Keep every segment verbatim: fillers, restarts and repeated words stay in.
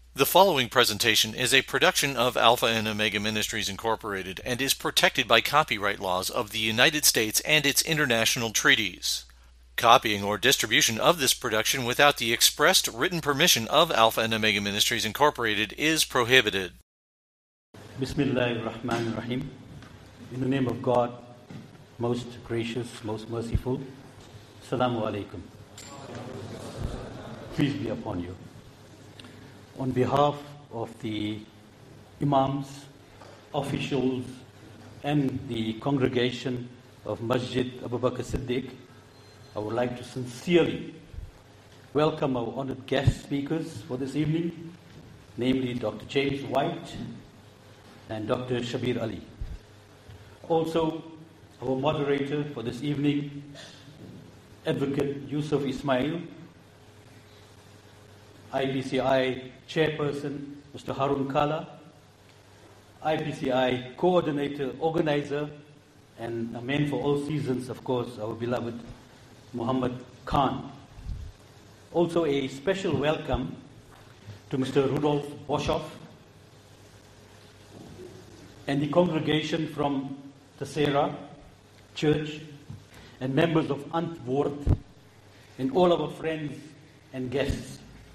The following presentation is a production of Alpha and Omega Ministries Incorporated and is protected by copyright laws of the United States and its international treaties. Copying or distribution of this production without the expressed written permission of Alpha and Omega Ministries Incorporated is prohibited. Bismillahir Rahmanir Rahim. In the name of God, most gracious, most merciful. Assalamu alaikum. Peace be upon you. On behalf of the imams, officials, and the congregation of Masjid Abu Bakr Siddiq, I would like to sincerely welcome our honored guest speakers for this evening, namely Doctor James White and Doctor Shabir Ali. Also, our moderator for this evening, Advocate Yusuf Ismail, I P C I Chairperson, Mister Harun Kala, I P C I Coordinator, Organizer, and a man for all seasons, of course, our beloved Muhammad Khan. Also a special welcome to Mister Rudolf Boshoff and the congregation from the Sarah Church and members of Antwoord and all our friends and guests.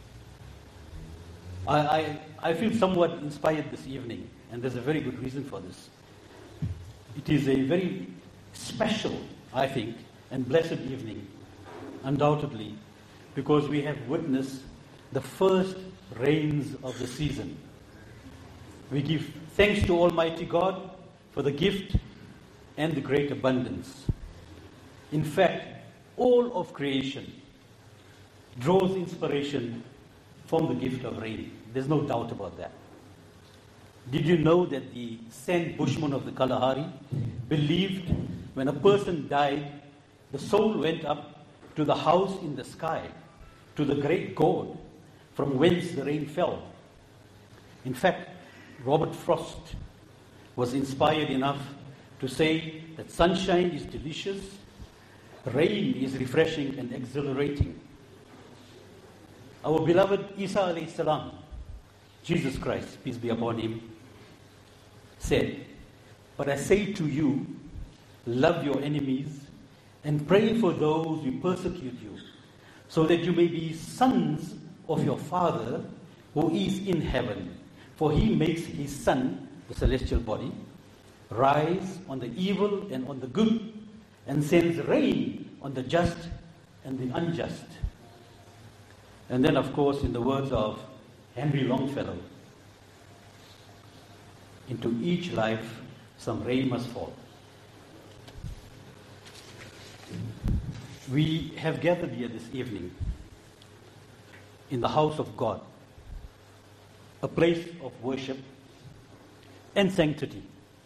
I, I, I feel somewhat inspired this evening, and there's a very good reason for this. It is a very special, I think, and blessed evening, undoubtedly, because we have witnessed the first rains of the season. We give thanks to Almighty God for the gift and the great abundance. In fact, all of creation draws inspiration from the gift of rain. There's no doubt about that. Did you know that the Saint Bushman of the Kalahari believed when a person died, the soul went up to the house in the sky, to the great God from whence the rain fell? In fact, Robert Frost was inspired enough to say that sunshine is delicious, rain is refreshing and exhilarating. Our beloved Isa alayhi salam, Jesus Christ, peace be upon him, said, "But I say to you, love your enemies and pray for those who persecute you, so that you may be sons of your Father who is in heaven. For he makes his sun, the celestial body, rise on the evil and on the good, and sends rain on the just and the unjust." And then, of course, in the words of Henry Longfellow, "Into each life some rain must fall." We have gathered here this evening in the house of God, a place of worship and sanctity.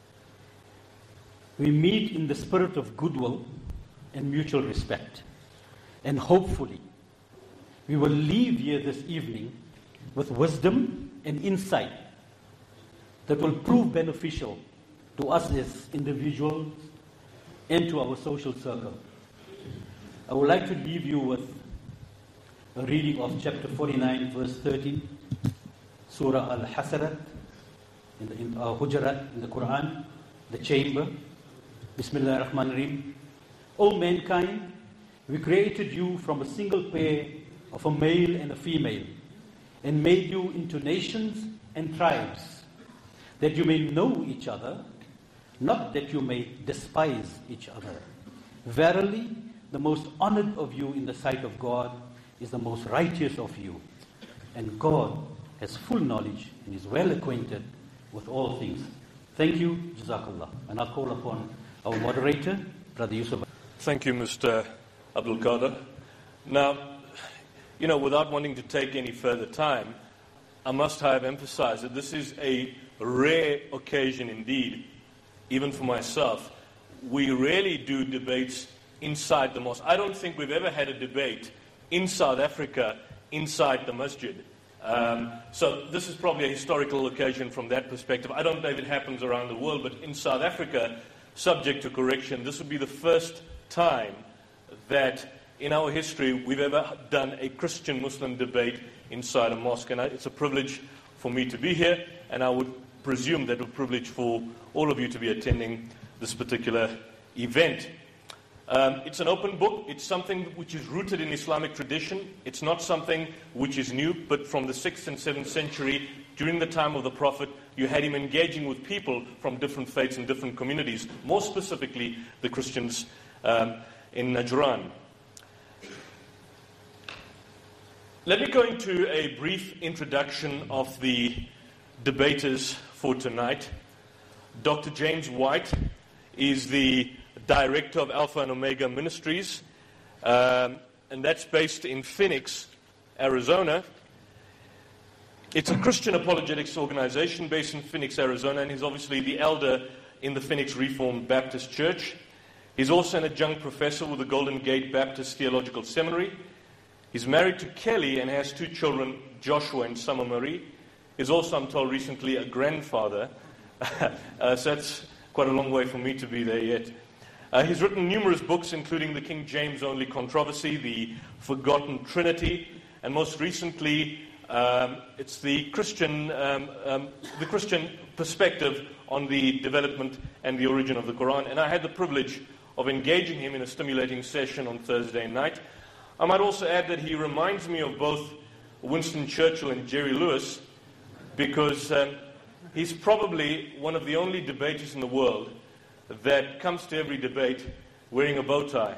We meet in the spirit of goodwill and mutual respect, and hopefully we will leave here this evening with wisdom and insight that will prove beneficial to us as individuals and to our social circle. I would like to leave you with a reading of chapter forty-nine, verse thirteen, Surah Al-Hasarat, in the in, uh, Hujarat, in the Quran, the chamber. Bismillah ar-Rahman ar-Rahim. O mankind, we created you from a single pair of a male and a female, and made you into nations and tribes, that you may know each other, not that you may despise each other. Verily, the most honored of you in the sight of God is the most righteous of you, and God has full knowledge and is well acquainted with all things. Thank you, Jazakallah. And I'll call upon our moderator, Brother Yusuf. Thank you, Mister Abdul Qadir. Now, you know, without wanting to take any further time, I must have emphasized that this is a rare occasion indeed, even for myself. We rarely do debates inside the mosque. I don't think we've ever had a debate in South Africa inside the masjid. Um, so this is probably a historical occasion from that perspective. I don't know if it happens around the world, but in South Africa, subject to correction, this would be the first time that in our history we've ever done a Christian-Muslim debate inside a mosque. And it's a privilege for me to be here, and I would presume that a privilege for all of you to be attending this particular event. Um, it's an open book. It's something which is rooted in Islamic tradition. It's not something which is new, but from the sixth and seventh century, during the time of the Prophet, you had him engaging with people from different faiths and different communities, more specifically the Christians um, in Najran. Let me go into a brief introduction of the debaters for tonight. Doctor James White is the director of Alpha and Omega Ministries, um, and that's based in Phoenix, Arizona. It's a Christian apologetics organization based in Phoenix, Arizona, and he's obviously the elder in the Phoenix Reformed Baptist Church. He's also an adjunct professor with the Golden Gate Baptist Theological Seminary. He's married to Kelly and has two children, Joshua and Summer Marie. He's also, I'm told, recently a grandfather. uh, so that's quite a long way for me to be there yet. Uh, he's written numerous books, including the King James Only Controversy, the Forgotten Trinity, and most recently, um, it's the Christian, um, um, the Christian perspective on the development and the origin of the Quran. And I had the privilege of engaging him in a stimulating session on Thursday night. I might also add that he reminds me of both Winston Churchill and Jerry Lewis, because um, he's probably one of the only debaters in the world that comes to every debate wearing a bow tie.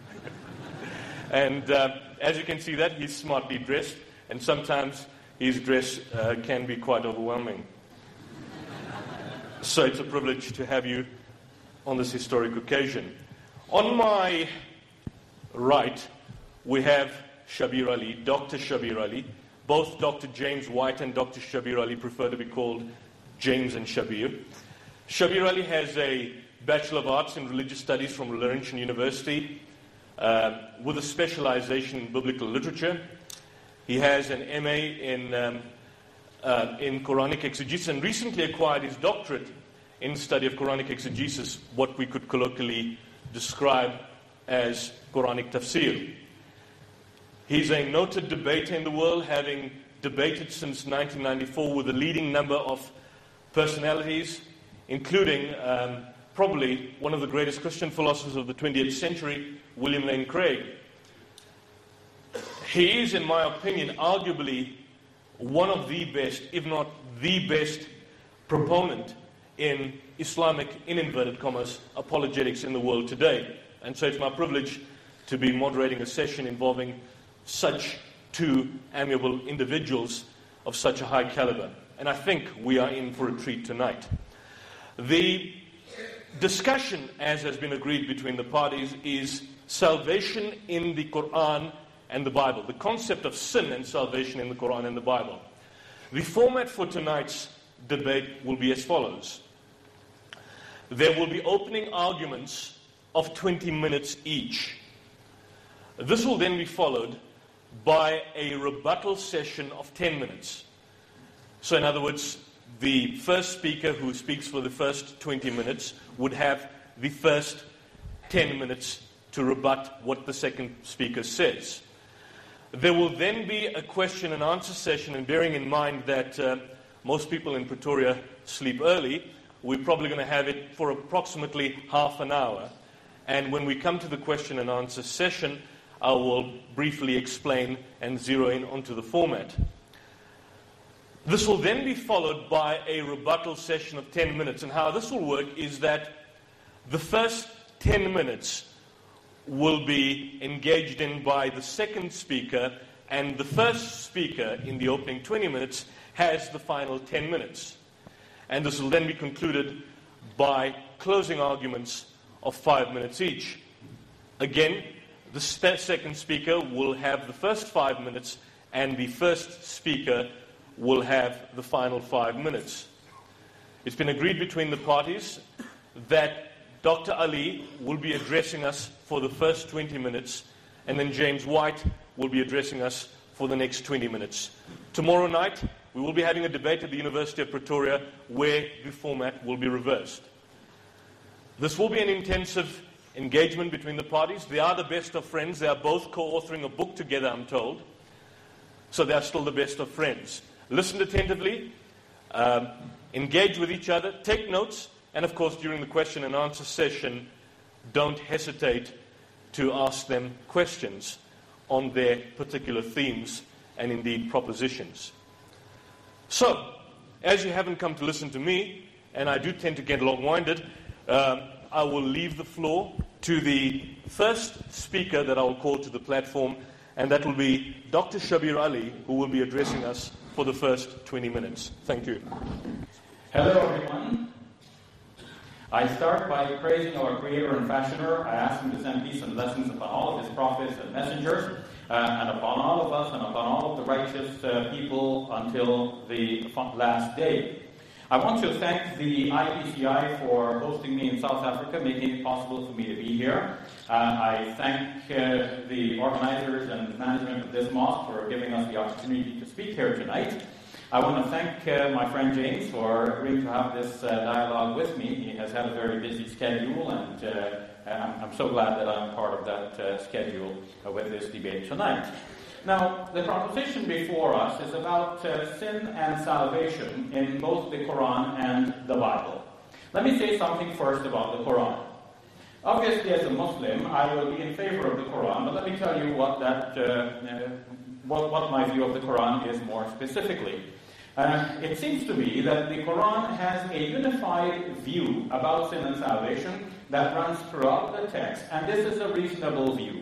and uh, as you can see that, he's smartly dressed, and sometimes his dress uh, can be quite overwhelming. So it's a privilege to have you on this historic occasion. On my right, we have Shabir Ali, Doctor Shabir Ali. Both Doctor James White and Doctor Shabir Ali prefer to be called James and Shabir. Shabir Ali has a Bachelor of Arts in Religious Studies from Laurentian University uh, with a specialization in biblical literature. He has an M A in, um, uh, in Quranic exegesis and recently acquired his doctorate in the study of Quranic exegesis, what we could colloquially describe as Quranic tafsir. He's a noted debater in the world, having debated since nineteen ninety-four with a leading number of personalities, including um, probably one of the greatest Christian philosophers of the twentieth century, William Lane Craig. He is, in my opinion, arguably one of the best, if not the best, proponent in Islamic, in inverted commas, apologetics in the world today. And so it's my privilege to be moderating a session involving such two amiable individuals of such a high caliber. And I think we are in for a treat tonight. The discussion, as has been agreed between the parties, is salvation in the Quran and the Bible. The concept of sin and salvation in the Quran and the Bible. The format for tonight's debate will be as follows. There will be opening arguments of twenty minutes each. This will then be followed by a rebuttal session of ten minutes. So in other words, the first speaker who speaks for the first twenty minutes would have the first ten minutes to rebut what the second speaker says. There will then be a question and answer session, and bearing in mind that uh, most people in Pretoria sleep early, we're probably going to have it for approximately half an hour. And when we come to the question and answer session, I will briefly explain and zero in onto the format. This will then be followed by a rebuttal session of ten minutes. And how this will work is that the first ten minutes will be engaged in by the second speaker, and the first speaker in the opening twenty minutes has the final ten minutes. And this will then be concluded by closing arguments of five minutes each. Again, the second speaker will have the first five minutes, and the first speaker will have the final five minutes. It's been agreed between the parties that Doctor Ali will be addressing us for the first twenty minutes, and then James White will be addressing us for the next twenty minutes. Tomorrow night, we will be having a debate at the University of Pretoria where the format will be reversed. This will be an intensive engagement between the parties. They are the best of friends. They are both co-authoring a book together, I'm told. So they are still the best of friends. listened attentively, um, engage with each other, take notes, and of course during the question and answer session, don't hesitate to ask them questions on their particular themes and indeed propositions. So, as you haven't come to listen to me, and I do tend to get long-winded, um, I will leave the floor to the first speaker that I will call to the platform, and that will be Doctor Shabir Ali, who will be addressing us for the first twenty minutes. Thank you. Hello, everyone. I start by praising our Creator and Fashioner. I ask Him to send peace and blessings upon all of His prophets and messengers, uh, and upon all of us, and upon all of the righteous uh, people until the last day. I want to thank the I P C I for hosting me in South Africa, making it possible for me to be here. Uh, I thank uh, the organizers and management of this mosque for giving us the opportunity to speak here tonight. I want to thank uh, my friend James for agreeing to have this uh, dialogue with me. He has had a very busy schedule, and uh, I'm, I'm so glad that I'm part of that uh, schedule uh, with this debate tonight. Now, the proposition before us is about uh, sin and salvation in both the Quran and the Bible. Let me say something first about the Quran. Obviously, as a Muslim, I will be in favor of the Quran, but let me tell you what that, uh, uh, what, what my view of the Quran is more specifically. Uh, it seems to me that the Quran has a unified view about sin and salvation that runs throughout the text, and this is a reasonable view.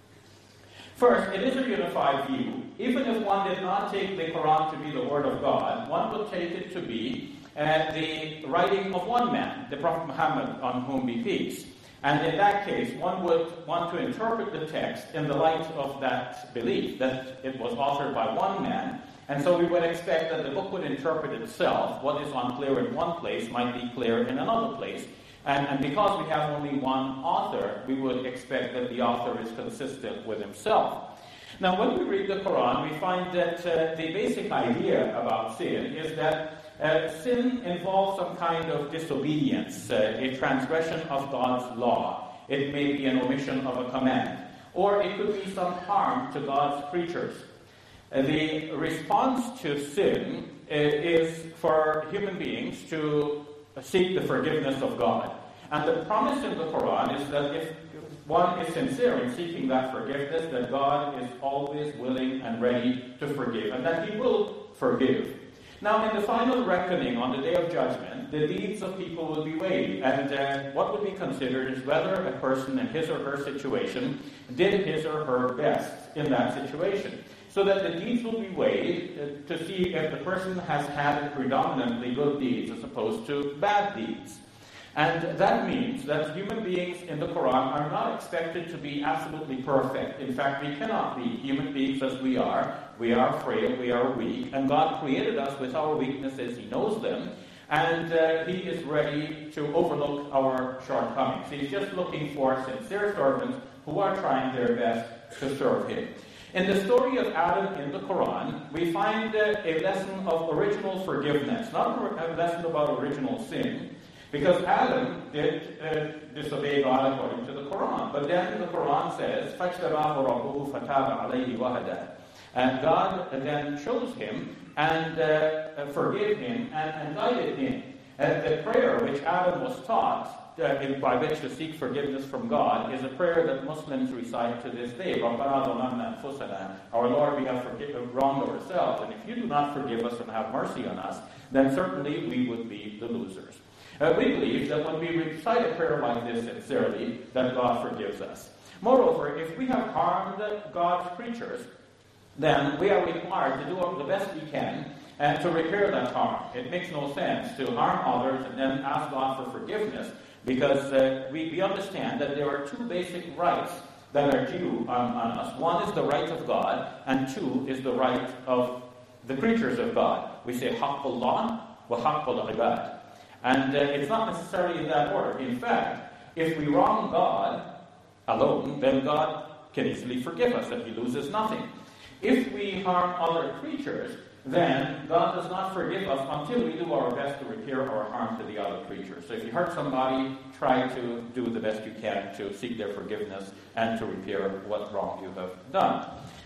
First, it is a unified view. Even if one did not take the Quran to be the Word of God, one would take it to be uh, the writing of one man, the Prophet Muhammad, on whom be peace. And in that case, one would want to interpret the text in the light of that belief, that it was authored by one man. And so we would expect that the book would interpret itself. What is unclear in one place might be clear in another place. And, and because we have only one author, we would expect that the author is consistent with himself. Now, when we read the Quran, we find that uh, the basic idea about sin is that uh, sin involves some kind of disobedience, uh, a transgression of God's law. It may be an omission of a command, or it could be some harm to God's creatures. Uh, the response to sin uh, is for human beings to seek the forgiveness of God. And the promise in the Quran is that if one is sincere in seeking that forgiveness, that God is always willing and ready to forgive, and that He will forgive. Now, in the final reckoning on the Day of Judgment, the deeds of people will be weighed, and uh, what would be considered is whether a person in his or her situation did his or her best in that situation. So that the deeds will be weighed uh, to see if the person has had predominantly good deeds as opposed to bad deeds. And that means that human beings in the Quran are not expected to be absolutely perfect. In fact, we cannot be human beings as we are. We are frail, we are weak, and God created us with our weaknesses. He knows them, and uh, He is ready to overlook our shortcomings. He's just looking for sincere servants who are trying their best to serve Him. In the story of Adam in the Quran, we find uh, a lesson of original forgiveness, not a lesson about original sin, because Adam did uh, disobey God according to the Quran. But then the Quran says, فَاجْتَبَاهُ رَبُّهُ فَتَابَ عَلَيْهِ وَهَدَى. And God then chose him and uh, forgave him and, and guided him. And the prayer which Adam was taught, Uh, by which to seek forgiveness from God, is a prayer that Muslims recite to this day. Our Lord, we have forgive, wronged ourselves, and if you do not forgive us and have mercy on us, then certainly we would be the losers. Uh, we believe that when we recite a prayer like this sincerely, that God forgives us. Moreover, if we have harmed God's creatures, then we are required to do the best we can and to repair that harm. It makes no sense to harm others and then ask God for forgiveness, because uh, we, we understand that there are two basic rights that are due on, on us. One is the right of God, and two is the right of the creatures of God. We say, Haqqullah wa Haqqul Ibad. And uh, it's not necessarily in that order. In fact, if we wrong God alone, then God can easily forgive us, and He loses nothing. If we harm other creatures, then God does not forgive us until we do our best to repair our harm to the other creatures. So if you hurt somebody, try to do the best you can to seek their forgiveness and to repair what wrong you have done.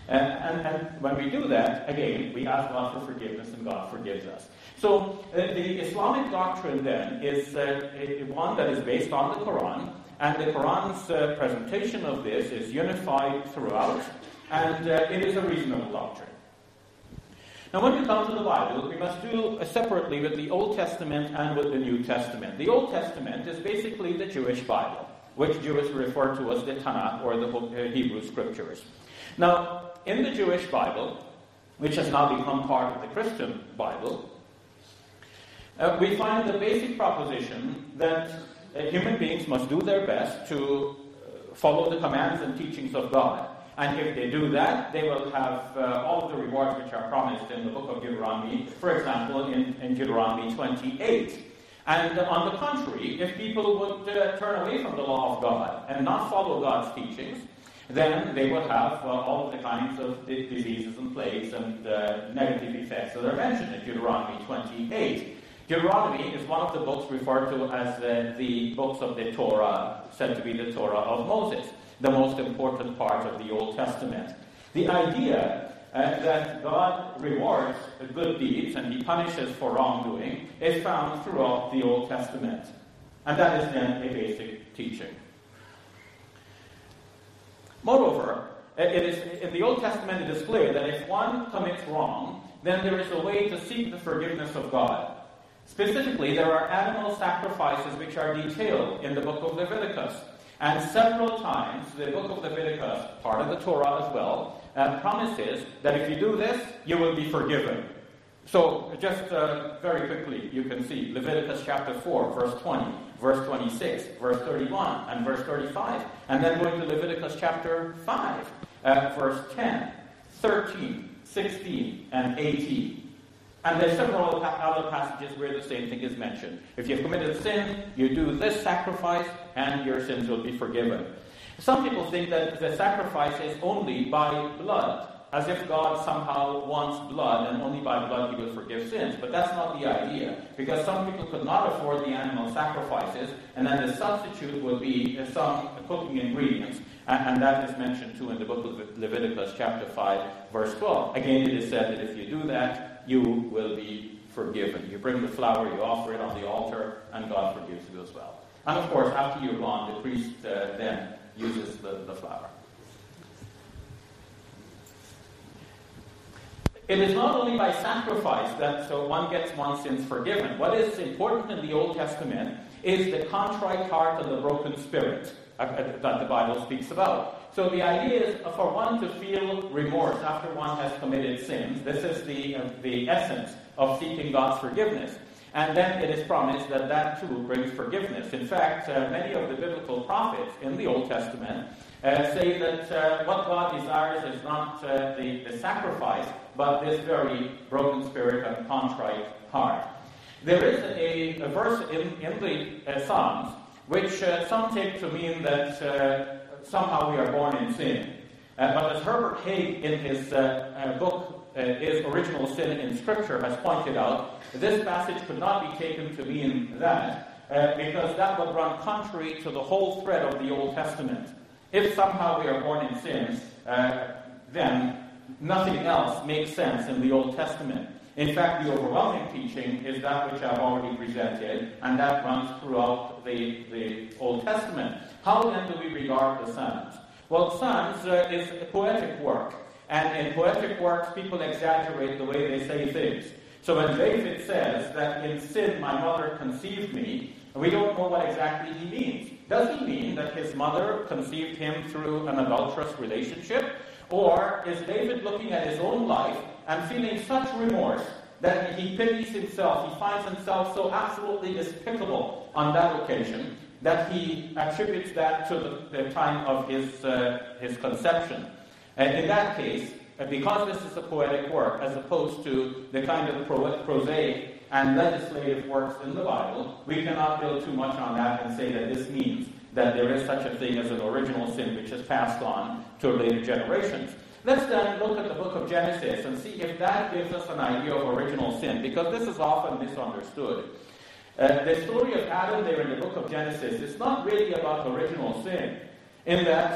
Uh, and, and when we do that, again, we ask God for forgiveness, and God forgives us. So uh, the Islamic doctrine then is uh, one that is based on the Quran, and the Quran's uh, presentation of this is unified throughout, and uh, it is a reasonable doctrine. Now, when we come to the Bible, we must do uh, separately with the Old Testament and with the New Testament. The Old Testament is basically the Jewish Bible, which Jews refer to as the Tanakh, or the uh, Hebrew Scriptures. Now, in the Jewish Bible, which has now become part of the Christian Bible, uh, we find the basic proposition that uh, human beings must do their best to uh, follow the commands and teachings of God. And if they do that, they will have uh, all of the rewards which are promised in the book of Deuteronomy, for example, in, in Deuteronomy twenty-eight. And uh, on the contrary, if people would uh, turn away from the law of God and not follow God's teachings, then they will have uh, all of the kinds of d- diseases and plagues and uh, negative effects that are mentioned in Deuteronomy twenty-eight. Deuteronomy is one of the books referred to as uh, the books of the Torah, said to be the Torah of Moses, the most important part of the Old Testament. The idea uh, that God rewards good deeds and He punishes for wrongdoing is found throughout the Old Testament. And that is then a basic teaching. Moreover, it is, in the Old Testament it is clear that if one commits wrong, then there is a way to seek the forgiveness of God. Specifically, there are animal sacrifices which are detailed in the book of Leviticus. And several times, the book of Leviticus, part of the Torah as well, uh, promises that if you do this, you will be forgiven. So, just uh, very quickly, you can see Leviticus chapter four, verse twenty, verse twenty-six, verse thirty-one, and verse thirty-five. And then going to Leviticus chapter five, uh, verse ten, thirteen, sixteen, and eighteen. And there's several other passages where the same thing is mentioned. If you've committed sin, you do this sacrifice, and your sins will be forgiven. Some people think that the sacrifice is only by blood, as if God somehow wants blood, and only by blood He will forgive sins. But that's not the idea, because some people could not afford the animal sacrifices, and then the substitute would be some cooking ingredients, and, and that is mentioned too in the book of Leviticus chapter five, verse twelve. Again, it is said that if you do that, you will be forgiven. You bring the flour, you offer it on the altar, and God forgives you as well. And of course, after you're gone, the priest uh, then uses the, the flour. It is not only by sacrifice that so one gets one's sins forgiven. What is important in the Old Testament is the contrite heart and the broken spirit uh, that the Bible speaks about. So the idea is for one to feel remorse after one has committed sins. This is the, uh, the essence of seeking God's forgiveness. And then it is promised that that too brings forgiveness. In fact, uh, many of the biblical prophets in the Old Testament uh, say that uh, what God desires is not uh, the, the sacrifice, but this very broken spirit and contrite heart. There is a, a verse in, in the uh, Psalms which uh, some take to mean that uh, somehow we are born in sin. Uh, but as Herbert Haig in his uh, uh, book, uh, Is Original Sin in Scripture, has pointed out, this passage could not be taken to mean that, uh, because that would run contrary to the whole thread of the Old Testament. If somehow we are born in sin, uh, then nothing else makes sense in the Old Testament. In fact, the overwhelming teaching is that which I've already presented, and that runs throughout the, the Old Testament. How then do we regard the Psalms? Well, Psalms uh, is a poetic work, and in poetic works, people exaggerate the way they say things. So when David says that in sin my mother conceived me, we don't know what exactly he means. Does he mean that his mother conceived him through an adulterous relationship? Or is David looking at his own life and feeling such remorse that he pities himself, he finds himself so absolutely despicable on that occasion that he attributes that to the, the time of his, uh, his conception? And in that case, because this is a poetic work, as opposed to the kind of pro- prosaic and legislative works in the Bible, we cannot build too much on that and say that this means that there is such a thing as an original sin which is passed on to later generations. Let's then look at the book of Genesis and see if that gives us an idea of original sin, because this is often misunderstood. Uh, the story of Adam there in the book of Genesis is not really about original sin, in that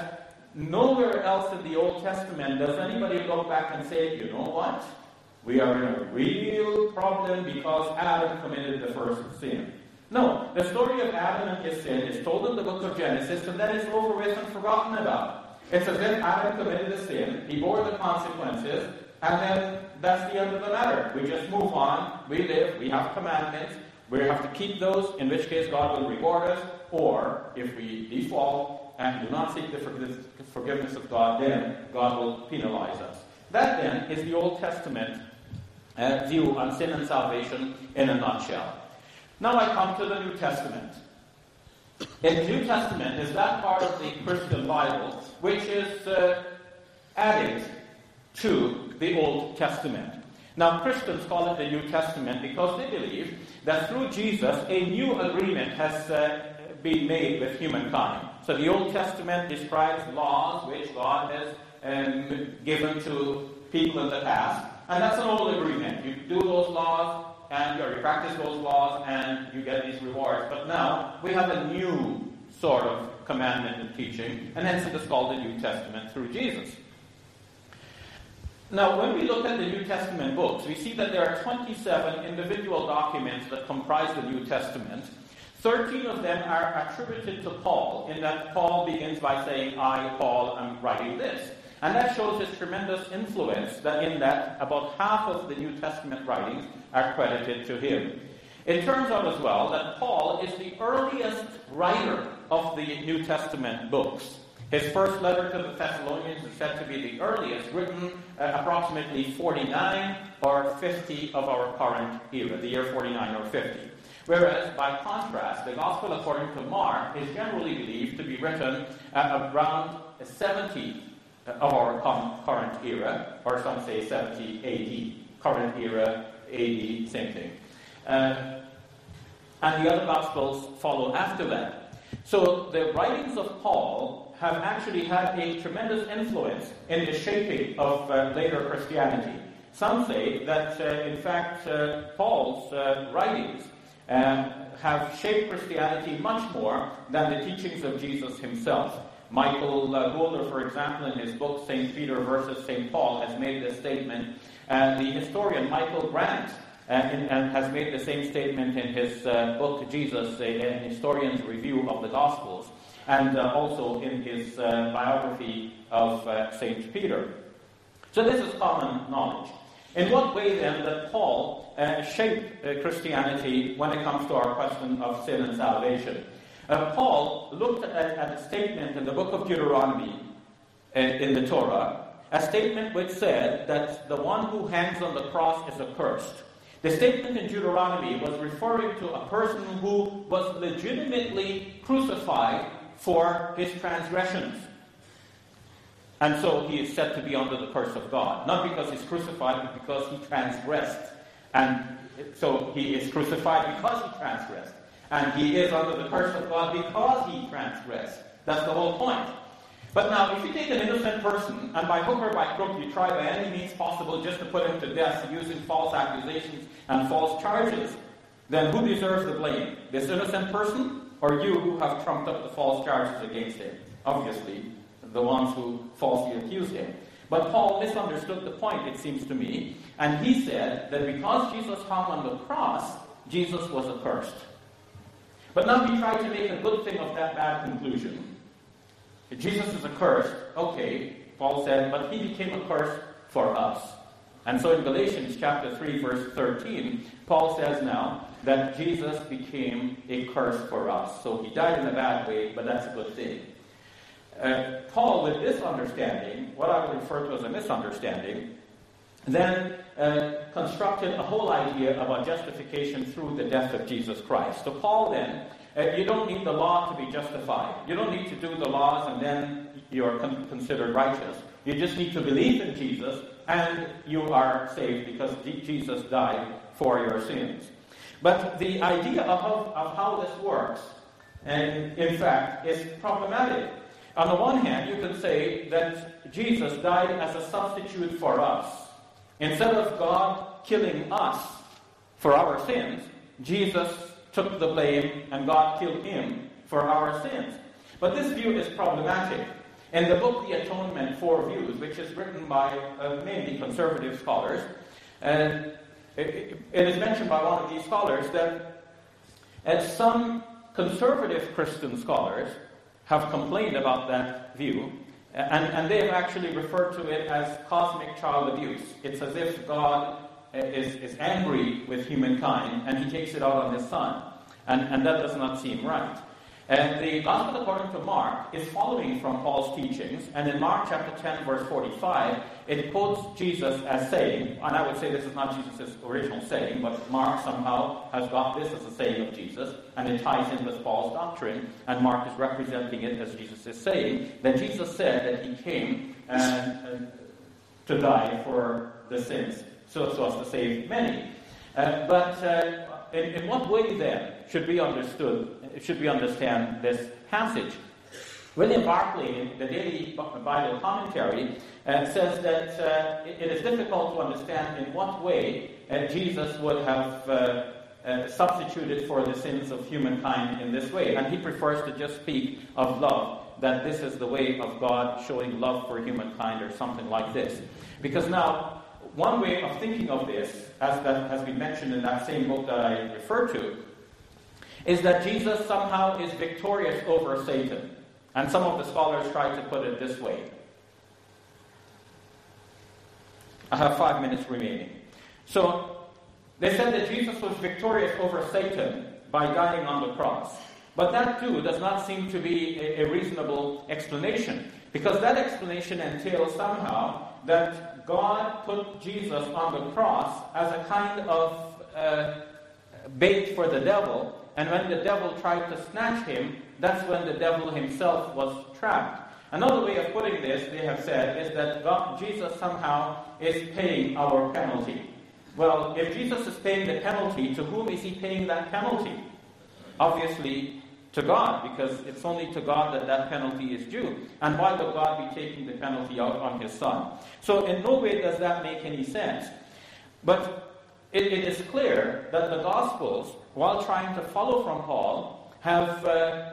nowhere else in the Old Testament does anybody look back and say, you know what? We are in a real problem because Adam committed the first sin. No, the story of Adam and his sin is told in the book of Genesis, and then it's over with and forgotten about. It's as if Adam committed a sin, he bore the consequences, and then that's the end of the matter. We just move on, we live, we have commandments, we have to keep those, in which case God will reward us, or if we default and do not seek the forgiveness of God, then God will penalize us. That then is the Old Testament uh, view on sin and salvation in a nutshell. Now I come to the New Testament. In the New Testament is that part of the Christian Bible which is uh, added to the Old Testament. Now Christians call it the New Testament because they believe that through Jesus a new agreement has uh, been made with humankind. So the Old Testament describes laws which God has um, given to people in the past, and that's an old agreement. You do those laws, and or you practice those laws, and you get these rewards. But now we have a new sort of commandment and teaching, and hence it is called the New Testament through Jesus. Now, when we look at the New Testament books, we see that there are twenty-seven individual documents that comprise the New Testament. thirteen of them are attributed to Paul, in that Paul begins by saying, I, Paul, am writing this. And that shows his tremendous influence, that in that about half of the New Testament writings are credited to him. It turns out as well that Paul is the earliest writer of the New Testament books. His first letter to the Thessalonians is said to be the earliest, written uh, approximately forty-nine or fifty of our current era, the year forty-nine or fifty. Whereas, by contrast, the Gospel according to Mark is generally believed to be written uh, around seventy of our current era, or some say seventy A D. Current era, A D, same thing. Uh, and the other Gospels follow after that. So the writings of Paul have actually had a tremendous influence in the shaping of uh, later Christianity. Some say that, uh, in fact, uh, Paul's uh, writings uh, have shaped Christianity much more than the teachings of Jesus himself. Michael uh, Goulder, for example, in his book Saint Peter versus Saint Paul, has made this statement. And the historian Michael Grant uh, in, and has made the same statement in his uh, book Jesus, a, a historian's review of the Gospels, and uh, also in his uh, biography of uh, Saint Peter. So this is common knowledge. In what way then did Paul uh, shape uh, Christianity when it comes to our question of sin and salvation? Uh, Paul looked at, at a statement in the book of Deuteronomy uh, in the Torah, a statement which said that the one who hangs on the cross is accursed. The statement in Deuteronomy was referring to a person who was legitimately crucified for his transgressions. And so he is said to be under the curse of God. Not because he's crucified, but because he transgressed. And so he is crucified because he transgressed. And he is under the curse of God because he transgressed. That's the whole point. But now, if you take an innocent person, and by hook or by crook you try by any means possible just to put him to death using false accusations and false charges, then who deserves the blame? This innocent person, or you who have trumped up the false charges against him? Obviously, the ones who falsely accused him. But Paul misunderstood the point, it seems to me, and he said that because Jesus hung on the cross, Jesus was accursed. But now he tried to make a good thing of that bad conclusion. Jesus is accursed, okay, Paul said, but he became accursed for us. And so in Galatians chapter three, verse thirteen, Paul says now that Jesus became a curse for us. So he died in a bad way, but that's a good thing. Uh, Paul, with this understanding, what I would refer to as a misunderstanding, then uh, constructed a whole idea about justification through the death of Jesus Christ. So Paul then, uh, you don't need the law to be justified. You don't need to do the laws and then you're con- considered righteous. You just need to believe in Jesus and you are saved because D- Jesus died for your sins. But the idea of how, of how this works, and in fact, is problematic. On the one hand, you can say that Jesus died as a substitute for us. Instead of God killing us for our sins, Jesus took the blame and God killed him for our sins. But this view is problematic In the book The Atonement, Four Views, which is written by uh, mainly conservative scholars, and it, it is mentioned by one of these scholars that uh, some conservative Christian scholars have complained about that view, and, and they have actually referred to it as cosmic child abuse. It's as if God is, is angry with humankind and he takes it out on his son, and, and that does not seem right. And the Gospel according to Mark is following from Paul's teachings, and in Mark chapter ten, verse forty-five, it quotes Jesus as saying, and I would say this is not Jesus' original saying, but Mark somehow has got this as a saying of Jesus, and it ties in with Paul's doctrine, and Mark is representing it as Jesus is saying, that Jesus said that he came and, and to die for the sins, so, so as to save many. Uh, but uh, in, in what way then should we understood should we understand this passage? William Barclay, in the Daily Bible Commentary, uh, says that uh, it, it is difficult to understand in what way uh, Jesus would have uh, uh, substituted for the sins of humankind in this way. And he prefers to just speak of love, that this is the way of God showing love for humankind or something like this. Because now, one way of thinking of this, as that has been mentioned in that same book that I referred to, is that Jesus somehow is victorious over Satan. And some of the scholars try to put it this way. I have five minutes remaining. So, they said that Jesus was victorious over Satan by dying on the cross. But that too does not seem to be a, a reasonable explanation. Because that explanation entails somehow that God put Jesus on the cross as a kind of uh, bait for the devil. And when the devil tried to snatch him, that's when the devil himself was trapped. Another way of putting this, they have said, is that God, Jesus somehow is paying our penalty. Well, if Jesus is paying the penalty, to whom is he paying that penalty? Obviously, to God, because it's only to God that that penalty is due. And why would God be taking the penalty out on his Son? So in no way does that make any sense. But it, it is clear that the Gospels, while trying to follow from Paul, have uh,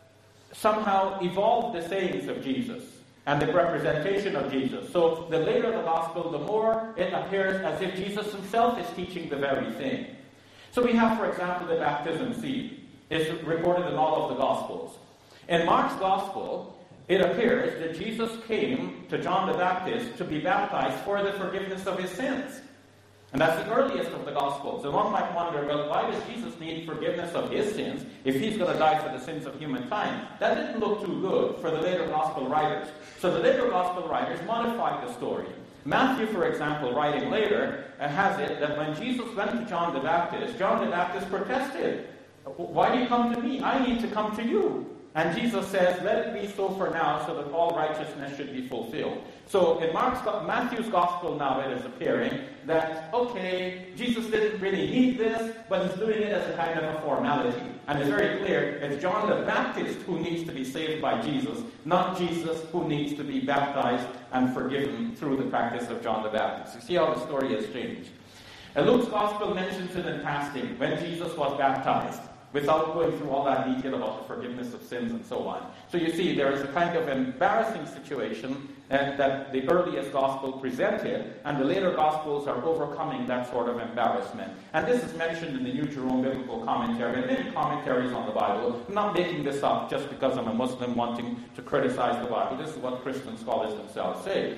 somehow evolved the sayings of Jesus and the representation of Jesus. So the later the Gospel, the more it appears as if Jesus himself is teaching the very thing. So we have, for example, the baptism scene. It's recorded in all of the Gospels. In Mark's Gospel, it appears that Jesus came to John the Baptist to be baptized for the forgiveness of his sins. And that's the earliest of the Gospels. And one might wonder, well, why does Jesus need forgiveness of his sins if he's going to die for the sins of humankind? That didn't look too good for the later Gospel writers. So the later Gospel writers modified the story. Matthew, for example, writing later, uh, has it that when Jesus went to John the Baptist, John the Baptist protested. Why do you come to me? I need to come to you. And Jesus says, let it be so for now, so that all righteousness should be fulfilled. So in Mark's, Matthew's Gospel now it is appearing that, okay, Jesus didn't really need this, but he's doing it as a kind of a formality. And it's very clear, it's John the Baptist who needs to be saved by Jesus, not Jesus who needs to be baptized and forgiven through the practice of John the Baptist. You see how the story has changed. And Luke's Gospel mentions it in passing, when Jesus was baptized, without going through all that detail about the forgiveness of sins and so on. So you see, there is a kind of embarrassing situation uh, that the earliest Gospel presented, and the later Gospels are overcoming that sort of embarrassment. And this is mentioned in the New Jerome Biblical Commentary, and many commentaries on the Bible. I'm not making this up just because I'm a Muslim wanting to criticize the Bible. This is what Christian scholars themselves say.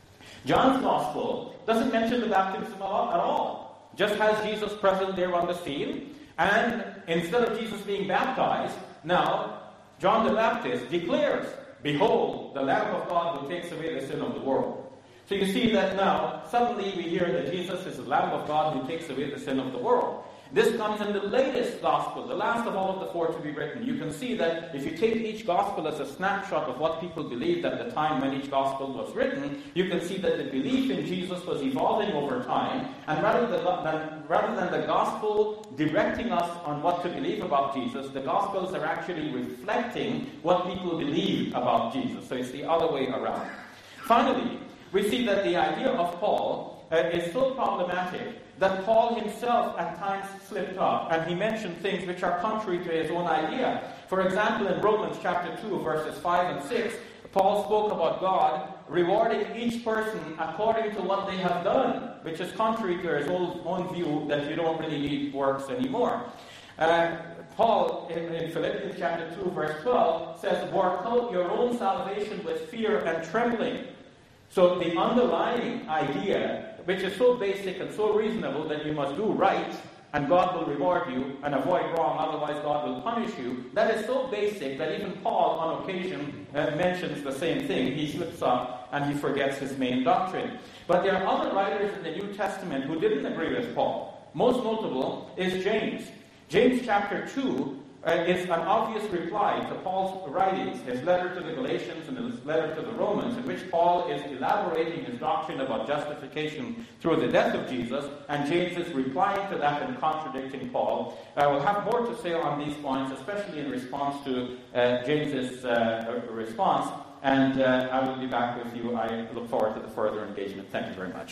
John's Gospel doesn't mention the baptism at all. Just has Jesus present there on the scene. And instead of Jesus being baptized, now John the Baptist declares, behold, the Lamb of God who takes away the sin of the world. So you see that now, suddenly we hear that Jesus is the Lamb of God who takes away the sin of the world. This comes in the latest Gospel, the last of all of the four to be written. You can see that if you take each Gospel as a snapshot of what people believed at the time when each Gospel was written, you can see that the belief in Jesus was evolving over time, and rather than, rather than the Gospel directing us on what to believe about Jesus, the Gospels are actually reflecting what people believed about Jesus. So it's the other way around. Finally, we see that the idea of Paul uh, is so problematic that Paul himself at times slipped up, and he mentioned things which are contrary to his own idea. For example, in Romans chapter two, verses five and six, Paul spoke about God rewarding each person according to what they have done, which is contrary to his own, own view that you don't really need works anymore. Uh, Paul, in, in Philippians chapter two, verse twelve, says, work out your own salvation with fear and trembling. So the underlying idea, which is so basic and so reasonable that you must do right, and God will reward you, and avoid wrong, otherwise God will punish you, that is so basic that even Paul, on occasion, uh, mentions the same thing. He slips up and he forgets his main doctrine. But there are other writers in the New Testament who didn't agree with Paul. Most notable is James. James chapter two uh, is an obvious reply to Paul's writings, his letter to the Galatians and his letter to the Romans, in which Paul is elaborating his doctrine about justification through the death of Jesus, and James is replying to that and contradicting Paul. I will have more to say on these points, especially in response to uh, James's uh, response, and uh, I will be back with you. I look forward to the further engagement. Thank you very much.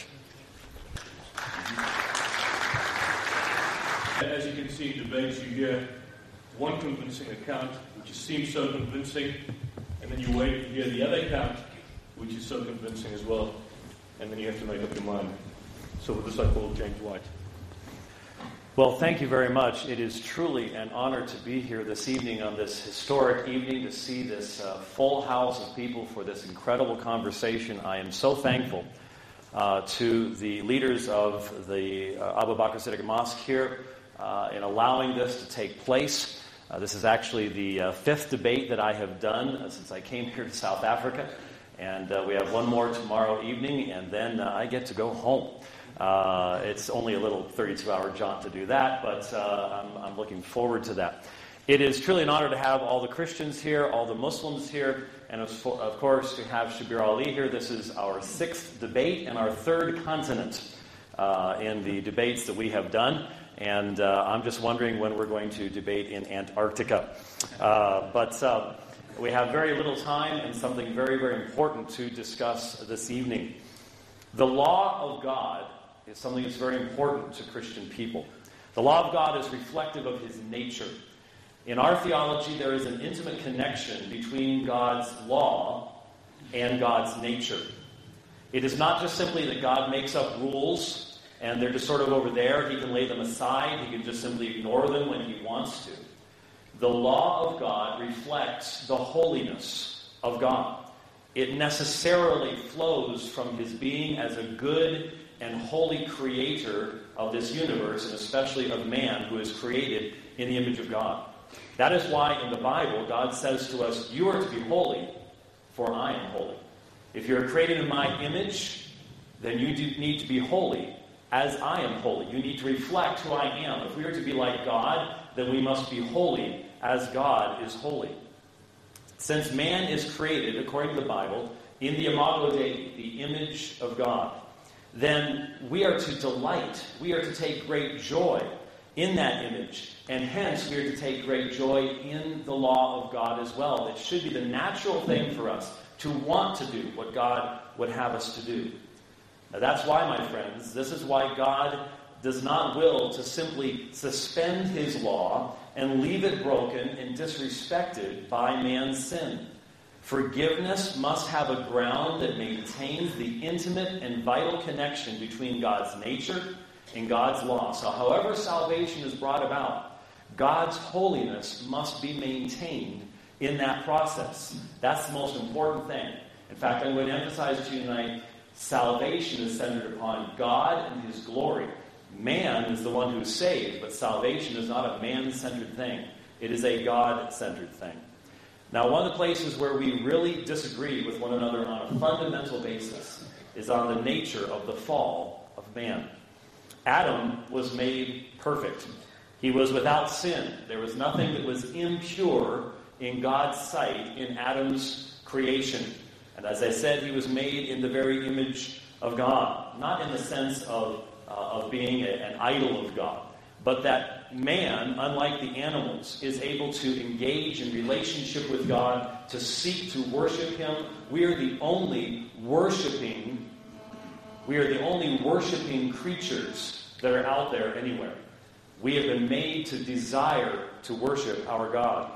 As you can see in debates, you hear one convincing account, which seems so convincing, and then you wait to hear the other account, which is so convincing as well, and then you have to make up your mind. So with this, I call James White. Well, thank you very much. It is truly an honor to be here this evening on this historic evening, to see this uh, full house of people for this incredible conversation. I am so thankful uh, to the leaders of the uh, Abu Bakr Siddiq Mosque here uh, in allowing this to take place. Uh, this is actually the uh, fifth debate that I have done uh, since I came here to South Africa. And uh, we have one more tomorrow evening, and then uh, I get to go home. Uh, it's only a little thirty-two hour jaunt to do that, but uh, I'm, I'm looking forward to that. It is truly an honor to have all the Christians here, all the Muslims here, and of, of course to have Shabir Ali here. This is our sixth debate and our third continent uh, in the debates that we have done. And uh, I'm just wondering when we're going to debate in Antarctica. Uh, but uh, we have very little time and something very, very important to discuss this evening. The law of God is something that's very important to Christian people. The law of God is reflective of His nature. In our theology, there is an intimate connection between God's law and God's nature. It is not just simply that God makes up rules and they're just sort of over there. He can lay them aside. He can just simply ignore them when He wants to. The law of God reflects the holiness of God. It necessarily flows from His being as a good and holy creator of this universe, and especially of man who is created in the image of God. That is why in the Bible, God says to us, you are to be holy, for I am holy. If you're created in my image, then you do need to be holy as I am holy. You need to reflect who I am. If we are to be like God, then we must be holy as God is holy. Since man is created, according to the Bible, in the imago Dei, the image of God, then we are to delight, we are to take great joy in that image. And hence, we are to take great joy in the law of God as well. It should be the natural thing for us to want to do what God would have us to do. Now, that's why, my friends, this is why God does not will to simply suspend His law and leave it broken and disrespected by man's sin. Forgiveness must have a ground that maintains the intimate and vital connection between God's nature and God's law. So however salvation is brought about, God's holiness must be maintained in that process. That's the most important thing. In fact, I'm going to emphasize to you tonight, salvation is centered upon God and His glory. Man is the one who is saved, but salvation is not a man-centered thing. It is a God-centered thing. Now, one of the places where we really disagree with one another on a fundamental basis is on the nature of the fall of man. Adam was made perfect. He was without sin. There was nothing that was impure in God's sight in Adam's creation. And as I said, he was made in the very image of God. Not in the sense of, uh, of being a, an idol of God, but that man, unlike the animals, is able to engage in relationship with God, to seek to worship Him. We are the only worshiping, we are the only worshiping creatures that are out there anywhere. We have been made to desire to worship our God.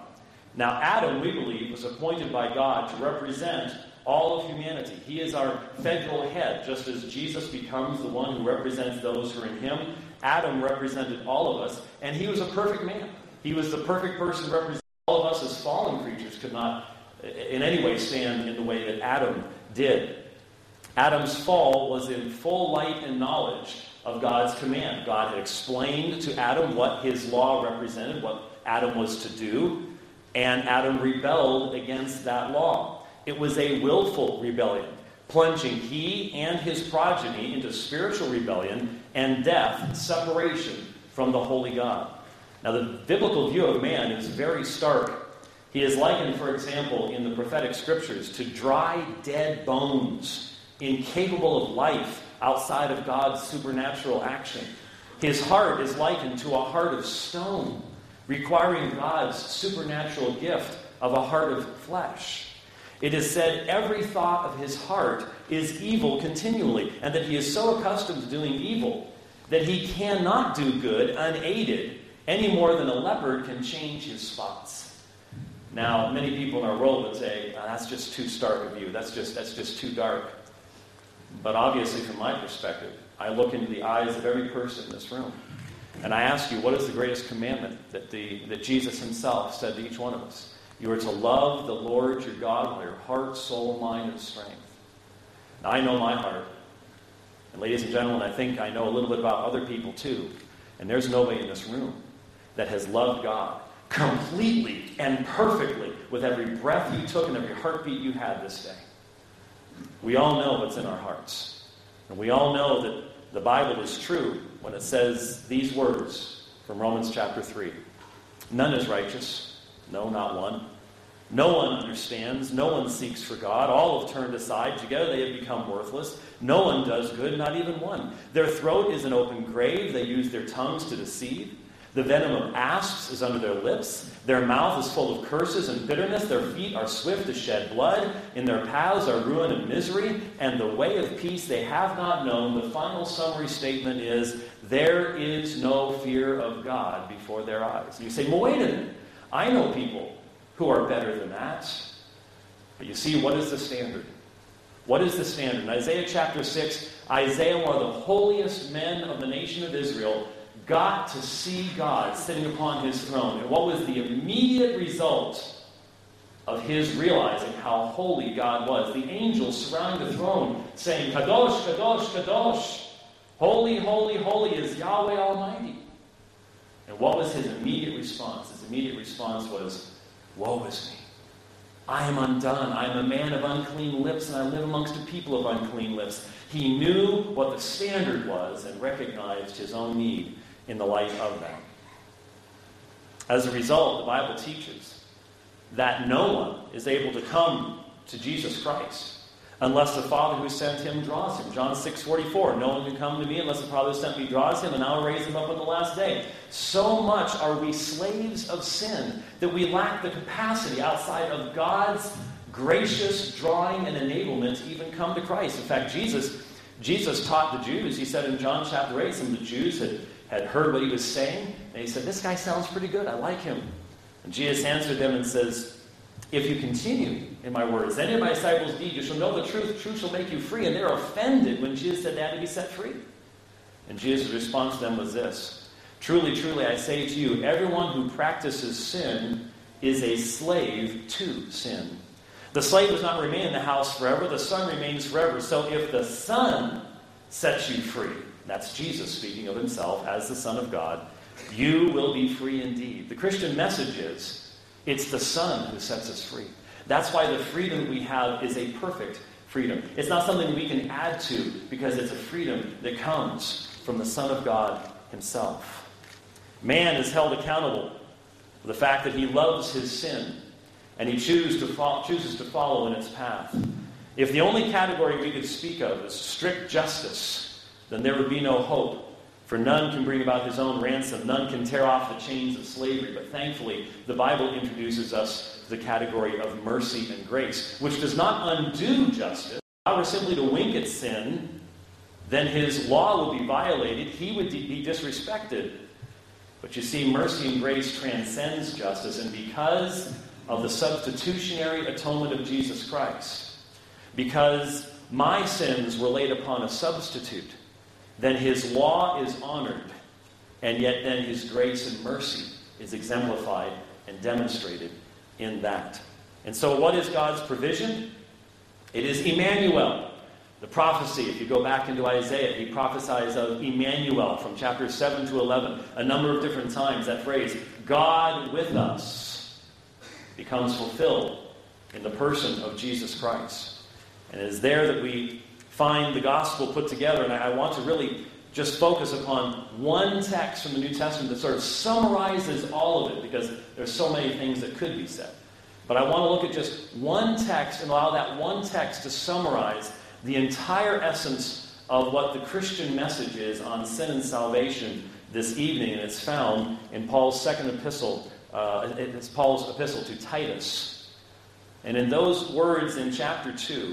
Now, Adam, we believe, was appointed by God to represent all of humanity. He is our federal head, just as Jesus becomes the one who represents those who are in him. Adam represented all of us, and he was a perfect man. He was the perfect person representing all of us as fallen creatures could not in any way stand in the way that Adam did. Adam's fall was in full light and knowledge of God's command. God had explained to Adam what his law represented, what Adam was to do, and Adam rebelled against that law. It was a willful rebellion, plunging he and his progeny into spiritual rebellion and death, separation from the holy God. Now, the biblical view of man is very stark. He is likened, for example, in the prophetic scriptures to dry, dead bones, incapable of life outside of God's supernatural action. His heart is likened to a heart of stone, requiring God's supernatural gift of a heart of flesh. It is said every thought of his heart is evil continually, and that he is so accustomed to doing evil that he cannot do good unaided any more than a leopard can change his spots. Now, many people in our world would say, oh, that's just too stark a view. That's just, that's just too dark. But obviously, from my perspective, I look into the eyes of every person in this room, and I ask you, what is the greatest commandment that, the, that Jesus himself said to each one of us? You are to love the Lord your God with your heart, soul, mind, and strength. Now, I know my heart. And ladies and gentlemen, I think I know a little bit about other people too. And there's nobody in this room that has loved God completely and perfectly with every breath you took and every heartbeat you had this day. We all know what's in our hearts. And we all know that the Bible is true when it says these words from Romans chapter three. None is righteous. No, not one. No one understands. No one seeks for God. All have turned aside. Together they have become worthless. No one does good, not even one. Their throat is an open grave. They use their tongues to deceive. The venom of asps is under their lips. Their mouth is full of curses and bitterness. Their feet are swift to shed blood. In their paths are ruin and misery. And the way of peace they have not known. The final summary statement is, there is no fear of God before their eyes. And you say, well, wait a minute. I know people who are better than that. But you see, what is the standard? What is the standard? In Isaiah chapter six, Isaiah, one of the holiest men of the nation of Israel, got to see God sitting upon his throne. And what was the immediate result of his realizing how holy God was? The angels surrounding the throne saying, Kadosh, Kadosh, Kadosh, holy, holy, holy is Yahweh Almighty. And what was his immediate response? His immediate response was, woe is me. I am undone. I am a man of unclean lips, and I live amongst a people of unclean lips. He knew what the standard was and recognized his own need in the light of that. As a result, the Bible teaches that no one is able to come to Jesus Christ unless the Father who sent him draws him. John six forty-four, no one can come to me unless the Father who sent me draws him, and I will raise him up on the last day. So much are we slaves of sin that we lack the capacity outside of God's gracious drawing and enablement to even come to Christ. In fact, Jesus, Jesus taught the Jews. He said in John chapter eight, some of the Jews had, had heard what he was saying, and he said, this guy sounds pretty good. I like him. And Jesus answered them and says, if you continue in my words, any of my disciples' deed, you shall know the truth. The truth shall make you free. And they're offended when Jesus said they had to be set free. And Jesus' response to them was this. Truly, truly, I say to you, everyone who practices sin is a slave to sin. The slave does not remain in the house forever. The son remains forever. So if the Son sets you free, that's Jesus speaking of himself as the Son of God, you will be free indeed. The Christian message is, it's the Son who sets us free. That's why the freedom we have is a perfect freedom. It's not something we can add to because it's a freedom that comes from the Son of God himself. Man is held accountable for the fact that he loves his sin and he chooses to fo- chooses to follow in its path. If the only category we could speak of is strict justice, then there would be no hope. For none can bring about his own ransom. None can tear off the chains of slavery. But thankfully, the Bible introduces us to the category of mercy and grace, which does not undo justice. If I were simply to wink at sin, then his law would be violated. He would be disrespected. But you see, mercy and grace transcends justice. And because of the substitutionary atonement of Jesus Christ. Because my sins were laid upon a substitute, then his law is honored, and yet then his grace and mercy is exemplified and demonstrated in that. And so what is God's provision? It is Emmanuel. The prophecy, if you go back into Isaiah, he prophesies of Emmanuel from chapters seven to eleven. A number of different times that phrase, God with us, becomes fulfilled in the person of Jesus Christ. And it is there that we find the gospel put together. And I want to really just focus upon one text from the New Testament that sort of summarizes all of it, because there's so many things that could be said. But I want to look at just one text and allow that one text to summarize the entire essence of what the Christian message is on sin and salvation this evening. And it's found in Paul's second epistle. Uh, it's Paul's epistle to Titus. And in those words in chapter two,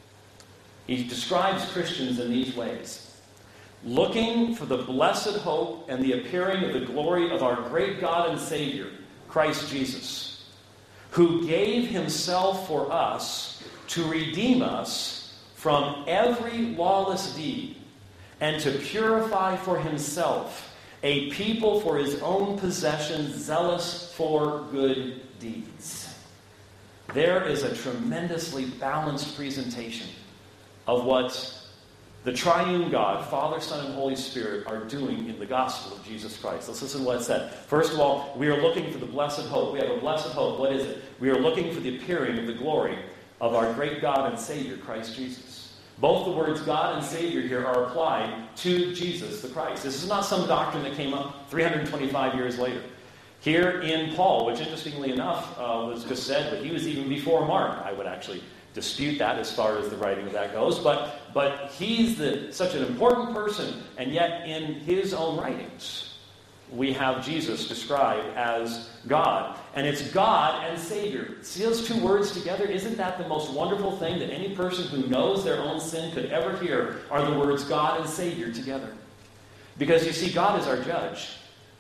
he describes Christians in these ways. Looking for the blessed hope and the appearing of the glory of our great God and Savior, Christ Jesus, who gave himself for us to redeem us from every lawless deed, and to purify for himself a people for his own possession, zealous for good deeds. There is a tremendously balanced presentation of what the triune God, Father, Son, and Holy Spirit, are doing in the gospel of Jesus Christ. Let's listen to what it said. First of all, we are looking for the blessed hope. We have a blessed hope. What is it? We are looking for the appearing of the glory of our great God and Savior, Christ Jesus. Both the words God and Savior here are applied to Jesus the Christ. This is not some doctrine that came up three hundred twenty-five years later. Here in Paul, which interestingly enough uh, was just said, but he was even before Mark. I would actually dispute that as far as the writing of that goes. But, but he's the, such an important person, and yet in his own writings, we have Jesus described as God. And it's God and Savior. See those two words together? Isn't that the most wonderful thing that any person who knows their own sin could ever hear, are the words God and Savior together? Because you see, God is our judge.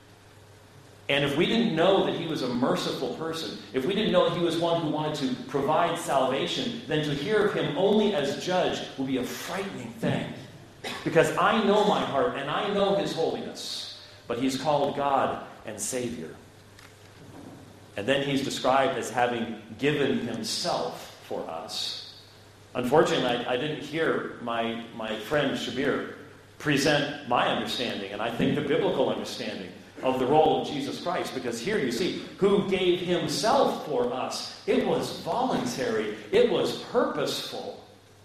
And if we didn't know that he was a merciful person, if we didn't know that he was one who wanted to provide salvation, then to hear of him only as judge would be a frightening thing. Because I know my heart and I know his holiness. But he's called God and Savior. And then he's described as having given himself for us. Unfortunately, I, I didn't hear my, my friend Shabir present my understanding, and I think the biblical understanding of the role of Jesus Christ. Because here you see, who gave himself for us. It was voluntary. It was purposeful.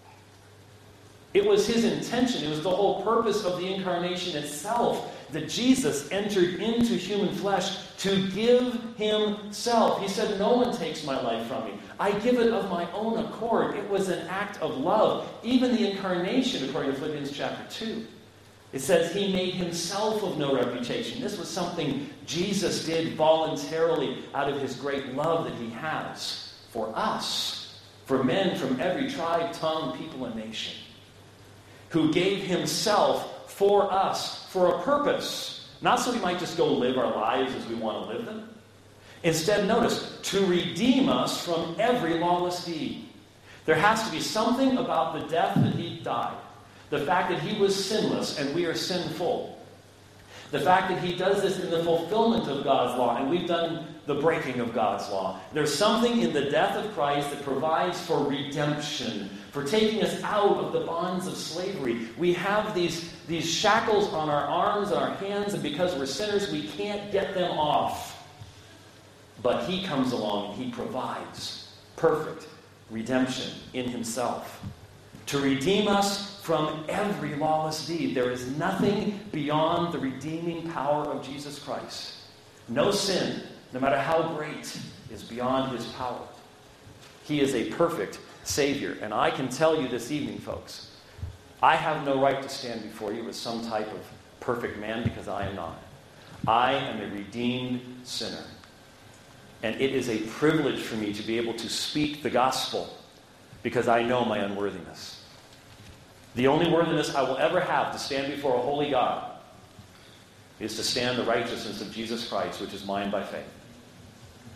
It was his intention. It was the whole purpose of the incarnation itself, that Jesus entered into human flesh to give himself. He said, no one takes my life from me. I give it of my own accord. It was an act of love. Even the incarnation, according to Philippians chapter two. It says he made himself of no reputation. This was something Jesus did voluntarily out of his great love that he has for us, for men from every tribe, tongue, people, and nation, who gave himself for us, for a purpose. Not so we might just go live our lives as we want to live them. Instead, notice, to redeem us from every lawless deed. There has to be something about the death that he died. The fact that he was sinless and we are sinful. The fact that he does this in the fulfillment of God's law and we've done the breaking of God's law. There's something in the death of Christ that provides for redemption, for taking us out of the bonds of slavery. We have these, these shackles on our arms and our hands, and because we're sinners, we can't get them off. But he comes along and he provides perfect redemption in himself to redeem us from every lawless deed. There is nothing beyond the redeeming power of Jesus Christ. No sin, no matter how great, is beyond his power. He is a perfect Savior. And I can tell you this evening, folks, I have no right to stand before you as some type of perfect man, because I am not. I am a redeemed sinner. And it is a privilege for me to be able to speak the gospel, because I know my unworthiness. The only worthiness I will ever have to stand before a holy God is to stand the righteousness of Jesus Christ, which is mine by faith.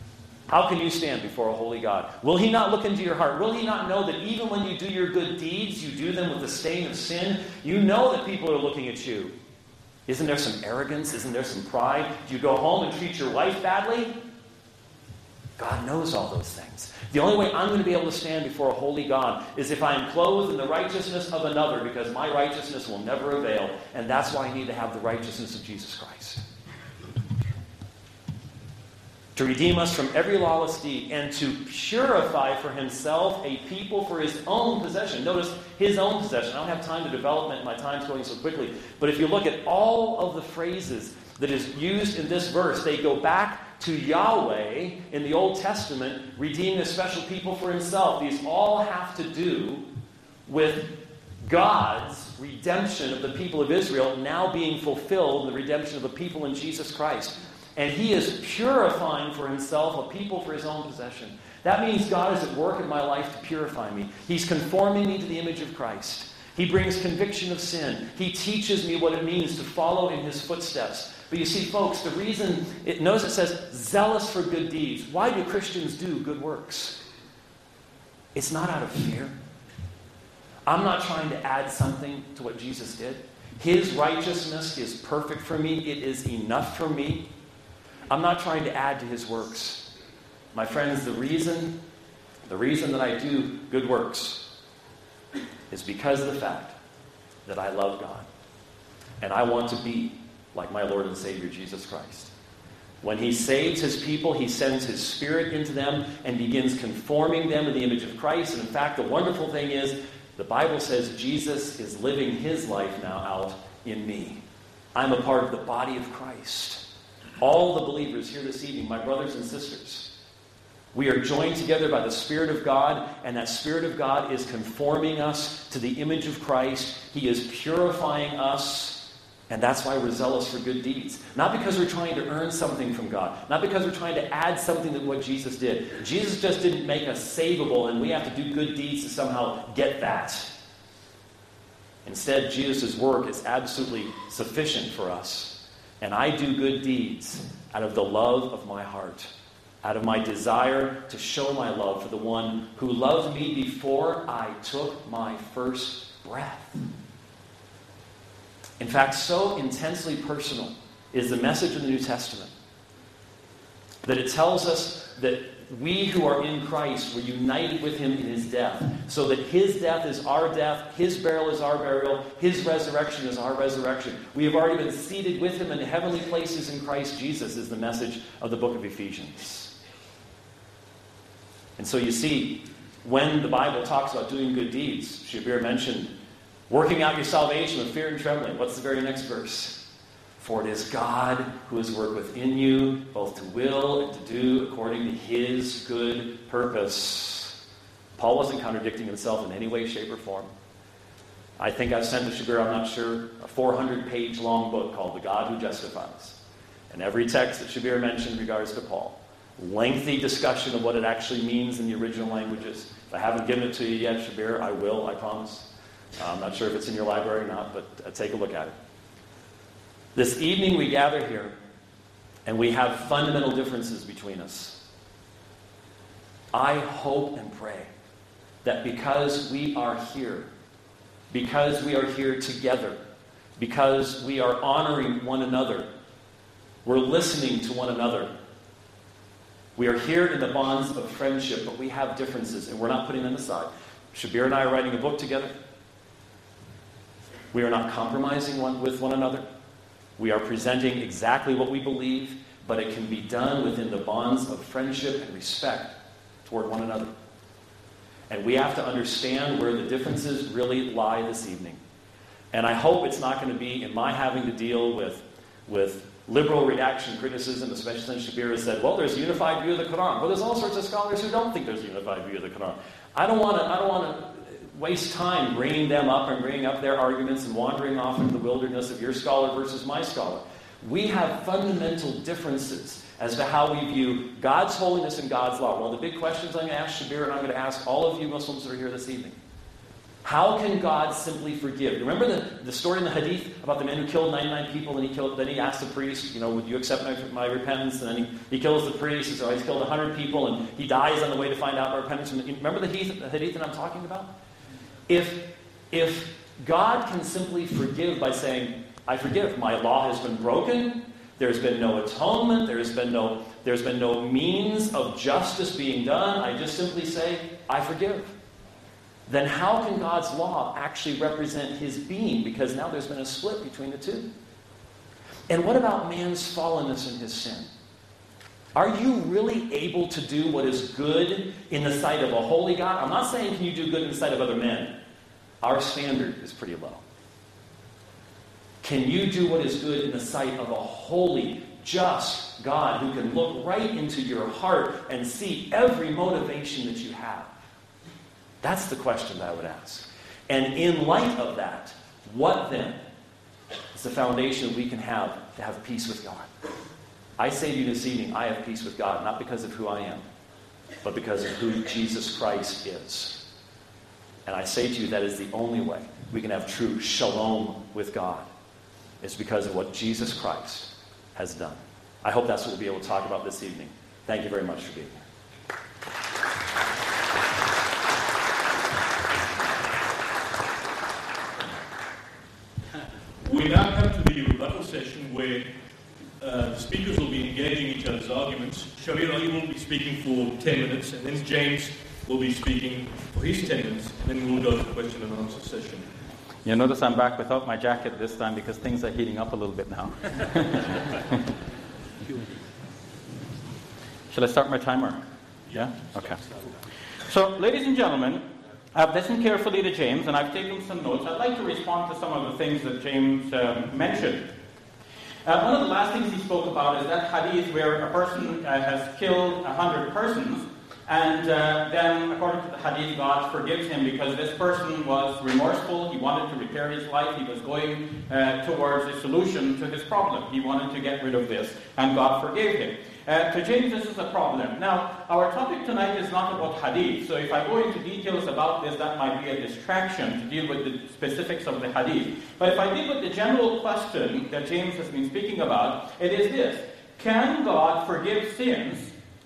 How can you stand before a holy God? Will he not look into your heart? Will he not know that even when you do your good deeds, you do them with the stain of sin? You know that people are looking at you. Isn't there some arrogance? Isn't there some pride? Do you go home and treat your wife badly? God knows all those things. The only way I'm going to be able to stand before a holy God is if I am clothed in the righteousness of another, because my righteousness will never avail. And that's why I need to have the righteousness of Jesus Christ. To redeem us from every lawless deed, and to purify for himself a people for his own possession. Notice, his own possession. I don't have time to develop it. My time's going so quickly. But if you look at all of the phrases that is used in this verse, they go back to Yahweh in the Old Testament, redeeming a special people for himself. These all have to do with God's redemption of the people of Israel now being fulfilled in the redemption of the people in Jesus Christ. And he is purifying for himself a people for his own possession. That means God is at work in my life to purify me. He's conforming me to the image of Christ. He brings conviction of sin. He teaches me what it means to follow in his footsteps. But you see, folks, the reason, it knows it says, zealous for good deeds. Why do Christians do good works? It's not out of fear. I'm not trying to add something to what Jesus did. His righteousness is perfect for me. It is enough for me. I'm not trying to add to his works. My friends, the reason, the reason that I do good works is because of the fact that I love God. And I want to be like my Lord and Savior, Jesus Christ. When he saves his people, he sends his Spirit into them and begins conforming them in the image of Christ. And in fact, the wonderful thing is, the Bible says Jesus is living his life now out in me. I'm a part of the body of Christ. All the believers here this evening, my brothers and sisters, we are joined together by the Spirit of God, and that Spirit of God is conforming us to the image of Christ. He is purifying us, and that's why we're zealous for good deeds. Not because we're trying to earn something from God, not because we're trying to add something to what Jesus did. Jesus just didn't make us savable, and we have to do good deeds to somehow get that. Instead, Jesus' work is absolutely sufficient for us. And I do good deeds out of the love of my heart, out of my desire to show my love for the one who loved me before I took my first breath. In fact, so intensely personal is the message of the New Testament that it tells us that we who are in Christ were united with him in his death, so that his death is our death, his burial is our burial, his resurrection is our resurrection. We have already been seated with him in heavenly places in Christ Jesus, is the message of the book of Ephesians. And so you see, when the Bible talks about doing good deeds, Shabir mentioned working out your salvation with fear and trembling. What's the very next verse? For it is God who has worked within you, both to will and to do according to his good purpose. Paul wasn't contradicting himself in any way, shape, or form. I think I've sent to Shabir, I'm not sure, a four hundred page long book called The God Who Justifies. And every text that Shabir mentioned in regards to Paul, lengthy discussion of what it actually means in the original languages. If I haven't given it to you yet, Shabir, I will, I promise. I'm not sure if it's in your library or not, but uh, take a look at it. This evening we gather here, and we have fundamental differences between us. I hope and pray that because we are here, because we are here together, because we are honoring one another, we're listening to one another. We are here in the bonds of friendship, but we have differences, and we're not putting them aside. Shabir and I are writing a book together. We are not compromising one with one another. We are presenting exactly what we believe, but it can be done within the bonds of friendship and respect toward one another. And we have to understand where the differences really lie this evening. And I hope it's not going to be in my having to deal with, with liberal reaction criticism, especially since Shabir has said, well, there's a unified view of the Quran. Well, there's all sorts of scholars who don't think there's a unified view of the Quran. I don't want to, I don't want to waste time bringing them up and bringing up their arguments and wandering off into the wilderness of your scholar versus my scholar. We have fundamental differences as to how we view God's holiness and God's law. One of the big questions I'm going to ask Shabir, and I'm going to ask all of you Muslims that are here this evening. How can God simply forgive? Remember the, the story in the Hadith about the man who killed ninety-nine people, and he killed, then he asked the priest, you know, would you accept my, my repentance? And then he, he kills the priest, and so he's killed one hundred people, and he dies on the way to find out repentance. Remember the Hadith, the Hadith that I'm talking about? If, if God can simply forgive by saying, I forgive, my law has been broken, there's been no atonement, there's been no, there's been no means of justice being done, I just simply say, I forgive. Then how can God's law actually represent his being? Because now there's been a split between the two. And what about man's fallenness and his sin? Are you really able to do what is good in the sight of a holy God? I'm not saying can you do good in the sight of other men. Our standard is pretty low. Can you do what is good in the sight of a holy, just God who can look right into your heart and see every motivation that you have? That's the question that I would ask. And in light of that, what then is the foundation we can have to have peace with God? I say to you this evening, I have peace with God, not because of who I am, but because of who Jesus Christ is. And I say to you that is the only way we can have true shalom with God. It's because of what Jesus Christ has done. I hope that's what we'll be able to talk about this evening. Thank you very much for being here. We now come to the rebuttal session where uh, the speakers will be engaging each other's arguments. Shabir Ali will be speaking for ten minutes, and then James will be speaking for his ten minutes, and then we'll go to the question and answer session. You notice I'm back without my jacket this time because things are heating up a little bit now. Shall I start my timer? Yeah? Okay. So, ladies and gentlemen, I've listened carefully to James and I've taken some notes. I'd like to respond to some of the things that James uh, mentioned. Uh, one of the last things he spoke about is that hadith where a person uh, has killed a hundred persons, and uh, then, according to the hadith, God forgives him because this person was remorseful. He wanted to repair his life. He was going uh, towards a solution to his problem. He wanted to get rid of this, and God forgave him. Uh, to James, this is a problem. Now, our topic tonight is not about hadith, so if I go into details about this, that might be a distraction to deal with the specifics of the hadith. But if I deal with the general question that James has been speaking about, it is this: can God forgive sins?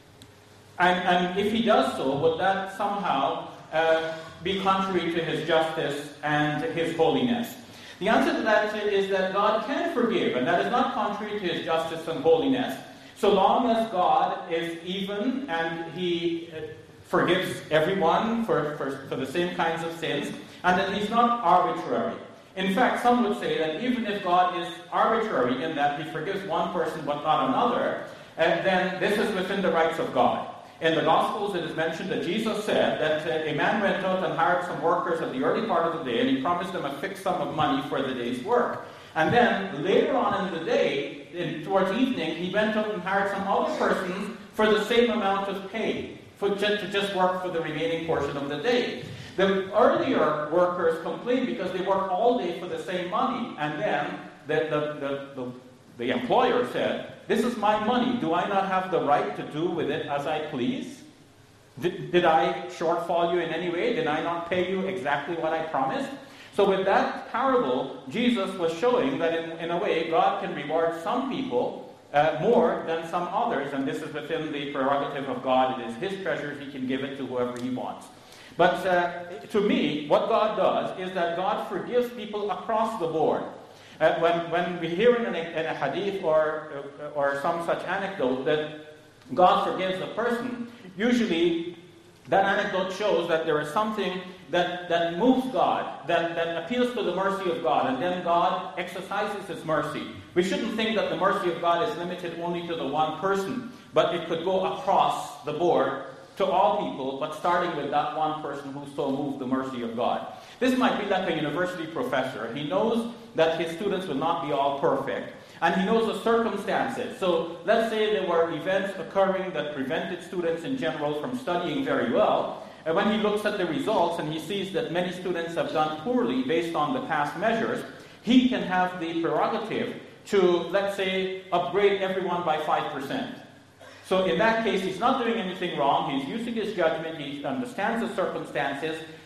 And, and if he does so, would that somehow uh, be contrary to his justice and his holiness? The answer to that is that God can forgive, and that is not contrary to his justice and holiness, so long as God is even and he uh, forgives everyone for, for, for the same kinds of sins, and that he's not arbitrary. In fact, some would say that even if God is arbitrary in that he forgives one person but not another, uh, then this is within the rights of God. In the Gospels, it is mentioned that Jesus said that uh, a man went out and hired some workers at the early part of the day, and he promised them a fixed sum of money for the day's work. And then, later on in the day, in, towards evening, he went out and hired some other persons for the same amount of pay, for, to just work for the remaining portion of the day. The earlier workers complained because they worked all day for the same money, and then the, the, the, the, the employer said, "This is my money. Do I not have the right to do with it as I please? Did, did I shortfall you in any way? Did I not pay you exactly what I promised?" So with that parable, Jesus was showing that in, in a way, God can reward some people uh, more than some others, and this is within the prerogative of God. It is his treasure. He can give it to whoever he wants. But uh, to me, what God does is that God forgives people across the board. Uh, when, when we hear in a, in a hadith or, uh, or some such anecdote that God forgives a person, usually that anecdote shows that there is something that, that moves God, that, that appeals to the mercy of God, and then God exercises his mercy. We shouldn't think that the mercy of God is limited only to the one person, but it could go across the board to all people, but starting with that one person who so moved the mercy of God. This might be like a university professor. He knows that his students will not be all perfect, and he knows the circumstances. So let's say there were events occurring that prevented students in general from studying very well, and when he looks at the results and he sees that many students have done poorly based on the past measures, he can have the prerogative to, let's say, upgrade everyone by five percent. So in that case, he's not doing anything wrong. He's using his judgment. He understands the circumstances.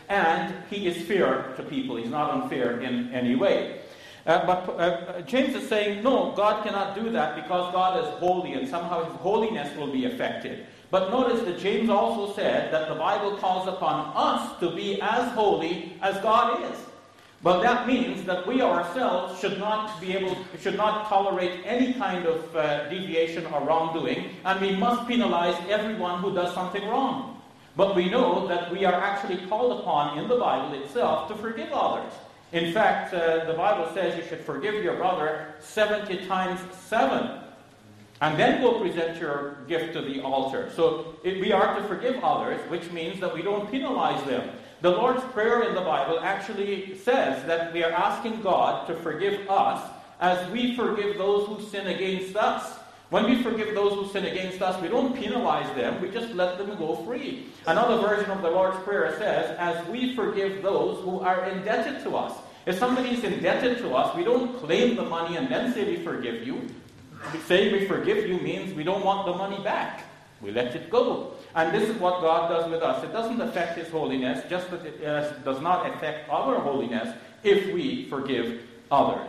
and he is fair to people. He's not unfair in any way. Uh, but uh, James is saying, no, God cannot do that because God is holy and somehow his holiness will be affected. But notice that James also said that the Bible calls upon us to be as holy as God is. But that means that we ourselves should not be able, should not tolerate any kind of uh, deviation or wrongdoing, and we must penalize everyone who does something wrong. But we know that we are actually called upon in the Bible itself to forgive others. In fact, uh, the Bible says you should forgive your brother seventy times seven. And then go present your gift to the altar. So it, we are to forgive others, which means that we don't penalize them. The Lord's Prayer in the Bible actually says that we are asking God to forgive us as we forgive those who sin against us. When we forgive those who sin against us, we don't penalize them, we just let them go free. Another version of the Lord's Prayer says, as we forgive those who are indebted to us. If somebody is indebted to us, we don't claim the money and then say we forgive you. Saying we forgive you means we don't want the money back. We let it go. And this is what God does with us. It doesn't affect his holiness, just as it uh, does not affect our holiness if we forgive others.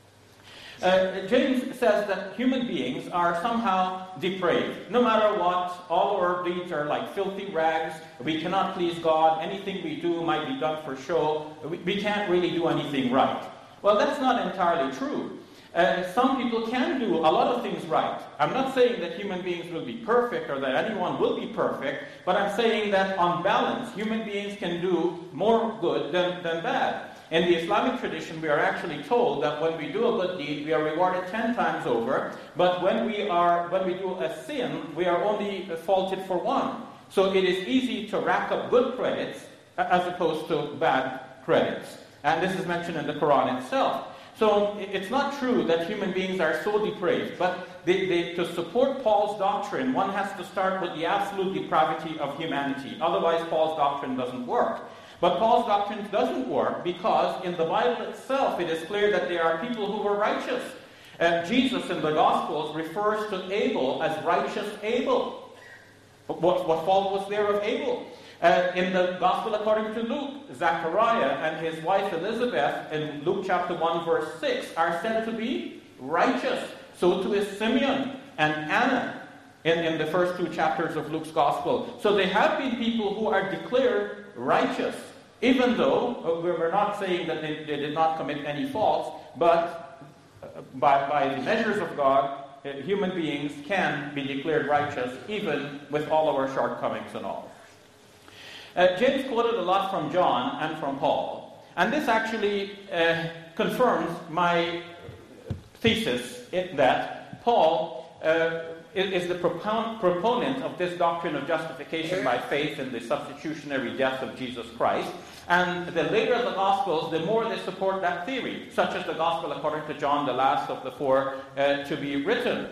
Uh, James says that human beings are somehow depraved. No matter what, all our deeds are like filthy rags. We cannot please God. Anything we do might be done for show. We, we can't really do anything right. Well, that's not entirely true. Uh, some people can do a lot of things right. I'm not saying that human beings will be perfect or that anyone will be perfect, but I'm saying that on balance, human beings can do more good than, than bad. In the Islamic tradition, we are actually told that when we do a good deed, we are rewarded ten times over, but when we are when we do a sin, we are only faulted for one. So it is easy to rack up good credits as opposed to bad credits. And this is mentioned in the Quran itself. So it's not true that human beings are so depraved, but they, they, to support Paul's doctrine, one has to start with the absolute depravity of humanity. Otherwise, Paul's doctrine doesn't work. But Paul's doctrine doesn't work because in the Bible itself, it is clear that there are people who were righteous. And Jesus in the Gospels refers to Abel as righteous Abel. What, what fault was there of Abel? Uh, in the Gospel according to Luke, Zechariah and his wife Elizabeth in Luke chapter one verse six are said to be righteous. So too is Simeon and Anna in, in the first two chapters of Luke's Gospel. So there have been people who are declared righteous, even though uh, we're not saying that they, they did not commit any faults, but uh, by, by the measures of God, uh, human beings can be declared righteous even with all of our shortcomings and all. Uh, James quoted a lot from John and from Paul, and this actually uh, confirms my thesis in that Paul uh, is the propon- proponent of this doctrine of justification by faith in the substitutionary death of Jesus Christ, and the later the Gospels, the more they support that theory, such as the Gospel according to John, the last of the four uh, to be written.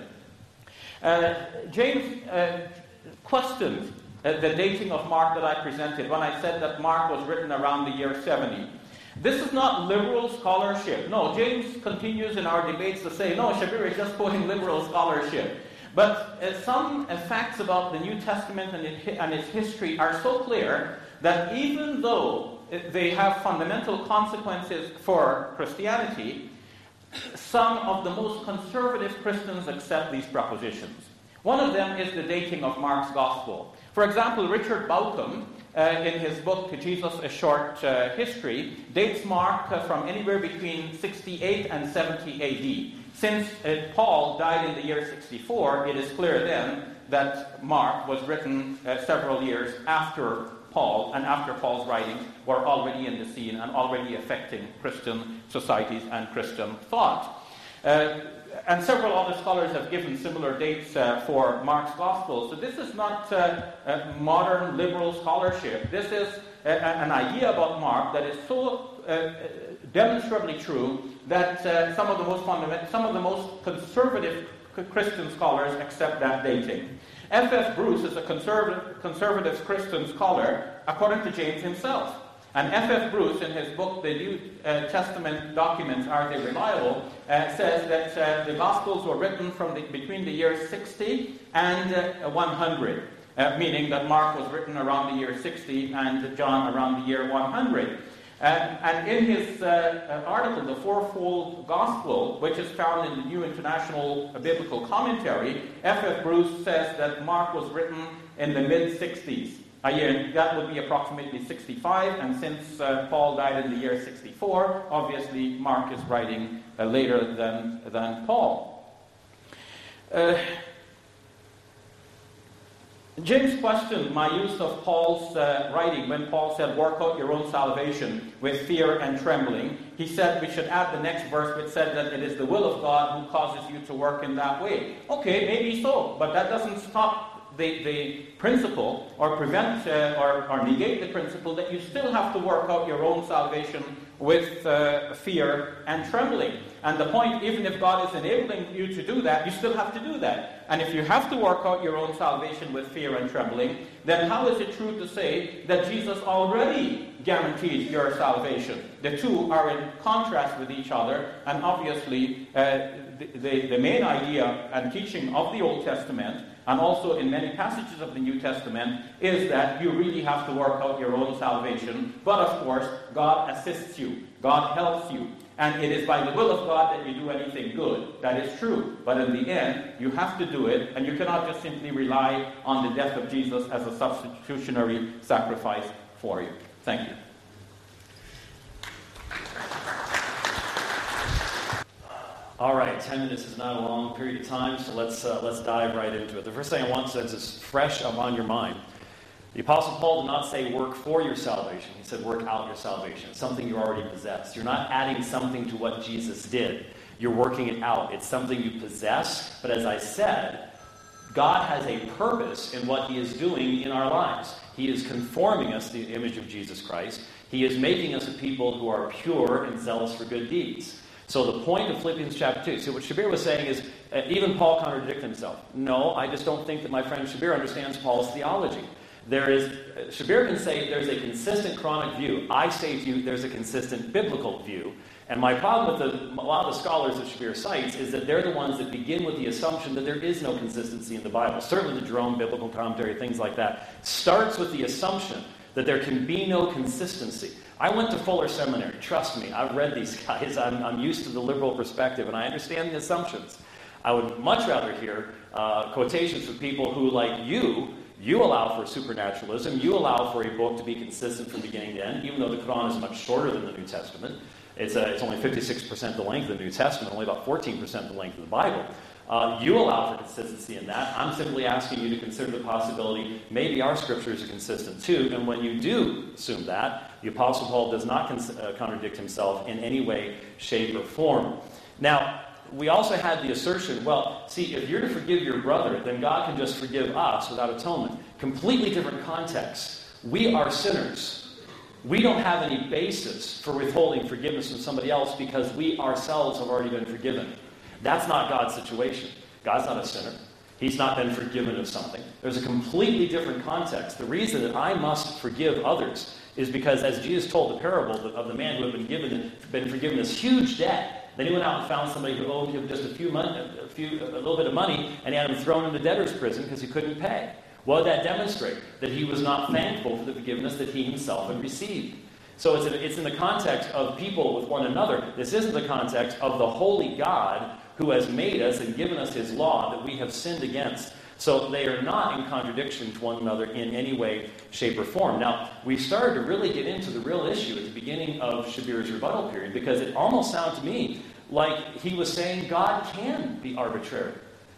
Uh, James uh, questioned Uh, the dating of Mark that I presented when I said that Mark was written around the year seventy. This is not liberal scholarship. No, James continues in our debates to say, no, Shabir is just quoting liberal scholarship. But uh, some uh, facts about the New Testament and, it, and its history are so clear that even though they have fundamental consequences for Christianity, some of the most conservative Christians accept these propositions. One of them is the dating of Mark's Gospel. For example, Richard Bauckham, uh, in his book, Jesus, A Short uh, History, dates Mark uh, from anywhere between sixty-eight and seventy A D. Since uh, Paul died in the year sixty-four, it is clear then that Mark was written uh, several years after Paul, and after Paul's writings were already in the scene and already affecting Christian societies and Christian thought. Uh, And several other scholars have given similar dates uh, for Mark's Gospel. So this is not uh, uh, modern liberal scholarship. This is uh, an idea about Mark that is so uh, demonstrably true that uh, some of the most fundamental, some of the most conservative Christian scholars accept that dating. F F Bruce is a conservative, conservative Christian scholar, according to James himself. And F F Bruce, in his book, The New uh, Testament Documents, Are They Reliable?, uh, says that uh, the Gospels were written from the, between the years sixty and uh, one hundred. uh, meaning that Mark was written around the year sixty and John around the year one hundred. Uh, and in his uh, article, The Fourfold Gospel, which is found in the New International Biblical Commentary, F F Bruce says that Mark was written in the mid-sixties. A year, that would be approximately sixty-five, and since uh, Paul died in the year sixty-four, obviously Mark is writing uh, later than, than Paul. Uh, James questioned my use of Paul's uh, writing when Paul said, work out your own salvation with fear and trembling. He said we should add the next verse which said that it is the will of God who causes you to work in that way. Okay, maybe so, but that doesn't stop the, the principle or prevent uh, or, or negate the principle that you still have to work out your own salvation with uh, fear and trembling. And the point, even if God is enabling you to do that, you still have to do that. And if you have to work out your own salvation with fear and trembling, then how is it true to say that Jesus already guarantees your salvation? The two are in contrast with each other, and obviously uh, the, the, the main idea and teaching of the Old Testament, and also in many passages of the New Testament, is that you really have to work out your own salvation. But of course, God assists you. God helps you. And it is by the will of God that you do anything good. That is true. But in the end, you have to do it, and you cannot just simply rely on the death of Jesus as a substitutionary sacrifice for you. Thank you. All right, ten minutes is not a long period of time, so let's uh, let's dive right into it. The first thing I want, since it's fresh up on your mind, the Apostle Paul did not say work for your salvation. He said work out your salvation. It's something you already possess. You're not adding something to what Jesus did. You're working it out. It's something you possess, but as I said, God has a purpose in what He is doing in our lives. He is conforming us to the image of Jesus Christ. He is making us a people who are pure and zealous for good deeds. So the point of Philippians chapter two, see what Shabir was saying is, uh, even Paul contradicted himself. No, I just don't think that my friend Shabir understands Paul's theology. There is, uh, Shabir can say there's a consistent Quranic view. I say to you there's a consistent biblical view. And my problem with the, a lot of the scholars that Shabir cites is that they're the ones that begin with the assumption that there is no consistency in the Bible. Certainly the Jerome Biblical Commentary, things like that, starts with the assumption that there can be no consistency. I went to Fuller Seminary. Trust me, I've read these guys. I'm, I'm used to the liberal perspective, and I understand the assumptions. I would much rather hear uh, quotations from people who, like you, you allow for supernaturalism. You allow for a book to be consistent from beginning to end, even though the Quran is much shorter than the New Testament. It's, uh, it's only fifty-six percent the length of the New Testament, only about fourteen percent the length of the Bible. Uh, you allow for consistency in that. I'm simply asking you to consider the possibility maybe our scriptures are consistent too. And when you do assume that, the Apostle Paul does not con- uh, contradict himself in any way, shape, or form. Now, we also had the assertion, well, see, if you're to forgive your brother, then God can just forgive us without atonement. Completely different context. We are sinners. We don't have any basis for withholding forgiveness from somebody else because we ourselves have already been forgiven. That's not God's situation. God's not a sinner. He's not been forgiven of something. There's a completely different context. The reason that I must forgive others is because, as Jesus told the parable of the man who had been given, been forgiven this huge debt, then he went out and found somebody who owed him just a few money, a few, a little bit of money, and he had him thrown into debtor's prison because he couldn't pay. What did that demonstrate? That he was not thankful for the forgiveness that he himself had received. So it's in, it's in the context of people with one another. This isn't the context of the holy God who has made us and given us His law that we have sinned against. So they are not in contradiction to one another in any way, shape, or form. Now, we started to really get into the real issue at the beginning of Shabir's rebuttal period because it almost sounded to me like he was saying God can be arbitrary.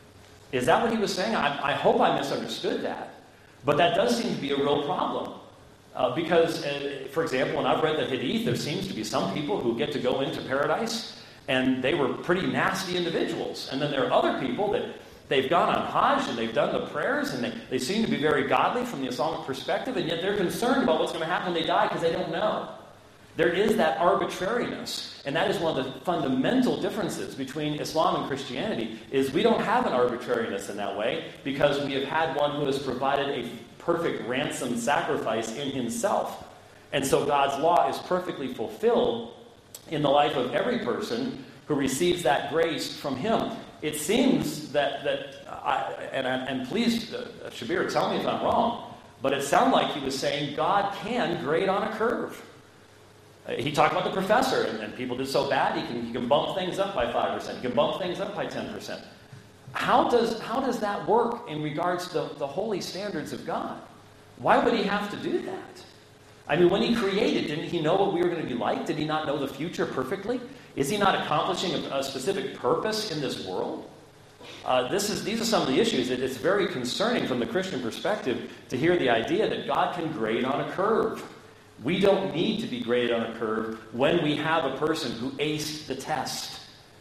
Is that what he was saying? I, I hope I misunderstood that. But that does seem to be a real problem. Uh, because, uh, for example, when I've read the Hadith, there seems to be some people who get to go into paradise and they were pretty nasty individuals. And then there are other people that they've gone on Hajj and they've done the prayers and they, they seem to be very godly from the Islamic perspective, and yet they're concerned about what's going to happen when they die because they don't know. There is that arbitrariness, and that is one of the fundamental differences between Islam and Christianity, is we don't have an arbitrariness in that way because we have had one who has provided a perfect ransom sacrifice in Himself. And so God's law is perfectly fulfilled in the life of every person who receives that grace from Him. it seems that, that I, and, and please, uh, Shabir, tell me if I'm wrong, but it sounded like he was saying God can grade on a curve. Uh, he talked about the professor, and, and people did so bad, he can, he can bump things up by five percent. He can bump things up by ten percent. How does, how does that work in regards to the, the holy standards of God? Why would he have to do that? I mean, when he created, didn't he know what we were going to be like? Did he not know the future perfectly? Is he not accomplishing a, a specific purpose in this world? Uh, this is, these are some of the issues. It, it's very concerning from the Christian perspective to hear the idea that God can grade on a curve. We don't need to be graded on a curve when we have a person who aced the test.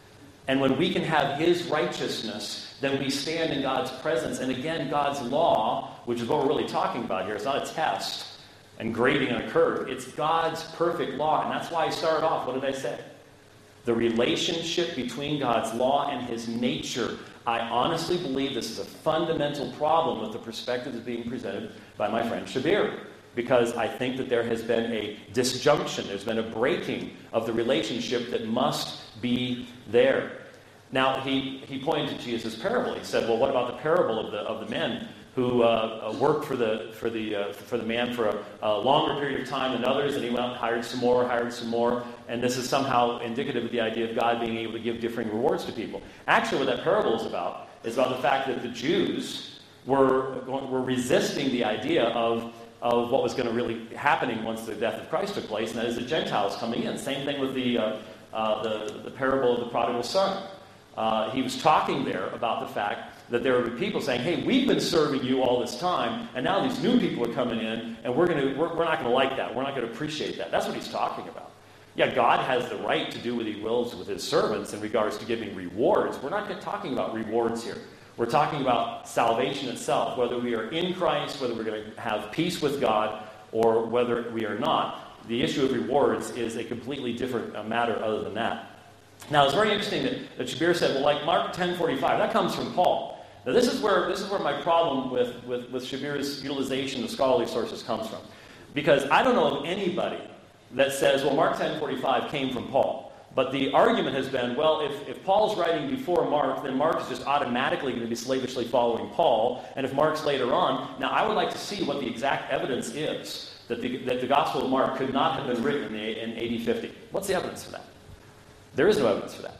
And when we can have his righteousness, then we stand in God's presence. And again, God's law, which is what we're really talking about here, it's not a test and grading on a curve. It's God's perfect law. And that's why I started off. What did I say? The relationship between God's law and his nature. I honestly believe this is a fundamental problem with the perspective that's being presented by my friend Shabir. Because I think that there has been a disjunction. There's been a breaking of the relationship that must be there. Now, he, he pointed to Jesus' parable. He said, well, what about the parable of the of the men who uh, worked for the for the uh, for the man for a, a longer period of time than others, and he went out and hired some more, hired some more, and this is somehow indicative of the idea of God being able to give differing rewards to people. Actually, what that parable is about is about the fact that the Jews were were resisting the idea of of what was going to really happening once the death of Christ took place, and that is the Gentiles coming in. Same thing with the uh, uh, the, the parable of the prodigal son. Uh, he was talking there about the fact that there were people saying, hey, we've been serving you all this time, and now these new people are coming in, and we're, gonna, we're, we're not going to like that. We're not going to appreciate that. That's what he's talking about. Yeah, God has the right to do what he wills with his servants in regards to giving rewards. We're not talking about rewards here. We're talking about salvation itself, whether we are in Christ, whether we're going to have peace with God, or whether we are not. The issue of rewards is a completely different uh, matter other than that. Now, it's very interesting that, that Shabir said, well, like Mark ten forty-five, that comes from Paul. Now, this is where this is where my problem with, with, with Shabir's utilization of scholarly sources comes from. Because I don't know of anybody that says, well, Mark ten forty-five came from Paul. But the argument has been, well, if, if Paul's writing before Mark, then Mark is just automatically going to be slavishly following Paul. And if Mark's later on, now I would like to see what the exact evidence is that the, that the Gospel of Mark could not have been written in, the, in A D fifty. What's the evidence for that? There is no evidence for that.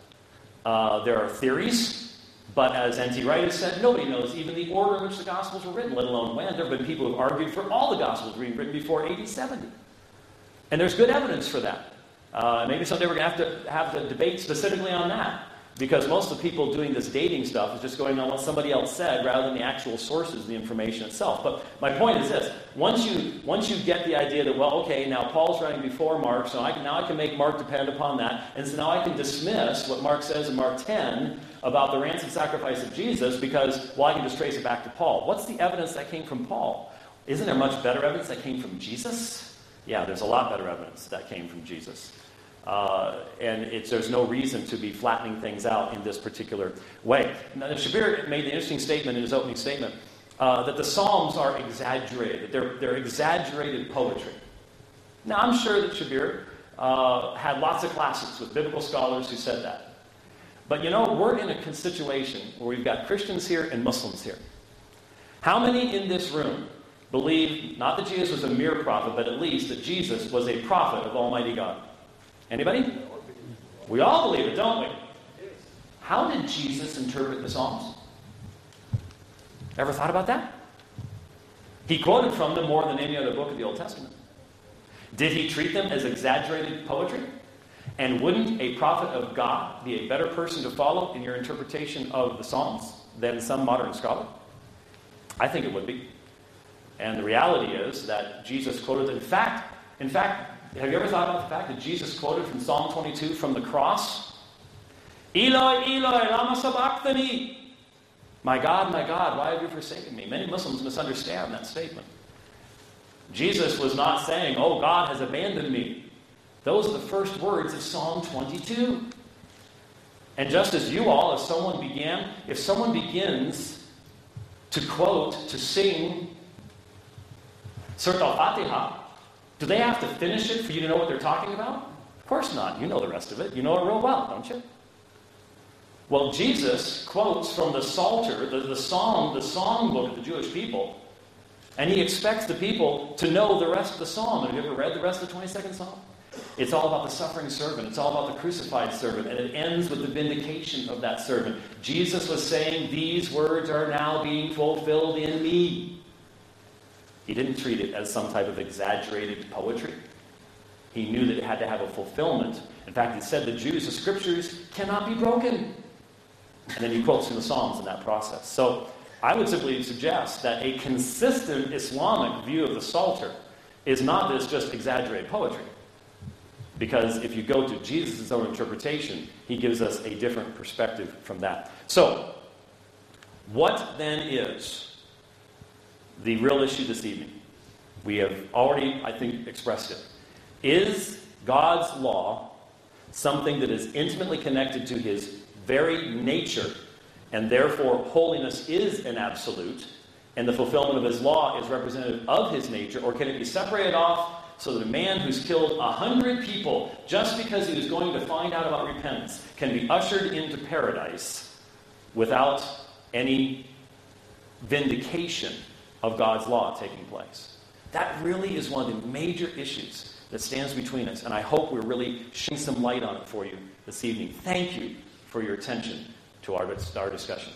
Uh, there are theories, but as N T Wright has said, nobody knows even the order in which the Gospels were written, let alone when. There have been people who have argued for all the Gospels being written before A D seventy. And there's good evidence for that. Uh, maybe someday we're going to have to have a debate specifically on that, because most of the people doing this dating stuff is just going on what somebody else said rather than the actual sources of the information itself. But my point is this. Once you once you get the idea that, well, okay, now Paul's writing before Mark, so I can, now I can make Mark depend upon that, and so now I can dismiss what Mark says in Mark ten about the ransom sacrifice of Jesus because, well, I can just trace it back to Paul. What's the evidence that came from Paul? Isn't there much better evidence that came from Jesus? Yeah, there's a lot better evidence that came from Jesus. Uh, and it's, there's no reason to be flattening things out in this particular way. Now, Shabir made the interesting statement in his opening statement uh, that the Psalms are exaggerated. They're, they're exaggerated poetry. Now, I'm sure that Shabir uh, had lots of classes with biblical scholars who said that. But, you know, we're in a situation where we've got Christians here and Muslims here. How many in this room believe, not that Jesus was a mere prophet, but at least that Jesus was a prophet of Almighty God? Anybody? We all believe it, don't we? How did Jesus interpret the Psalms? Ever thought about that? He quoted from them more than any other book of the Old Testament. Did he treat them as exaggerated poetry? And wouldn't a prophet of God be a better person to follow in your interpretation of the Psalms than some modern scholar? I think it would be. And the reality is that Jesus quoted, in fact, in fact, have you ever thought about the fact that Jesus quoted from Psalm twenty-two from the cross? Eloi, Eloi, lama sabachthani. My God, my God, why have you forsaken me? Many Muslims misunderstand that statement. Jesus was not saying, oh, God has abandoned me. Those are the first words of Psalm twenty-two. And just as you all, if someone began, if someone begins to quote, to sing Surat al-Fatiha, do they have to finish it for you to know what they're talking about? Of course not. You know the rest of it. You know it real well, don't you? Well, Jesus quotes from the Psalter, the, the psalm, the song book of the Jewish people, and he expects the people to know the rest of the psalm. Have you ever read the rest of the twenty-second Psalm? It's all about the suffering servant. It's all about the crucified servant. And it ends with the vindication of that servant. Jesus was saying, these words are now being fulfilled in me. He didn't treat it as some type of exaggerated poetry. He knew that it had to have a fulfillment. In fact, he said the Jews, the scriptures cannot be broken. And then he quotes from the Psalms in that process. So I would simply suggest that a consistent Islamic view of the Psalter is not that it's just exaggerated poetry. Because if you go to Jesus' own interpretation, he gives us a different perspective from that. So, what then is the real issue this evening? We have already, I think, expressed it. Is God's law something that is intimately connected to his very nature, and therefore holiness is an absolute, and the fulfillment of his law is representative of his nature, or can it be separated off so that a man who's killed a hundred people just because he was going to find out about repentance can be ushered into paradise without any vindication of God's law taking place? That really is one of the major issues that stands between us, and I hope we're really shedding some light on it for you this evening. Thank you for your attention to our, our discussion.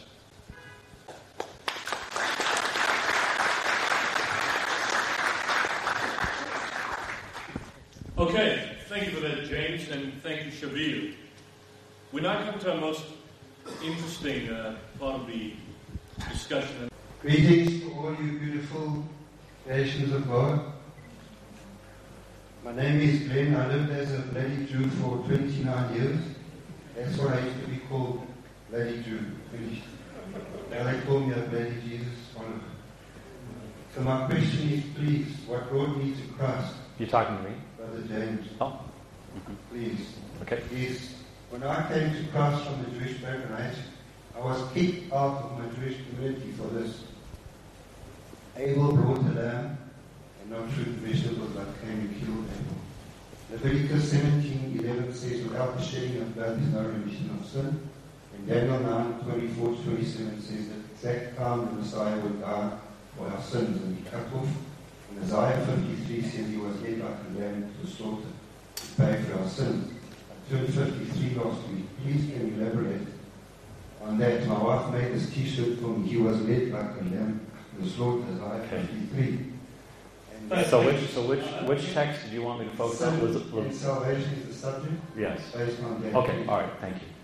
Okay, thank you for that, James, and thank you, Shabir. We now come to our most interesting uh, part of the discussion. Greetings to all you beautiful creations of God. My name is Glenn. I lived as a bloody Jew for twenty-nine years. That's what I used to be called, bloody Jew. Now they call me a bloody Jesus. So my question is, please, what brought me to Christ? You talking to me? Brother James. Oh. Mm-hmm. Please. Okay. Is when I came to Christ from the Jewish background, I was kicked out of my Jewish community for this. Abel brought a lamb, and not fruit and vegetables, but came and killed Abel. Leviticus seventeen eleven says, without the shedding of blood, there is no remission of sin. And Daniel nine twenty-four to twenty-seven says that exact time the Messiah would die for our sins and be cut off. And Isaiah fifty-three says he was led like a lamb to the slaughter to pay for our sins. I turned fifty-three last week. Please can you elaborate on that? My wife made this t-shirt for me. He was led like a lamb to the slaughter, Isaiah fifty-three. And So which so which which text do you want me to focus on? Was it, was and salvation is the subject? Yes. Based on that. Okay, all right, thank you.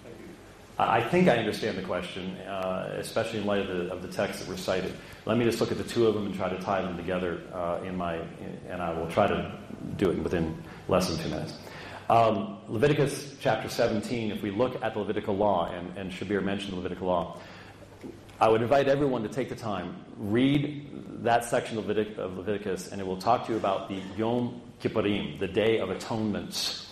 I think I understand the question, uh, especially in light of the, of the texts that were cited. Let me just look at the two of them and try to tie them together uh, in my, and I will try to do it within less than two minutes. Um, Leviticus chapter seventeen, if we look at the Levitical law, and, and Shabir mentioned the Levitical law, I would invite everyone to take the time, read that section of, Levitic, of Leviticus, and it will talk to you about the Yom Kippurim, the Day of Atonement.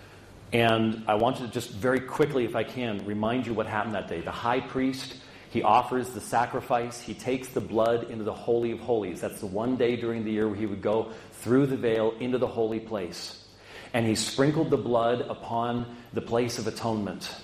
And I want to just very quickly, if I can, remind you what happened that day. The high priest, he offers the sacrifice. He takes the blood into the Holy of Holies. That's the one day during the year where he would go through the veil into the holy place. And he sprinkled the blood upon the place of atonement.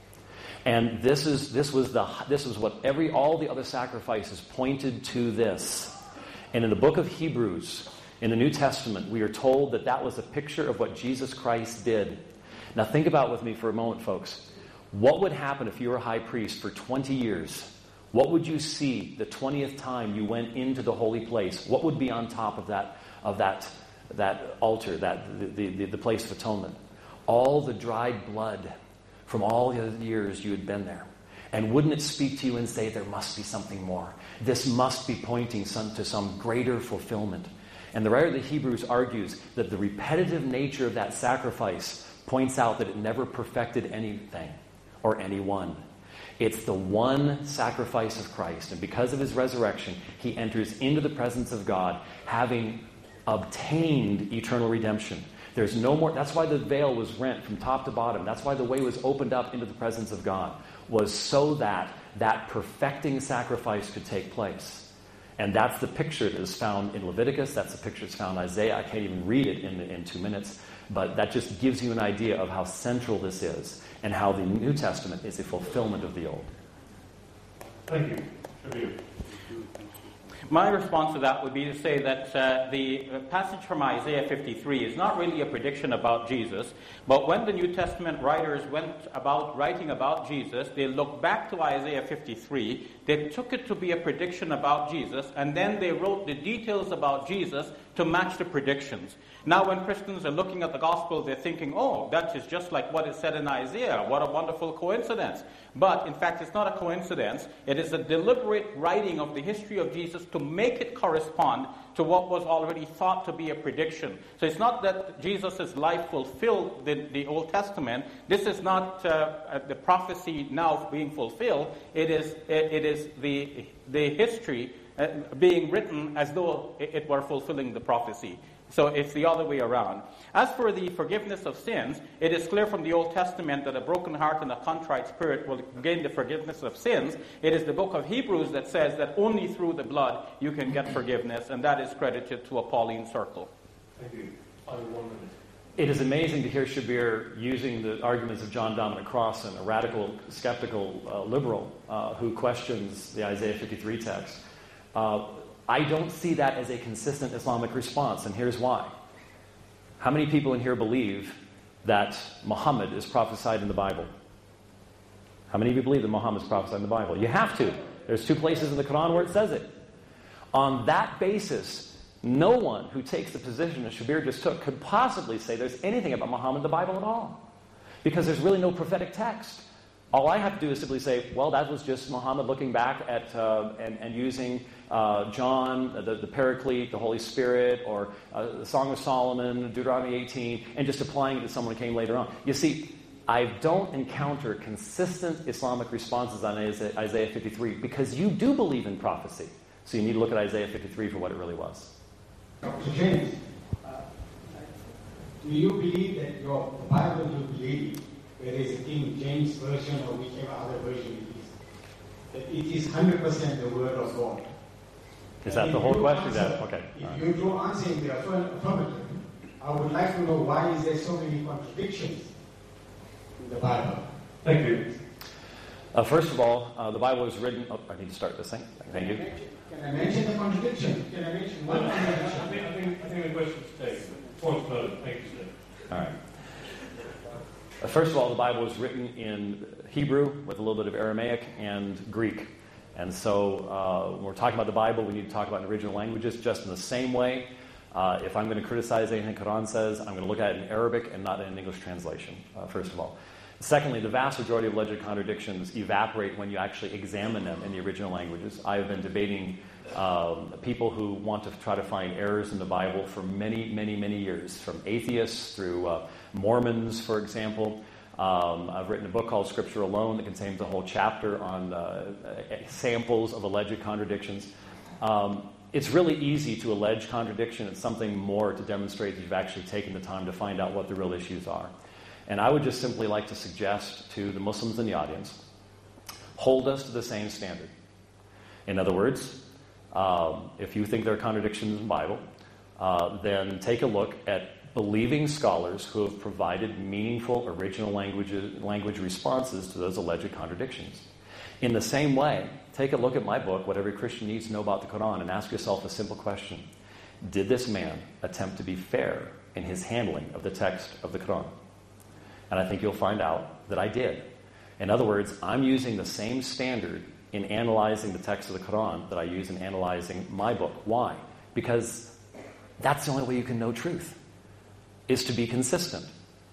And this is this was the this was what every all the other sacrifices pointed to this. And in the book of Hebrews, in the New Testament, we are told that that was a picture of what Jesus Christ did. Now think about with me for a moment, folks. What would happen if you were a high priest for twenty years? What would you see the twentieth time you went into the holy place? What would be on top of that of that that altar, that the, the, the place of atonement? All the dried blood from all the other years you had been there. And wouldn't it speak to you and say, there must be something more? This must be pointing some, to some greater fulfillment. And the writer of the Hebrews argues that the repetitive nature of that sacrifice points out that it never perfected anything or anyone. It's the one sacrifice of Christ. And because of his resurrection, he enters into the presence of God, having obtained eternal redemption. There's no more. That's why the veil was rent from top to bottom. That's why the way was opened up into the presence of God, was so that that perfecting sacrifice could take place. And that's the picture that is found in Leviticus. That's the picture that's found in Isaiah. I can't even read it in, in two minutes. But that just gives you an idea of how central this is and how the New Testament is a fulfillment of the Old. Thank you. Shabir. My response to that would be to say that uh, the passage from Isaiah fifty-three is not really a prediction about Jesus, but when the New Testament writers went about writing about Jesus, they looked back to Isaiah fifty-three, they took it to be a prediction about Jesus, and then they wrote the details about Jesus to match the predictions. Now when Christians are looking at the gospel, they're thinking, oh, that is just like what is said in Isaiah. What a wonderful coincidence. But in fact, it's not a coincidence. It is a deliberate writing of the history of Jesus to make it correspond to what was already thought to be a prediction. So it's not that Jesus' life fulfilled the, the Old Testament. This is not uh, the prophecy now being fulfilled. It is, it, it is the, the history uh, being written as though it, it were fulfilling the prophecy. So it's the other way around. As for the forgiveness of sins, it is clear from the Old Testament that a broken heart and a contrite spirit will gain the forgiveness of sins. It is the book of Hebrews that says that only through the blood you can get forgiveness, and that is credited to a Pauline circle. Thank you. One minute. It is amazing to hear Shabir using the arguments of John Dominic Crossan, a radical, skeptical uh, liberal uh, who questions the Isaiah fifty-three text. Uh, I don't see that as a consistent Islamic response, and here's why. How many people in here believe that Muhammad is prophesied in the Bible? How many of you believe that Muhammad is prophesied in the Bible? You have to. There's two places in the Quran where it says it. On that basis, no one who takes the position that Shabir just took could possibly say there's anything about Muhammad in the Bible at all. Because there's really no prophetic text. All I have to do is simply say, well, that was just Muhammad looking back at uh, and, and using uh, John, the, the Paraclete, the Holy Spirit, or uh, the Song of Solomon, Deuteronomy eighteen, and just applying it to someone who came later on. You see, I don't encounter consistent Islamic responses on Isaiah fifty-three because you do believe in prophecy. So you need to look at Isaiah fifty-three for what it really was. Doctor James, uh, do you believe that your the Bible you believe, whether it's a King James version or whichever other version it is, that it is one hundred percent the word of God? Is that the whole question? Answer, that, okay. If right. you do answer in the affirmative, I would like to know why is there so many contradictions in the Bible? Thank you. Uh, first of all, uh, the Bible was written... Oh, I need to start this thing. Thank you. Can I mention the contradiction? Can I mention one contradiction? I think, I think, I think the question's taken. Point further. Thank you, sir. All right. Uh, first of all, the Bible was written in Hebrew with a little bit of Aramaic and Greek. And so uh, when we're talking about the Bible, we need to talk about in original languages just in the same way. Uh, if I'm going to criticize anything the Quran says, I'm going to look at it in Arabic and not in an English translation, uh, first of all. Secondly, the vast majority of alleged contradictions evaporate when you actually examine them in the original languages. I have been debating um, people who want to try to find errors in the Bible for many, many, many years, from atheists through uh, Mormons, for example. Um, I've written a book called Scripture Alone that contains a whole chapter on uh, samples of alleged contradictions. Um, it's really easy to allege contradiction. It's something more to demonstrate that you've actually taken the time to find out what the real issues are. And I would just simply like to suggest to the Muslims in the audience, hold us to the same standard. In other words, um, if you think there are contradictions in the Bible, uh, then take a look at believing scholars who have provided meaningful original language, language responses to those alleged contradictions. In the same way, take a look at my book, What Every Christian Needs to Know About the Quran, and ask yourself a simple question. Did this man attempt to be fair in his handling of the text of the Quran? And I think you'll find out that I did. In other words, I'm using the same standard in analyzing the text of the Quran that I use in analyzing my book. Why? Because that's the only way you can know truth, is to be consistent.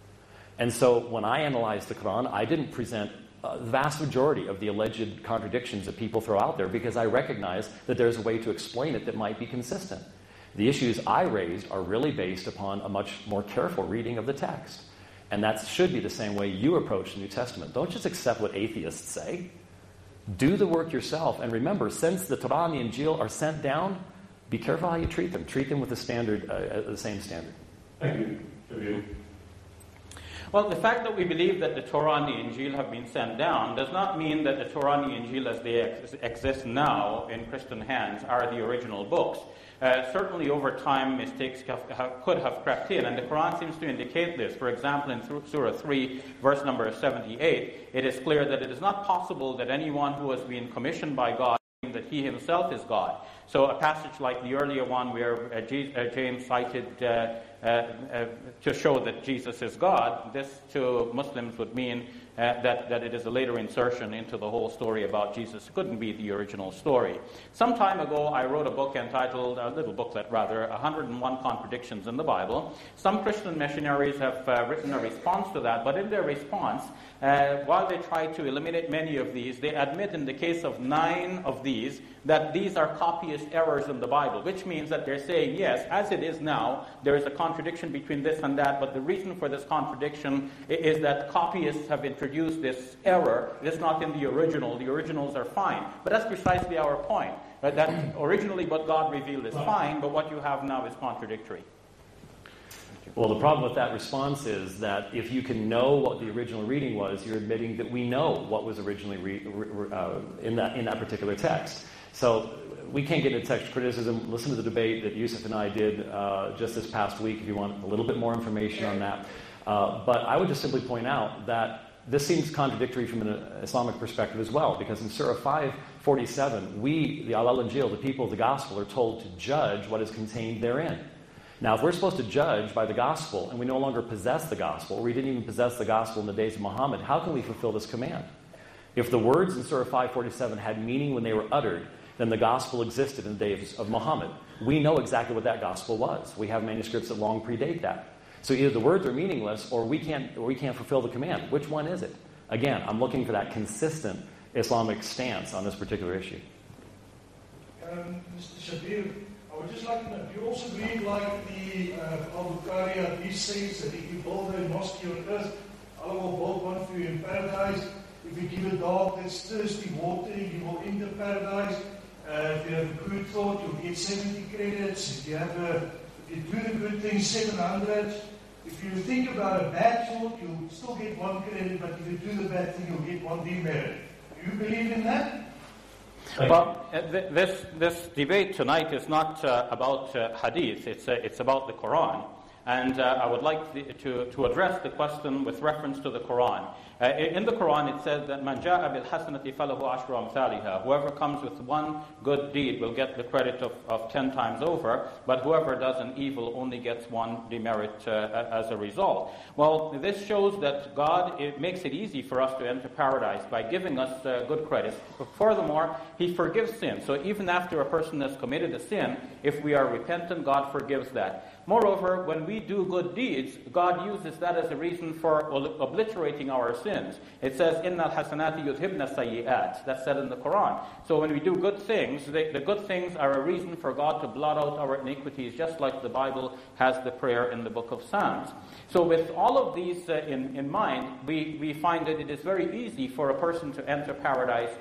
And so when I analyzed the Quran, I didn't present uh, the vast majority of the alleged contradictions that people throw out there because I recognize that there's a way to explain it that might be consistent. The issues I raised are really based upon a much more careful reading of the text. And that should be the same way you approach the New Testament. Don't just accept what atheists say. Do the work yourself. And remember, since the Torah and the Injil are sent down, be careful how you treat them. Treat them with the standard, uh, the same standard. Thank you. Well, the fact that we believe that the Torah and the Injil have been sent down does not mean that the Torah and the Injil as they ex- exist now in Christian hands are the original books. Uh, certainly over time mistakes have, have, could have crept in, and the Quran seems to indicate this. For example, in Surah three, verse number seventy-eight, it is clear that it is not possible that anyone who has been commissioned by God that he himself is God. So a passage like the earlier one where uh, G- uh, James cited uh, uh, uh, to show that Jesus is God, this to Muslims would mean uh, that, that it is a later insertion into the whole story about Jesus. It couldn't be the original story. Some time ago, I wrote a book entitled, a little booklet rather, one hundred and one Contradictions in the Bible. Some Christian missionaries have uh, written a response to that, but in their response, uh, while they try to eliminate many of these, they admit in the case of nine of these that these are copyist errors in the Bible, which means that they're saying, yes, as it is now, there is a contradiction between this and that, but the reason for this contradiction is that copyists have introduced this error. It is not in the original. The originals are fine. But that's precisely our point, right? That originally what God revealed is fine, but what you have now is contradictory. Well, the problem with that response is that if you can know what the original reading was, you're admitting that we know what was originally re- re- uh, in that in that particular text. So we can't get into text criticism. Listen to the debate that Yusuf and I did uh, just this past week if you want a little bit more information on that. Uh, but I would just simply point out that this seems contradictory from an Islamic perspective as well, because in Surah five forty-seven, we, the Al-Injil, the people of the gospel, are told to judge what is contained therein. Now, if we're supposed to judge by the gospel and we no longer possess the gospel, or we didn't even possess the gospel in the days of Muhammad, how can we fulfill this command? If the words in Surah five forty-seven had meaning when they were uttered, then the gospel existed in the days of Muhammad. We know exactly what that gospel was. We have manuscripts that long predate that. So either the words are meaningless or we can't, or we can't fulfill the command. Which one is it? Again, I'm looking for that consistent Islamic stance on this particular issue. Um, Mister Shabir, I would just like to know, do you also read like the uh, Al-Bukhari hadith says that if you build a mosque on earth, Allah will build one for you in paradise. If you give a dog that's thirsty water, you will enter paradise. Uh, if you have a good thought, you'll get seventy credits. If you have a, if you do the good things, seven hundred. If you think about a bad thought, you'll still get one credit, but if you do the bad thing, you'll get one demerit. Do you believe in that? Well, uh, th- this this debate tonight is not uh, about uh, hadith. It's uh, it's about the Quran, and uh, I would like the, to to address the question with reference to the Quran. Uh, in the Quran, it says that man ja'a bil hasanati falahu ashru amthaliha. Whoever comes with one good deed will get the credit of, of ten times over, but whoever does an evil only gets one demerit uh, as a result. Well, this shows that God it makes it easy for us to enter paradise by giving us uh, good credits. Furthermore, He forgives sin. So even after a person has committed a sin, if we are repentant, God forgives that. Moreover, when we do good deeds, God uses that as a reason for obliterating our sins. It says, "Innal hasanati yudhibna sayyi'at." That's said in the Quran. So when we do good things, the, the good things are a reason for God to blot out our iniquities, just like the Bible has the prayer in the book of Psalms. So with all of these uh, in, in mind, we, we find that it is very easy for a person to enter paradise,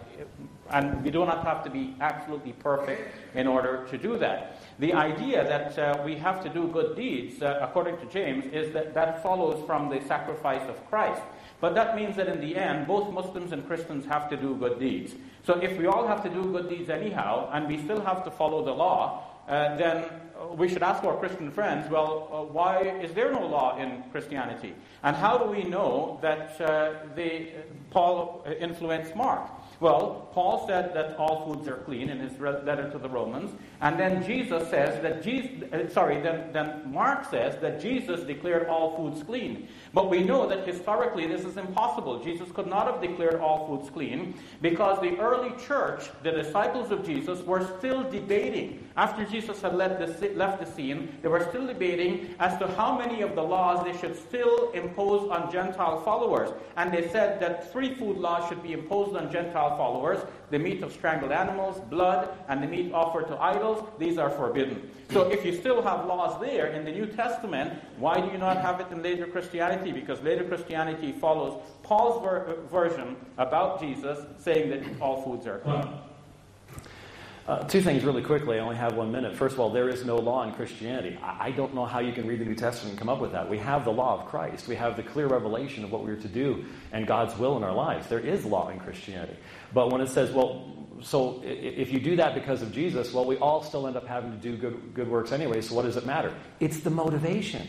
and we do not have to be absolutely perfect in order to do that. The idea that uh, we have to do good deeds, uh, according to James, is that that follows from the sacrifice of Christ. But that means that in the end, both Muslims and Christians have to do good deeds. So if we all have to do good deeds anyhow, and we still have to follow the law, uh, then we should ask our Christian friends, well, uh, why is there no law in Christianity? And how do we know that uh, the, Paul influenced Mark? Well, Paul said that all foods are clean in his letter to the Romans, and then Jesus says that Jesus, uh, sorry, then, then Mark says that Jesus declared all foods clean. But we know that historically this is impossible. Jesus could not have declared all foods clean because the early church, the disciples of Jesus, were still debating. After Jesus had left the, left the scene, they were still debating as to how many of the laws they should still impose on Gentile followers. And they said that three food laws should be imposed on Gentile followers: the meat of strangled animals, blood, and the meat offered to idols. These are forbidden. So if you still have laws there in the New Testament, why do you not have it in later Christianity? Because later Christianity follows Paul's ver- version about Jesus, saying that all foods are clean. Uh, two things really quickly. I only have one minute. First of all, there is no law in Christianity. I, I don't know how you can read the New Testament and come up with that. We have the law of Christ. We have the clear revelation of what we are to do and God's will in our lives. There is law in Christianity. But when it says, well, so if you do that because of Jesus, well, we all still end up having to do good, good works anyway, so what does it matter? It's the motivation.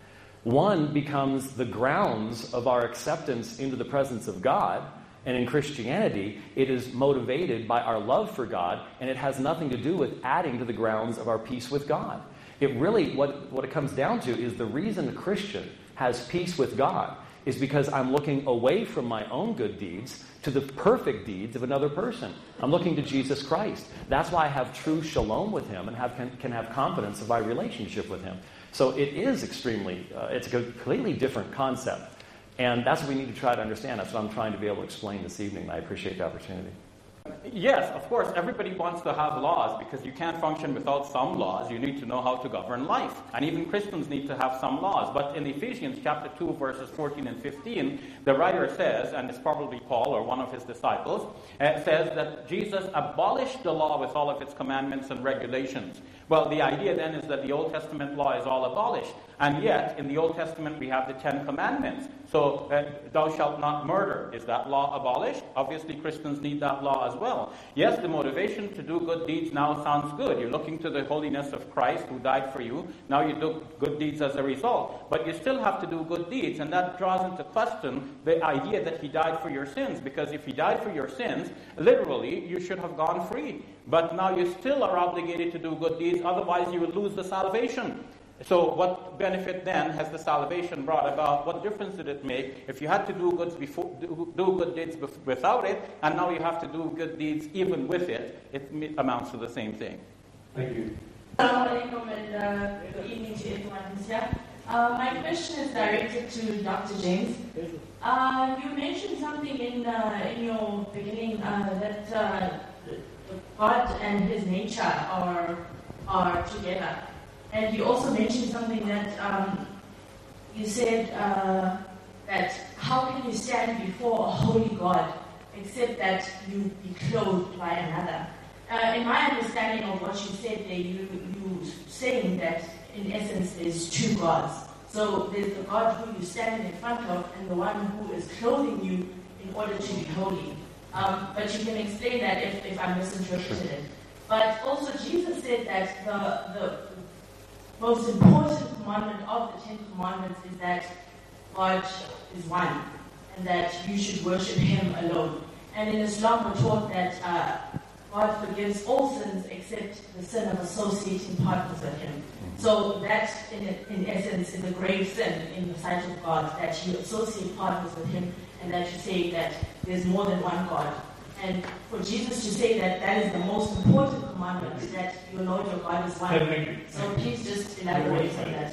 One becomes the grounds of our acceptance into the presence of God. And in Christianity, it is motivated by our love for God, and it has nothing to do with adding to the grounds of our peace with God. It really, what, what it comes down to is the reason a Christian has peace with God is because I'm looking away from my own good deeds to the perfect deeds of another person. I'm looking to Jesus Christ. That's why I have true shalom with Him and have, can, can have confidence of my relationship with Him. So it is extremely, uh, it's a completely different concept. And that's what we need to try to understand. That's what I'm trying to be able to explain this evening. I appreciate the opportunity. Yes, of course, everybody wants to have laws because you can't function without some laws. You need to know how to govern life. And even Christians need to have some laws. But in Ephesians chapter two, verses fourteen and fifteen, the writer says, and it's probably Paul or one of his disciples, uh, says that Jesus abolished the law with all of its commandments and regulations. Well, the idea then is that the Old Testament law is all abolished. And yet, in the Old Testament, we have the Ten Commandments. So, uh, thou shalt not murder. Is that law abolished? Obviously, Christians need that law as well. Yes, the motivation to do good deeds now sounds good. You're looking to the holiness of Christ who died for you. Now you do good deeds as a result. But you still have to do good deeds, and that draws into question the idea that He died for your sins. Because if He died for your sins, literally, you should have gone free. But now you still are obligated to do good deeds, otherwise you would lose the salvation. So what benefit then has the salvation brought about? What difference did it make if you had to do good before, do, do good deeds without it, and now you have to do good deeds even with it? It amounts to the same thing. Thank you. Assalamu alaikum and uh, good evening to everyone who's here. Uh, my question is directed to Doctor James. Uh, you mentioned something in uh, in your beginning uh, that uh, God and His nature are are together. And you also mentioned something that um, you said uh, that how can you stand before a holy God except that you be clothed by another? Uh, in my understanding of what you said there, you you saying that in essence there's two gods. So there's the God who you're standing in front of and the one who is clothing you in order to be holy. Um, but you can explain that if, if I misinterpreted it. But also Jesus said that the the most important commandment of the Ten Commandments is that God is one and that you should worship Him alone. And in Islam we're taught that uh, God forgives all sins except the sin of associating partners with Him. So that, in, in essence, is a grave sin in the sight of God, that you associate partners with Him and that you say that there's more than one God. And for Jesus to say that that is the most important commandment, that your Lord your God is one. Thank you. So please just elaborate on that.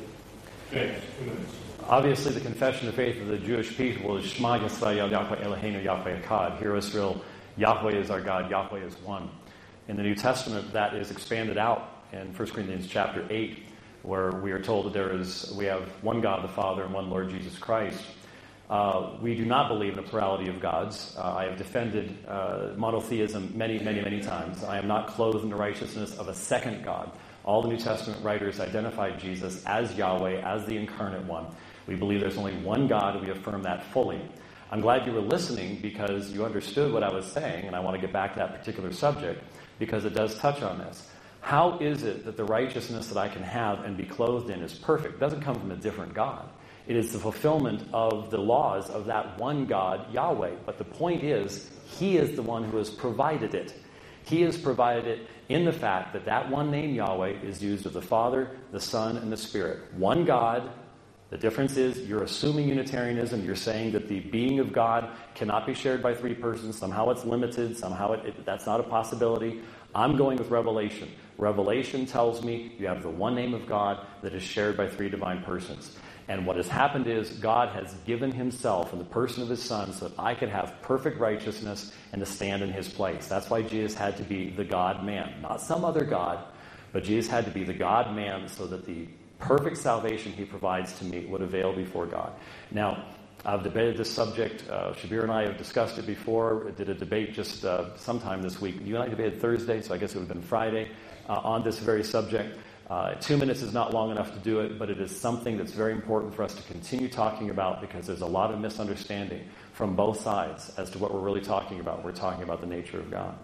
Obviously, the confession of faith of the Jewish people is Shema Yisrael Yahweh Eloheinu Yahweh Echad. Hear Israel, Yahweh is our God, Yahweh is one. In the New Testament, that is expanded out in First Corinthians chapter eight, where we are told that there is we have one God the Father and one Lord Jesus Christ. Uh, we do not believe in a plurality of gods. Uh, I have defended uh, monotheism many, many, many times. I am not clothed in the righteousness of a second God. All the New Testament writers identified Jesus as Yahweh, as the incarnate one. We believe there's only one God, and we affirm that fully. I'm glad you were listening because you understood what I was saying, and I want to get back to that particular subject because it does touch on this. How is it that the righteousness that I can have and be clothed in is perfect? It doesn't come from a different God. It is the fulfillment of the laws of that one God, Yahweh. But the point is, He is the one who has provided it. He has provided it in the fact that that one name, Yahweh, is used of the Father, the Son, and the Spirit. One God. The difference is you're assuming Unitarianism. You're saying that the being of God cannot be shared by three persons. Somehow it's limited. Somehow it, it, that's not a possibility. I'm going with Revelation. Revelation tells me you have the one name of God that is shared by three divine persons. And what has happened is God has given Himself in the person of His Son so that I could have perfect righteousness and to stand in His place. That's why Jesus had to be the God-man, not some other God, but Jesus had to be the God-man so that the perfect salvation He provides to me would avail before God. Now, I've debated this subject. Uh, Shabir and I have discussed it before. I did a debate just uh, sometime this week. You and I debated Thursday, so I guess it would have been Friday, uh, on this very subject. Uh, two minutes is not long enough to do it, but it is something that's very important for us to continue talking about because there's a lot of misunderstanding from both sides as to what we're really talking about. We're talking about the nature of God.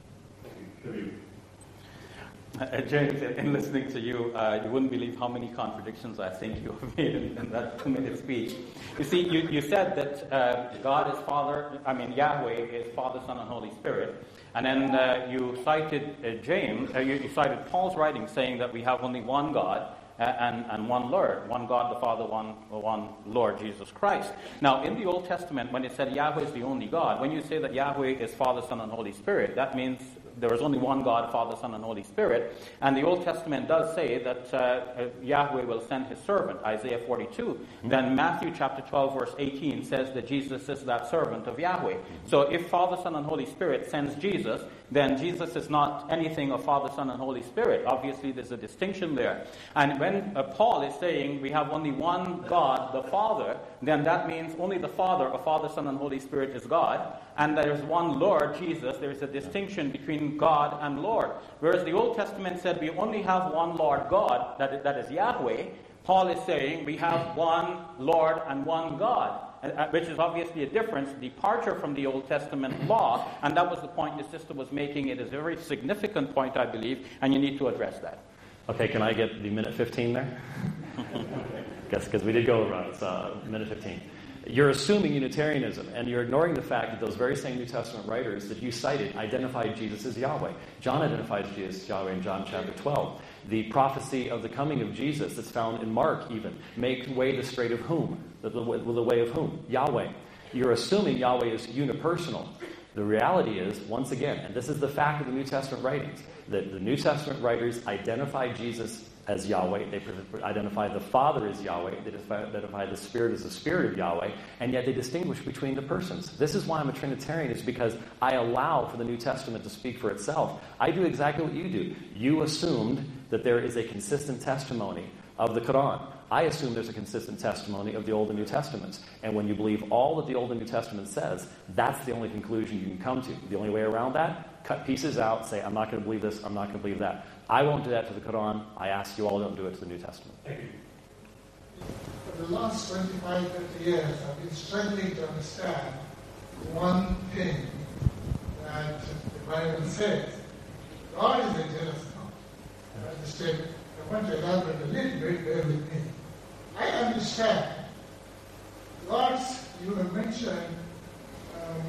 Uh, James, in listening to you, uh, you wouldn't believe how many contradictions I think you have made in, in that two-minute speech. You see, you, you said that uh, God is Father, I mean, Yahweh is Father, Son, and Holy Spirit. And then uh, you cited uh, James, uh, you, you cited Paul's writing saying that we have only one God uh, and, and one Lord, one God the Father, one, one Lord Jesus Christ. Now, in the Old Testament, when it said Yahweh is the only God, when you say that Yahweh is Father, Son, and Holy Spirit, that means there is only one God, Father, Son, and Holy Spirit. And the Old Testament does say that uh, Yahweh will send his servant, Isaiah forty-two. Mm-hmm. Then Matthew chapter twelve, verse eighteen says that Jesus is that servant of Yahweh. Mm-hmm. So if Father, Son, and Holy Spirit sends Jesus, then Jesus is not anything of Father, Son, and Holy Spirit. Obviously, there's a distinction there. And when uh, Paul is saying we have only one God, the Father, then that means only the Father of Father, Son, and Holy Spirit is God. And there is one Lord, Jesus. There is a distinction between God and Lord. Whereas the Old Testament said we only have one Lord God, that is, that is Yahweh. Paul is saying we have one Lord and one God, which is obviously a difference, departure from the Old Testament law. And that was the point the sister was making. It is a very significant point, I believe, and you need to address that. Okay, can I get the minute fifteen there? Guess because we did go around. It's uh, minute fifteen. You're assuming Unitarianism, and you're ignoring the fact that those very same New Testament writers that you cited identified Jesus as Yahweh. John identifies Jesus as Yahweh in John chapter twelve. The prophecy of the coming of Jesus that's found in Mark even. Make way the straight of whom? The, the, the way of whom? Yahweh. You're assuming Yahweh is unipersonal. The reality is, once again, and this is the fact of the New Testament writings, that the New Testament writers identify Jesus as Yahweh. They identify the Father as Yahweh. They identify the Spirit as the Spirit of Yahweh. And yet they distinguish between the persons. This is why I'm a Trinitarian, is because I allow for the New Testament to speak for itself. I do exactly what you do. You assumed that there is a consistent testimony of the Quran. I assume there's a consistent testimony of the Old and New Testaments. And when you believe all that the Old and New Testament says, that's the only conclusion you can come to. The only way around that, cut pieces out, say, I'm not going to believe this, I'm not going to believe that. I won't do that to the Quran. I ask you all don't do it to the New Testament. Thank you. For the last twenty-five, thirty years, I've been struggling to understand one thing that the Bible says. God is a jealous God. I understand. I want to elaborate a little bit, bear with me. I understand God's, you have mentioned um,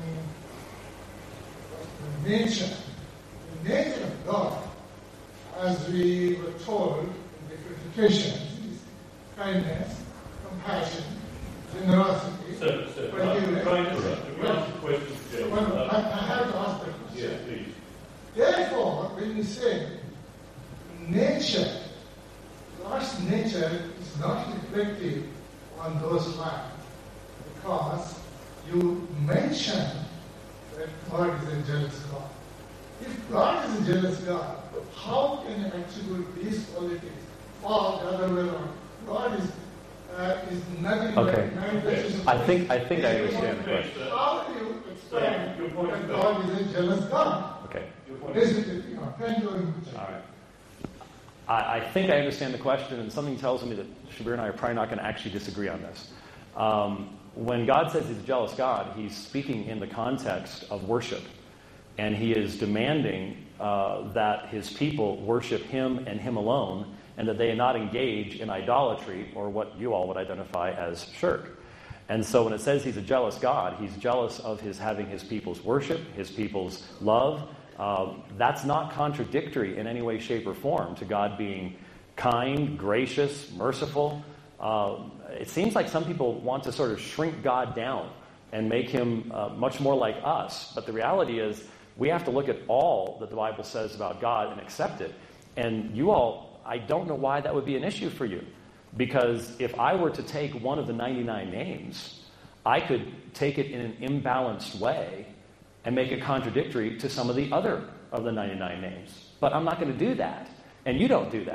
the nature. The nature of God, as we were told in different occasions, is kindness, compassion, generosity, Sir, sir, forgiveness. can I just ask a question? Yeah. Well, I, I have to ask the question. Yes, please. Therefore, when you say nature, God's nature is not reflective on those lines, because you mentioned that God is a jealous God. If God is a jealous God, how can you attribute these qualities or the other way around? God is uh, is nothing Okay. but manifestation. I think I think I understand the question. How do you explain Yeah, your point that is God is a jealous God? Okay. This is it, you know, thank you very much. All right. I, I think I understand the question, and something tells me that Shabir and I are probably not going to actually disagree on this. Um, when God says he's a jealous God, he's speaking in the context of worship. And he is demanding uh, that his people worship him and him alone, and that they not engage in idolatry, or what you all would identify as shirk. And so when it says he's a jealous God, he's jealous of his having his people's worship, his people's love. Um, that's not contradictory in any way, shape, or form to God being kind, gracious, merciful. Uh, it seems like some people want to sort of shrink God down and make him uh, much more like us. But the reality is, we have to look at all that the Bible says about God and accept it. And you all, I don't know why that would be an issue for you. Because if I were to take one of the ninety-nine names, I could take it in an imbalanced way and make it contradictory to some of the other of the ninety-nine names. But I'm not going to do that. And you don't do that.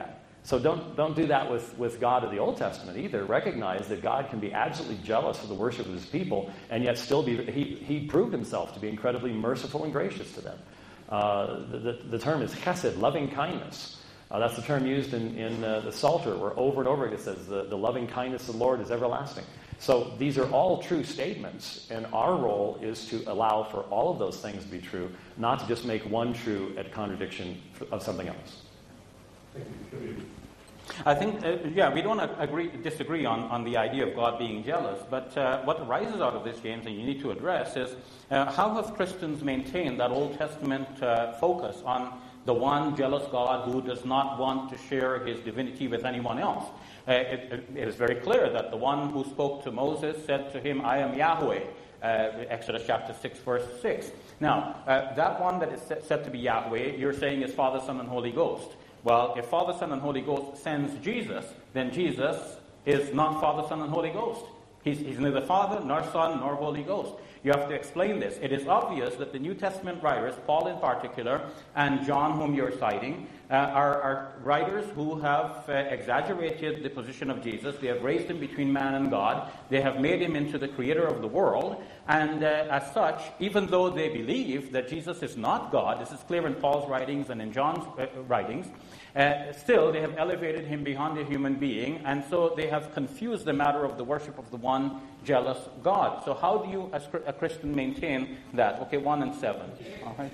So don't don't do that with, with God of the Old Testament either. Recognize that God can be absolutely jealous of the worship of his people, and yet still be, he, he proved himself to be incredibly merciful and gracious to them. Uh, the, the, the term is chesed, loving kindness. Uh, that's the term used in, in uh, the Psalter, where over and over again it says, the, the loving kindness of the Lord is everlasting. So these are all true statements, and our role is to allow for all of those things to be true, not to just make one true at contradiction of something else. Thank you. I think, uh, yeah, we don't agree, disagree on, on the idea of God being jealous, but uh, what arises out of this, James, and you need to address is uh, how have Christians maintained that Old Testament uh, focus on the one jealous God who does not want to share his divinity with anyone else? Uh, it, it is very clear that the one who spoke to Moses said to him, I am Yahweh, uh, Exodus chapter six, verse six. Now, uh, that one that is said to be Yahweh, you're saying is Father, Son, and Holy Ghost. Well, if Father, Son, and Holy Ghost sends Jesus, then Jesus is not Father, Son, and Holy Ghost. He's, he's neither Father, nor Son, nor Holy Ghost. You have to explain this. It is obvious that the New Testament writers, Paul in particular, and John, whom you're citing, uh, are, are writers who have uh, exaggerated the position of Jesus. They have raised him between man and God. They have made him into the creator of the world. And uh, as such, even though they believe that Jesus is not God, this is clear in Paul's writings and in John's uh, writings, Uh, still, they have elevated him beyond a human being, and so they have confused the matter of the worship of the one jealous God. So how do you, as a Christian, maintain that? Okay, one and seven. All right.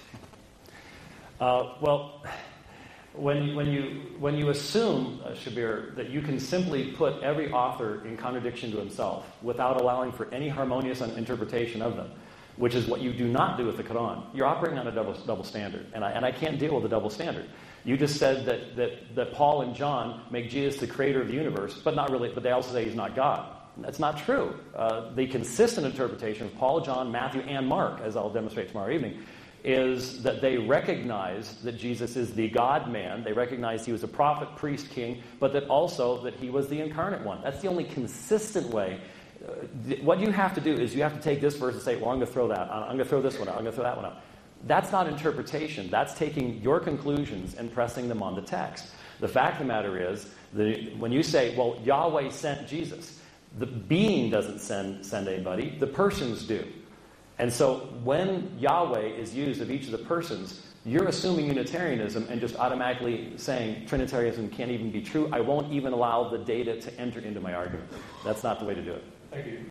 Uh, well, when, when, you, when you assume, uh, Shabir, that you can simply put every author in contradiction to himself without allowing for any harmonious interpretation of them, which is what you do not do with the Quran, you're operating on a double, double standard, and I, and I can't deal with a double standard. You just said that, that, that Paul and John make Jesus the creator of the universe, but not really. But they also say he's not God. That's not true. Uh, the consistent interpretation of Paul, John, Matthew, and Mark, as I'll demonstrate tomorrow evening, is that they recognize that Jesus is the God-man. They recognize he was a prophet, priest, king, but that also that he was the incarnate one. That's the only consistent way. Uh, th- what you have to do is you have to take this verse and say, well, I'm going to throw that. I'm going to throw this one out. I'm going to throw that one out. That's not interpretation. That's taking your conclusions and pressing them on the text. The fact of the matter is, that when you say, well, Yahweh sent Jesus, the being doesn't send, send anybody, the persons do. And so when Yahweh is used of each of the persons, you're assuming Unitarianism and just automatically saying Trinitarianism can't even be true. I won't even allow the data to enter into my argument. That's not the way to do it. Thank you.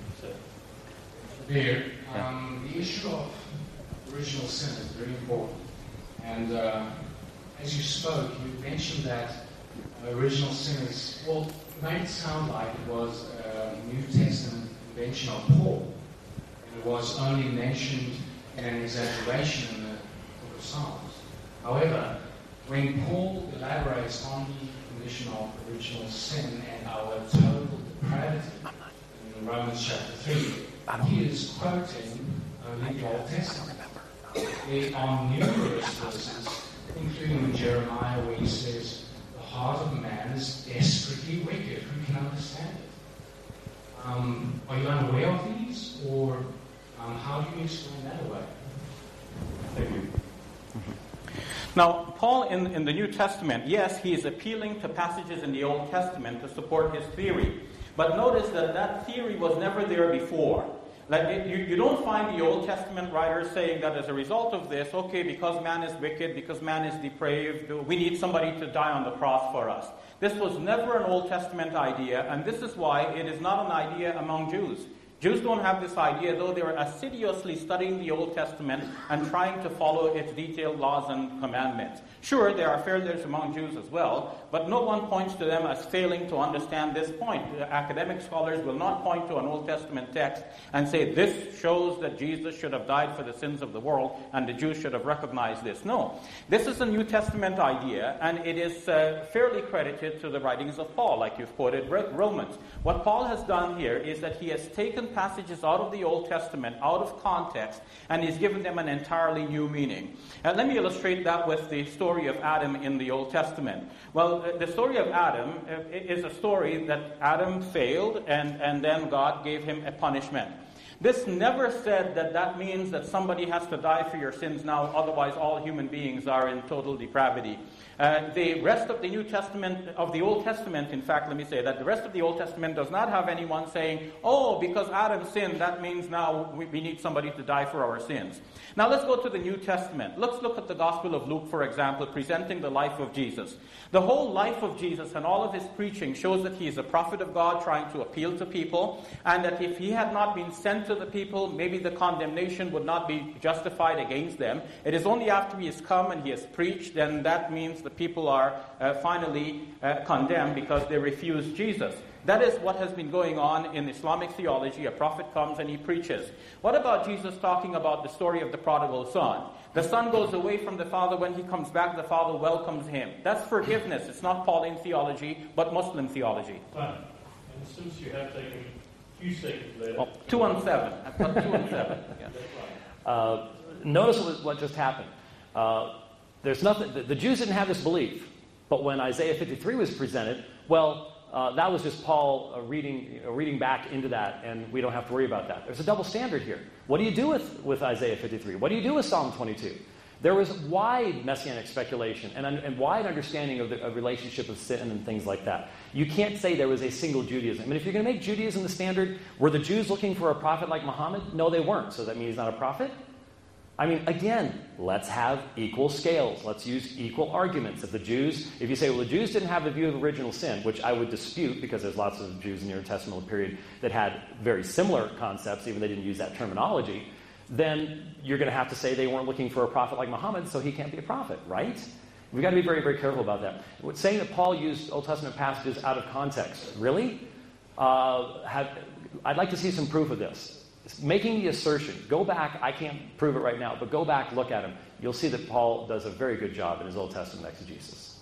There, um, the issue of original sin is very important. And uh, as you spoke, you mentioned that uh, original sin is, well, it made it sound like it was a New Testament invention of Paul. And it was only mentioned in an exaggeration in the book of Psalms. However, when Paul elaborates on the condition of original sin and our total depravity in Romans chapter three, he is quoting only the Old Testament. There are numerous verses, including in Jeremiah, where he says, the heart of man is desperately wicked. Who can understand it? Um, are you unaware of these? Or um, how do you explain that away? Thank you. Now, Paul in, in the New Testament, yes, he is appealing to passages in the Old Testament to support his theory. But notice that that theory was never there before. Like it, you, you don't find the Old Testament writers saying that as a result of this, okay, because man is wicked, because man is depraved, we need somebody to die on the cross for us. This was never an Old Testament idea, and this is why it is not an idea among Jews. Jews don't have this idea, though they are assiduously studying the Old Testament and trying to follow its detailed laws and commandments. Sure, there are failures among Jews as well, but no one points to them as failing to understand this point. Academic scholars will not point to an Old Testament text and say, this shows that Jesus should have died for the sins of the world, and the Jews should have recognized this. No. This is a New Testament idea, and it is uh, fairly credited to the writings of Paul, like you've quoted Romans. What Paul has done here is that he has taken passages out of the Old Testament, out of context, and he's given them an entirely new meaning. And let me illustrate that with the story of Adam in the Old Testament. Well, the story of Adam is a story that Adam failed, and, and then God gave him a punishment. This never said that that means that somebody has to die for your sins now, otherwise all human beings are in total depravity. Uh, the rest of the New Testament, of the Old Testament, in fact, let me say that the rest of the Old Testament does not have anyone saying, oh, because Adam sinned, that means now we, we need somebody to die for our sins. Now let's go to the New Testament. Let's look at the Gospel of Luke, for example, presenting the life of Jesus. The whole life of Jesus and all of his preaching shows that he is a prophet of God trying to appeal to people, and that if he had not been sent to the people, maybe the condemnation would not be justified against them. It is only after he has come and he has preached, then that means the people are uh, finally uh, condemned because they refuse Jesus. That is what has been going on in Islamic theology. A prophet comes and he preaches. What about Jesus talking about the story of the prodigal son? The son goes away from the father. When he comes back, the father welcomes him. That's forgiveness. It's not Pauline theology, but Muslim theology. Fine. And since you have taken a few seconds later... Oh, two on seven. I've got two on seven. Yeah. Uh, notice what, what just happened. Uh, there's nothing. The, the Jews didn't have this belief, but when Isaiah fifty-three was presented, well, uh, that was just Paul uh, reading, you know, reading back into that, and we don't have to worry about that. There's a double standard here. What do you do with, with Isaiah fifty-three? What do you do with Psalm twenty-two? There was wide messianic speculation and, and wide understanding of the of relationship of sin and things like that. You can't say there was a single Judaism. I mean, if you're going to make Judaism the standard, were the Jews looking for a prophet like Muhammad? No, they weren't. So that means he's not a prophet? I mean, again, let's have equal scales. Let's use equal arguments. If the Jews, if you say, well, the Jews didn't have the view of original sin, which I would dispute because there's lots of Jews in the intertestamental period that had very similar concepts, even though they didn't use that terminology, then you're going to have to say they weren't looking for a prophet like Muhammad, so he can't be a prophet, right? We've got to be very, very careful about that. Saying that Paul used Old Testament passages out of context, really? Uh, have, I'd like to see some proof of this. Making the assertion, go back, I can't prove it right now, but go back, look at him. You'll see that Paul does a very good job in his Old Testament exegesis.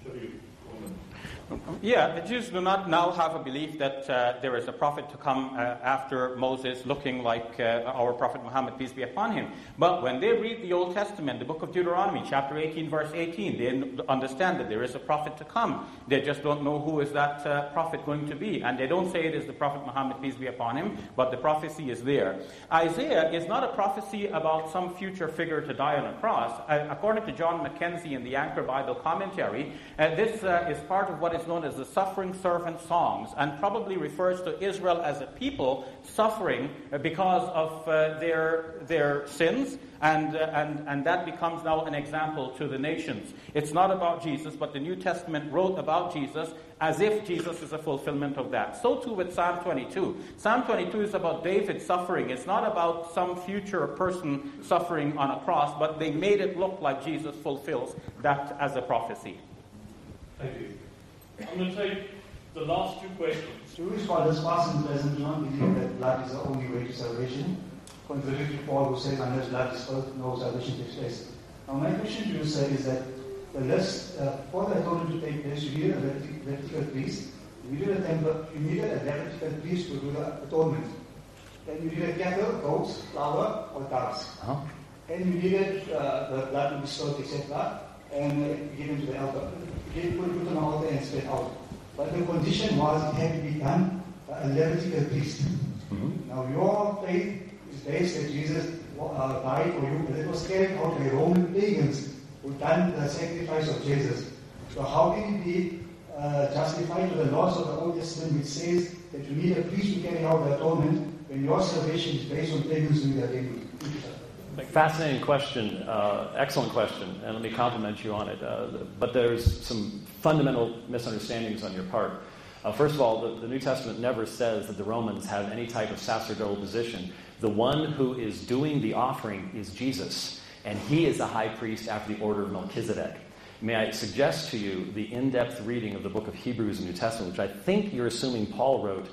Yeah, the Jews do not now have a belief that uh, there is a prophet to come uh, after Moses looking like uh, our prophet Muhammad, peace be upon him. But when they read the Old Testament, the book of Deuteronomy, chapter eighteen, verse eighteen, they understand that there is a prophet to come. They just don't know who is that uh, prophet going to be. And they don't say it is the prophet Muhammad, peace be upon him, but the prophecy is there. Isaiah is not a prophecy about some future figure to die on a cross. Uh, according to John Mackenzie in the Anchor Bible Commentary, uh, this uh, is part of what is known as the Suffering Servant Songs, and probably refers to Israel as a people suffering because of uh, their their sins, and, uh, and, and that becomes now an example to the nations. It's not about Jesus, but the New Testament wrote about Jesus as if Jesus is a fulfillment of that. So too with Psalm twenty-two. Psalm twenty-two is about David suffering. It's not about some future person suffering on a cross, but they made it look like Jesus fulfills that as a prophecy. Thank you. I'm going to take the last two questions. Jewish scholars past and present do not believe that blood is the only way to salvation, contrary to Paul, who said, unless blood is spilled, no salvation takes place. Now, my question to you, sir, is that the list, uh, for the atonement to take place, you needed a Levitical priest, you needed a temple, you needed a Levitical priest to do the atonement. Then you needed cattle, goats, flour, or doves. Uh-huh. And you needed uh, the blood to be spilled, et cetera, and uh, given to the altar. He put it on the altar and spit out. But the condition was it had to be done by a Levitical priest. Mm-hmm. Now your faith is based that Jesus uh, died for you, but it was carried out by Roman pagans who done the sacrifice of Jesus. So how can it be uh, justified to the laws of the Old Testament, which says that you need a priest to carry out the atonement, when your salvation is based on pagans doing the atonement? Fascinating question, uh, excellent question, and let me compliment you on it. Uh, but there's some fundamental misunderstandings on your part. Uh, first of all, the, the New Testament never says that the Romans have any type of sacerdotal position. The one who is doing the offering is Jesus, and he is the high priest after the order of Melchizedek. May I suggest to you the in-depth reading of the book of Hebrews in the New Testament, which I think you're assuming Paul wrote,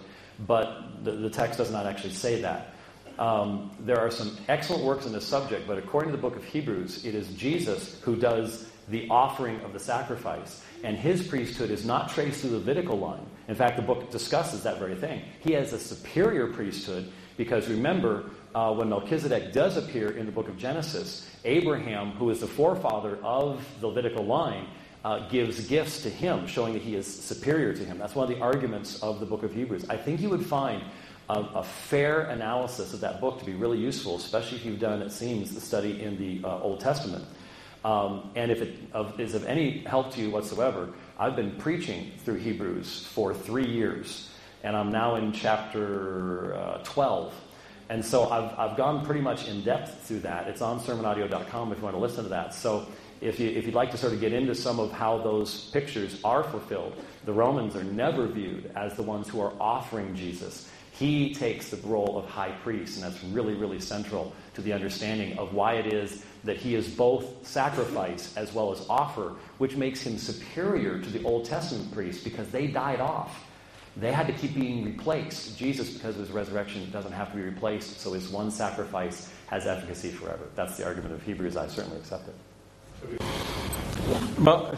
but the, the text does not actually say that. Um, there are some excellent works on this subject, but according to the book of Hebrews, it is Jesus who does the offering of the sacrifice, and his priesthood is not traced through the Levitical line. In fact, the book discusses that very thing. He has a superior priesthood because remember, uh, when Melchizedek does appear in the book of Genesis, Abraham, who is the forefather of the Levitical line, uh, gives gifts to him, showing that he is superior to him. That's one of the arguments of the book of Hebrews. I think you would find a, a fair analysis of that book to be really useful, especially if you've done, it seems, the study in the uh, Old Testament. Um, and if it of, is of any help to you whatsoever, I've been preaching through Hebrews for three years, and I'm now in chapter uh, twelve. And so I've, I've gone pretty much in depth through that. It's on sermon audio dot com if you want to listen to that. So if, you, if you'd like to sort of get into some of how those pictures are fulfilled, the Romans are never viewed as the ones who are offering Jesus. He takes the role of high priest, and that's really, really central to the understanding of why it is that he is both sacrifice as well as offer, which makes him superior to the Old Testament priests because they died off. They had to keep being replaced. Jesus, because of his resurrection, doesn't have to be replaced, so his one sacrifice has efficacy forever. That's the argument of Hebrews. I certainly accept it. Well,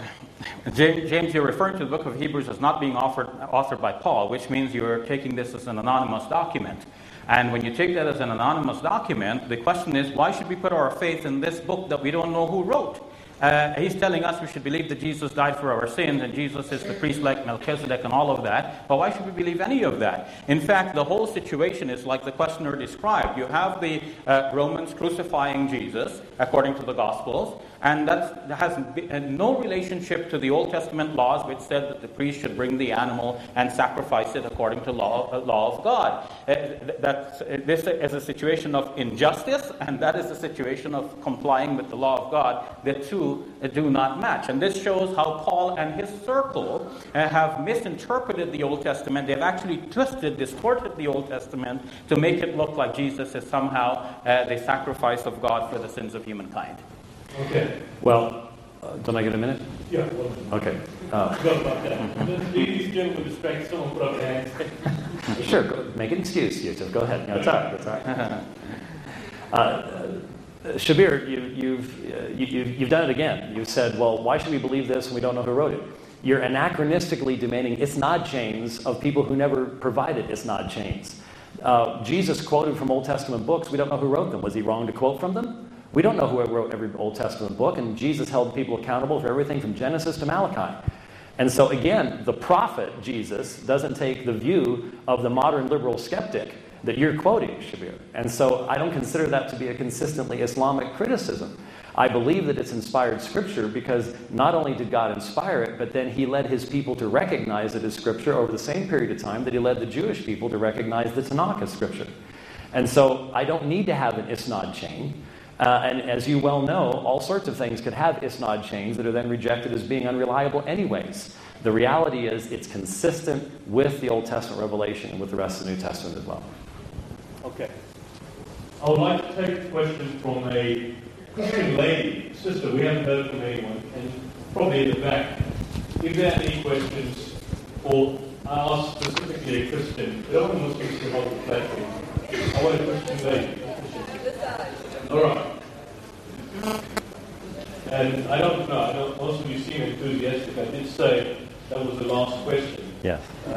James, you're referring to the book of Hebrews as not being offered, authored by Paul, which means you're taking this as an anonymous document. And when you take that as an anonymous document, the question is, why should we put our faith in this book that we don't know who wrote? Uh, he's telling us we should believe that Jesus died for our sins and Jesus is the priest like Melchizedek and all of that. But why should we believe any of that? In fact, the whole situation is like the questioner described. You have the uh, Romans crucifying Jesus, according to the Gospels, and that has no relationship to the Old Testament laws, which said that the priest should bring the animal and sacrifice it according to law, uh, law of God. Uh, that, uh, this is a situation of injustice, and that is a situation of complying with the law of God. The two uh, do not match. And this shows how Paul and his circle uh, have misinterpreted the Old Testament. They've actually twisted, distorted the Old Testament to make it look like Jesus is somehow uh, the sacrifice of God for the sins of humankind. Okay. Well, uh, don't I get a minute? Yeah. Well, okay. Uh, forgot about that. Ladies, gentlemen, respect. Someone put up their hands. Sure. Go, make an excuse. You just go ahead. No, it's all right. It's all right. uh, uh, Shabir, you, you've uh, you, you've you've done it again. You've said, well, why should we believe this when we don't know who wrote it? You're anachronistically demanding isnad chains of people who never provided isnad chains. Uh, Jesus quoted from Old Testament books. We don't know who wrote them. Was he wrong to quote from them? We don't know who wrote every Old Testament book, and Jesus held people accountable for everything from Genesis to Malachi. And so again, the prophet, Jesus, doesn't take the view of the modern liberal skeptic that you're quoting, Shabir. And so I don't consider that to be a consistently Islamic criticism. I believe that it's inspired scripture because not only did God inspire it, but then he led his people to recognize it as scripture over the same period of time that he led the Jewish people to recognize the Tanakh as scripture. And so I don't need to have an isnad chain. Uh, and as you well know, all sorts of things could have isnad chains that are then rejected as being unreliable anyways. The reality is it's consistent with the Old Testament revelation and with the rest of the New Testament as well. Okay. I would like to take a question from a Christian lady, sister. We haven't heard from anyone, and probably in the back. If there are any questions, or I ask specifically a Christian, we don't want Muslims to hold the platform. I want a Christian lady. All right. And I don't know, I don't, also you seem enthusiastic. I did say that was the last question. Yes.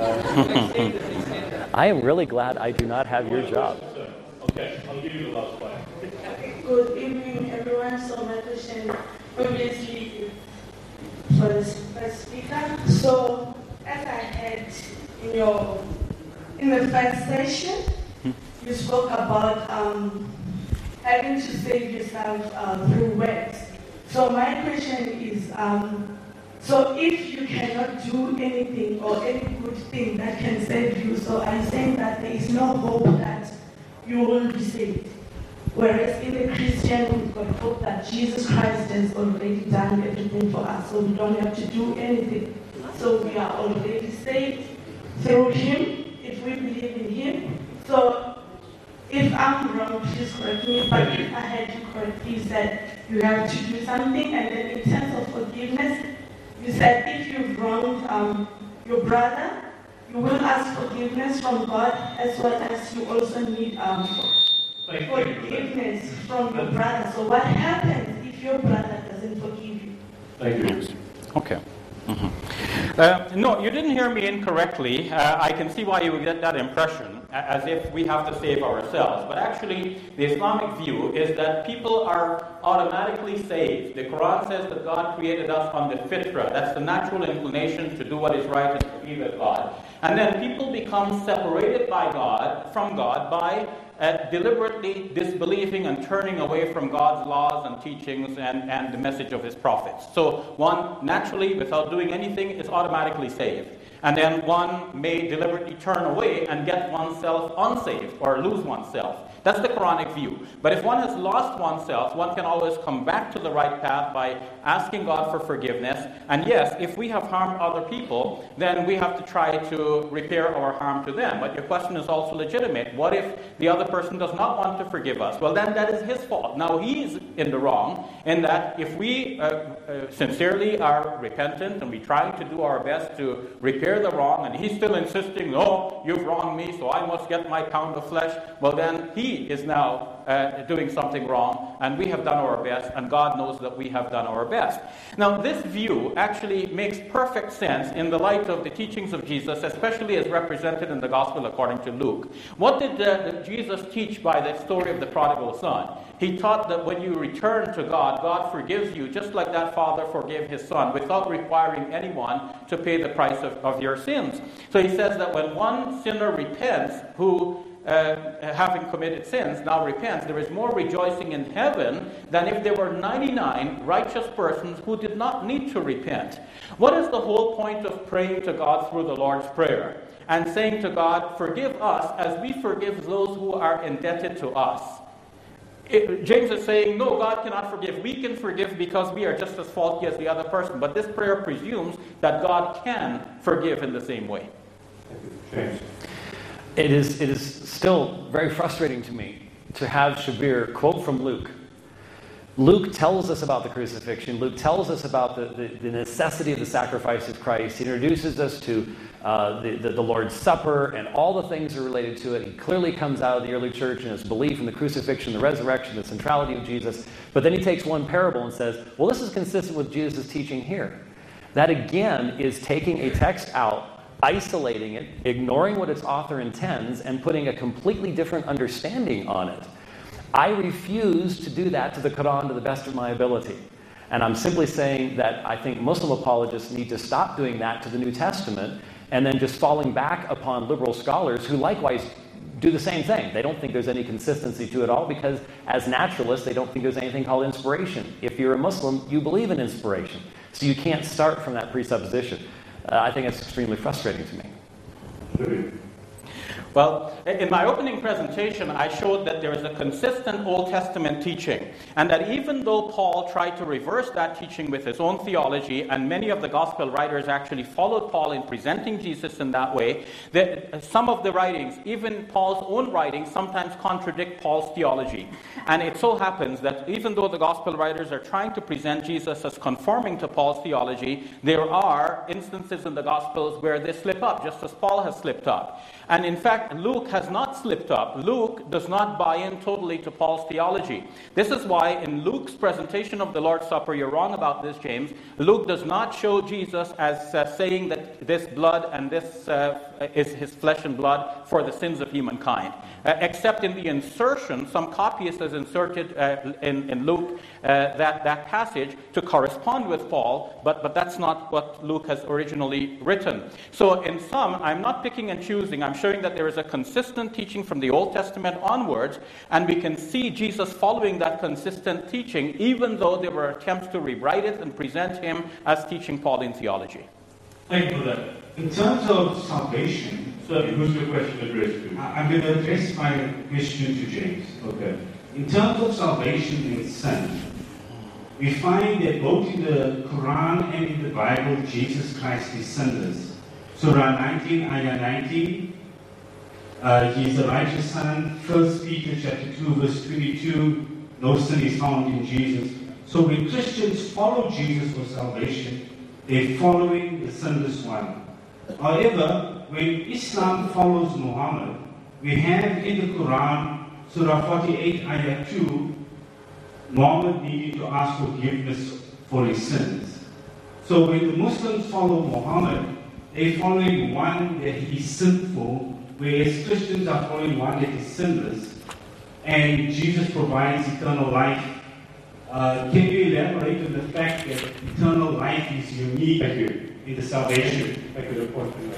Uh, I am really glad I do not have your job. Okay, I'll give you the last one. Good evening, everyone. So my question, obviously, for the first speaker. So, as I had in your in the first session, you spoke about um, having to save yourself uh, through works. So my question is, um, so if you cannot do anything or any good thing that can save you, so are you saying that there is no hope that you will be saved? Whereas in the Christian, we've got hope that Jesus Christ has already done everything for us, so we don't have to do anything. So we are already saved through Him, if we believe in Him. So if I'm wrong, please correct me, but if I had you correctly, you said you have to do something, and then in terms of forgiveness, you said if you've wronged um, your brother, you will ask forgiveness from God, as well as you also need um, forgiveness from your brother. So what happens if your brother doesn't forgive you? Thank you. Okay. Mm-hmm. Uh, no, you didn't hear me incorrectly. Uh, I can see why you would get that impression. as if we have to save ourselves. But actually, the Islamic view is that people are automatically saved. The Quran says that God created us on the fitra. That's the natural inclination to do what is right and to be with God. And then people become separated by God, from God, by uh, deliberately disbelieving and turning away from God's laws and teachings and, and the message of His prophets. So one, naturally, without doing anything, is automatically saved. And then one may deliberately turn away and get oneself unsaved or lose oneself. That's the Quranic view. But if one has lost oneself, one can always come back to the right path by asking God for forgiveness. And yes, if we have harmed other people, then we have to try to repair our harm to them. But your question is also legitimate. What if the other person does not want to forgive us? Well, then that is his fault. Now he's in the wrong in that if we uh, uh, sincerely are repentant and we try to do our best to repair the wrong, and he's still insisting, no, you've wronged me, so I must get my pound of flesh, well then he is now uh, doing something wrong, and we have done our best, and God knows that we have done our best. Now, this view actually makes perfect sense in the light of the teachings of Jesus, especially as represented in the Gospel according to Luke. What did uh, Jesus teach by the story of the prodigal son? He taught that when you return to God, God forgives you, just like that father forgave his son, without requiring anyone to pay the price of, of your sins. So he says that when one sinner repents, who Uh, having committed sins, now repents, there is more rejoicing in heaven than if there were ninety-nine righteous persons who did not need to repent. What is the whole point of praying to God through the Lord's Prayer and saying to God, forgive us as we forgive those who are indebted to us? It, James is saying, no, God cannot forgive. We can forgive because we are just as faulty as the other person. But this prayer presumes that God can forgive in the same way. James. It is, it is still very frustrating to me to have Shabir quote from Luke. Luke tells us about the crucifixion. Luke tells us about the, the, the necessity of the sacrifice of Christ. He introduces us to uh, the, the, the Lord's Supper and all the things that are related to it. He clearly comes out of the early church and his belief in the crucifixion, the resurrection, the centrality of Jesus. But then he takes one parable and says, well, this is consistent with Jesus' teaching here. That again is taking a text out, isolating it, ignoring what its author intends, and putting a completely different understanding on it. I refuse to do that to the Quran to the best of my ability. And I'm simply saying that I think Muslim apologists need to stop doing that to the New Testament and then just falling back upon liberal scholars who likewise do the same thing. They don't think there's any consistency to it all because as naturalists, they don't think there's anything called inspiration. If you're a Muslim, you believe in inspiration. So you can't start from that presupposition. Uh, I think it's extremely frustrating to me. Well, in my opening presentation, I showed that there is a consistent Old Testament teaching, and that even though Paul tried to reverse that teaching with his own theology, and many of the gospel writers actually followed Paul in presenting Jesus in that way, that some of the writings, even Paul's own writings, sometimes contradict Paul's theology. And it so happens that even though the gospel writers are trying to present Jesus as conforming to Paul's theology, there are instances in the gospels where they slip up, just as Paul has slipped up. And in fact, Luke has not slipped up. Luke does not buy in totally to Paul's theology. This is why in Luke's presentation of the Lord's Supper, you're wrong about this, James. Luke does not show Jesus as uh, saying that this blood and this uh, is his flesh and blood for the sins of humankind. Uh, except in the insertion, some copyist has inserted uh, in, in Luke uh, that, that passage to correspond with Paul, but, but that's not what Luke has originally written. So in sum, I'm not picking and choosing. I'm showing that there is a consistent teaching from the Old Testament onwards, and we can see Jesus following that consistent teaching, even though there were attempts to rewrite it and present him as teaching Pauline theology. Thank you for that. In terms of salvation, so who's your question addressed to? I'm going to address my question to James. Okay. In terms of salvation and sin, we find that both in the Quran and in the Bible, Jesus Christ is sinless. Surah nineteen, Ayah nineteen, uh, he is a righteous son. First Peter chapter two, verse twenty-two, no sin is found in Jesus. So when Christians follow Jesus for salvation, they're following the sinless one. However, when Islam follows Muhammad, we have in the Quran, Surah forty-eight, Ayah two, Muhammad needed to ask forgiveness for his sins. So when the Muslims follow Muhammad, they're following one that he's sinful whereas Christians are following one that is sinless, and Jesus provides eternal life. Uh, can you elaborate on the fact that eternal life is unique in the salvation? I could report to you.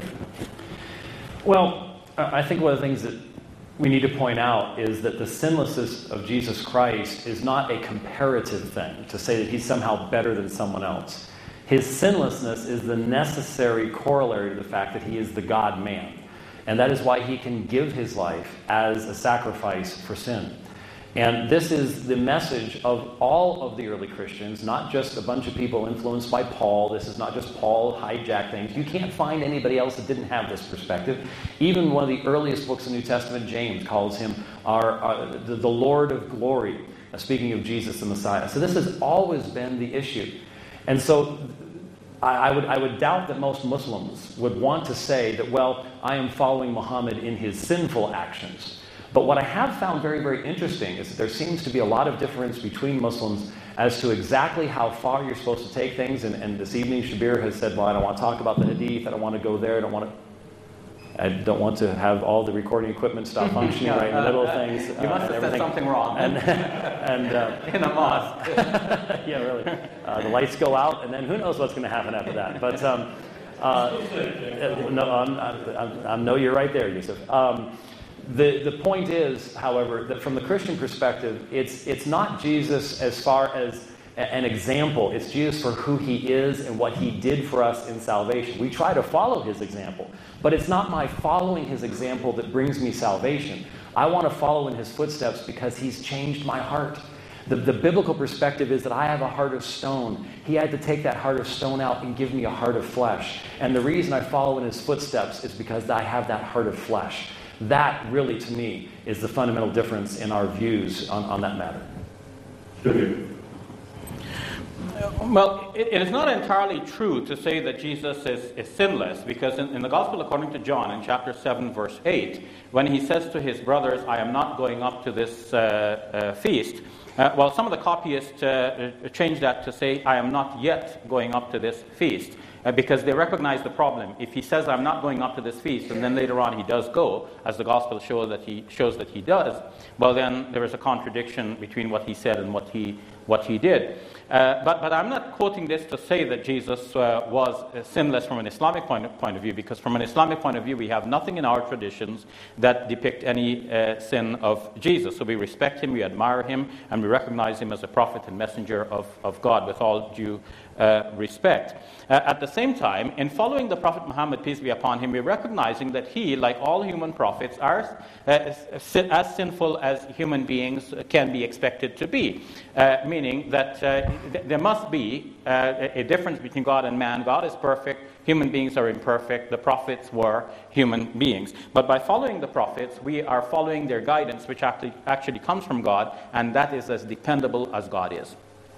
Well, I think one of the things that we need to point out is that the sinlessness of Jesus Christ is not a comparative thing, to say that he's somehow better than someone else. His sinlessness is the necessary corollary to the fact that he is the God-man. And that is why he can give his life as a sacrifice for sin. And this is the message of all of the early Christians, not just a bunch of people influenced by Paul. This is not just Paul hijacked things. You can't find anybody else that didn't have this perspective. Even one of the earliest books in the New Testament, James, calls him our, our the, the Lord of glory, uh, speaking of Jesus the Messiah. So this has always been the issue. And so I, I would I would doubt that most Muslims would want to say that, well, I am following Muhammad in his sinful actions. But what I have found very, very interesting is that there seems to be a lot of difference between Muslims as to exactly how far you're supposed to take things. And, and this evening, Shabir has said, well, I don't want to talk about the hadith. I don't want to go there. I don't want to, I don't want to have all the recording equipment stop functioning yeah, right in the middle of things. You uh, must have said something wrong. And, and, uh, in a mosque. Yeah, really. Uh, the lights go out, and then who knows what's going to happen after that. But um, uh, no, I'm, I'm, I'm, no, you're right there, Yusuf. Um, The the point is, however, that from the Christian perspective, it's it's not Jesus as far as a, an example. It's Jesus for who he is and what he did for us in salvation. We try to follow his example, but it's not my following his example that brings me salvation. I want to follow in his footsteps because he's changed my heart. The, the biblical perspective is that I have a heart of stone. He had to take that heart of stone out and give me a heart of flesh. And the reason I follow in his footsteps is because I have that heart of flesh. That really, to me, is the fundamental difference in our views on, on that matter. Well, it, it is not entirely true to say that Jesus is, is sinless, because in, in the Gospel according to John, in chapter seven, verse eight, when he says to his brothers, I am not going up to this uh, uh, feast, uh, well, some of the copyists uh, changed that to say, I am not yet going up to this feast. Uh, because they recognize the problem. If he says, I'm not going up to this feast, and then later on he does go, as the gospel shows that he shows that he does, well, then there is a contradiction between what he said and what he what he did. Uh, but but I'm not quoting this to say that Jesus uh, was uh, sinless from an Islamic point of, point of view, because from an Islamic point of view, we have nothing in our traditions that depict any uh, sin of Jesus. So we respect him, we admire him, and we recognize him as a prophet and messenger of, of God with all due uh, respect. Uh, at the same time, in following the Prophet Muhammad, peace be upon him, we're recognizing that he, like all human prophets, are uh, as sinful as human beings can be expected to be. Uh, meaning that uh, th- there must be uh, a difference between God and man. God is perfect, human beings are imperfect, the prophets were human beings. But by following the prophets, we are following their guidance, which actually, actually comes from God, and that is as dependable as God is.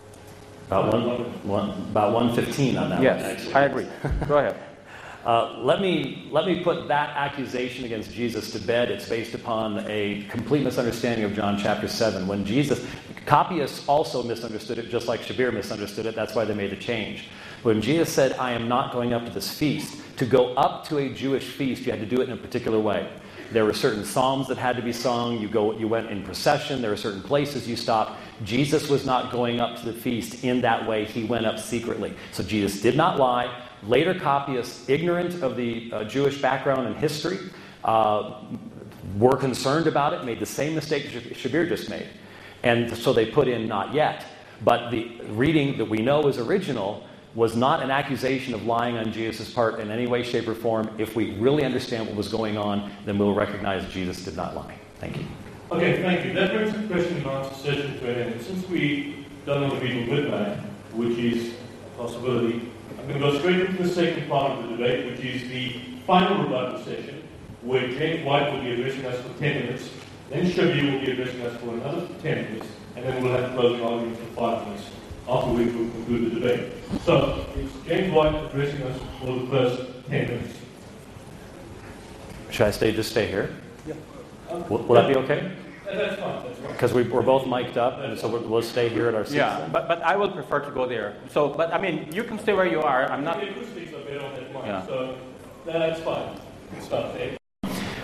About one, one, about one fifteen on that yes, one, actually. I agree. Go ahead. Uh, let me let me put that accusation against Jesus to bed. It's based upon a complete misunderstanding of John chapter seven. When Jesus, copyists also misunderstood it, just like Shabir misunderstood it. That's why they made the change. When Jesus said, I am not going up to this feast, to go up to a Jewish feast, you had to do it in a particular way. There were certain psalms that had to be sung. You go, you went in procession. There were certain places you stopped. Jesus was not going up to the feast in that way. He went up secretly. So Jesus did not lie. Later copyists, ignorant of the uh, Jewish background and history, uh, were concerned about it, made the same mistake Shabir just made. And so they put in not yet. But the reading that we know is original was not an accusation of lying on Jesus' part in any way, shape, or form. If we really understand what was going on, then we'll recognize Jesus did not lie. Thank you. Okay, thank you. That brings the question and answer session to an end. Since we don't know the reading midnight, which is a possibility, I'm going to go straight into the second part of the debate, which is the final rebuttal session, where James White will be addressing us for ten minutes, then Shabir will be addressing us for another ten minutes, and then we'll have closing arguments for five minutes, after which we'll conclude the debate. So, it's James White addressing us for the first ten minutes. Should I stay? Just stay here? Yeah. Um, will will yeah. that be okay? Yeah, that's fine. That's fine. Because we, we're both mic'd up, and so we're, we'll stay here at our seats. Yeah, but, but I will prefer to go there. So, but I mean, you can stay where you are. I'm not. The acoustics are better on that mic, yeah. so that's fine. Start there.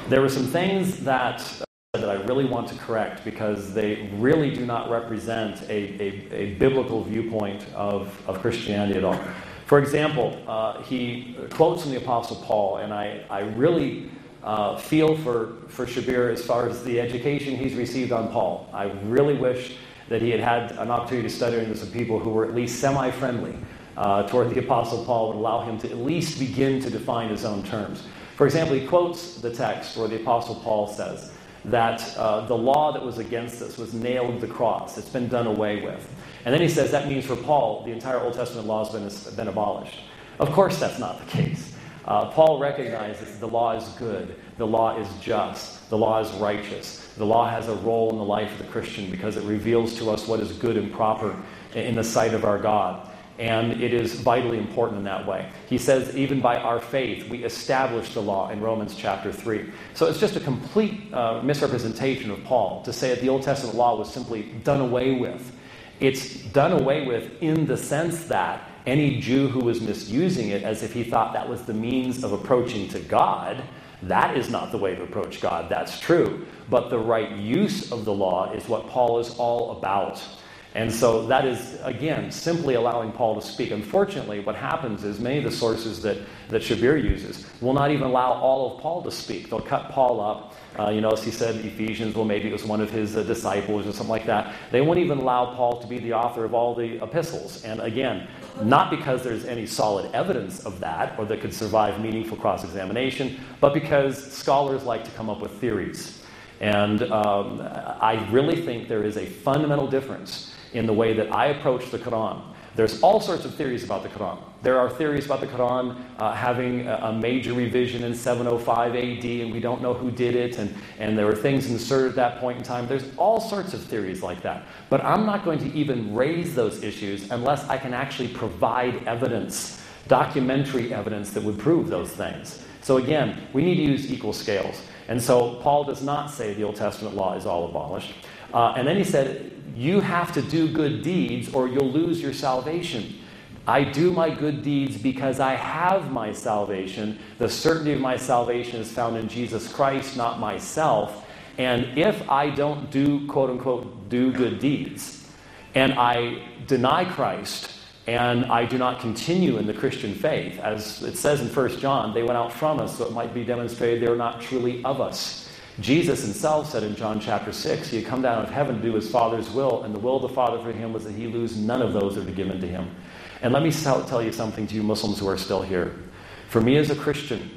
There were some things that uh, that I really want to correct because they really do not represent a, a, a biblical viewpoint of, of Christianity at all. For example, uh, he quotes from the Apostle Paul, and I, I really uh, feel for, for Shabir as far as the education he's received on Paul. I really wish that he had had an opportunity to study under some people who were at least semi-friendly uh, toward the Apostle Paul, would allow him to at least begin to define his own terms. For example, he quotes the text where the Apostle Paul says that uh, the law that was against us was nailed to the cross. It's been done away with. And then he says that means for Paul, the entire Old Testament law has been, been abolished. Of course that's not the case. Uh, Paul recognizes the law is good, the law is just, the law is righteous. The law has a role in the life of the Christian because it reveals to us what is good and proper in the sight of our God. And it is vitally important in that way. He says, even by our faith, we establish the law in Romans chapter three. So it's just a complete uh, misrepresentation of Paul to say that the Old Testament law was simply done away with. It's done away with in the sense that any Jew who was misusing it as if he thought that was the means of approaching to God, that is not the way to approach God. That's true. But the right use of the law is what Paul is all about. And so that is, again, simply allowing Paul to speak. Unfortunately, what happens is many of the sources that, that Shabir uses will not even allow all of Paul to speak. They'll cut Paul up. Uh, you know, as he said, Ephesians, well, maybe it was one of his uh, disciples or something like that. They won't even allow Paul to be the author of all the epistles. And again, not because there's any solid evidence of that or that could survive meaningful cross-examination, but because scholars like to come up with theories. And um, I really think there is a fundamental difference in the way that I approach the Quran. There's all sorts of theories about the Quran. There are theories about the Quran uh, having a, a major revision in seven oh five A D, and we don't know who did it, and, and there were things inserted at that point in time. There's all sorts of theories like that. But I'm not going to even raise those issues unless I can actually provide evidence, documentary evidence that would prove those things. So again, we need to use equal scales. And so Paul does not say the Old Testament law is all abolished. Uh, and then he said, you have to do good deeds or you'll lose your salvation. I do my good deeds because I have my salvation. The certainty of my salvation is found in Jesus Christ, not myself. And if I don't do, quote unquote, do good deeds, and I deny Christ, and I do not continue in the Christian faith, as it says in First John, they went out from us, so it might be demonstrated they were not truly of us. Jesus himself said in John chapter six, he had come down out of heaven to do his Father's will, and the will of the Father for him was that he lose none of those that were given to him. And let me tell you something to you Muslims who are still here. For me as a Christian,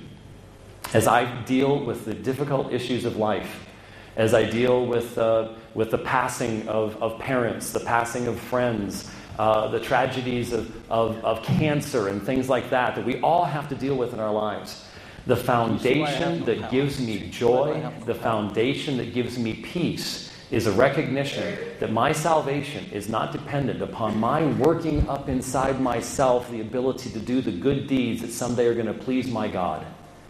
as I deal with the difficult issues of life, as I deal with, uh, with the passing of, of parents, the passing of friends, uh, the tragedies of, of, of cancer and things like that, that we all have to deal with in our lives, the foundation that gives me joy, the foundation that gives me peace, is a recognition that my salvation is not dependent upon my working up inside myself the ability to do the good deeds that someday are going to please my God.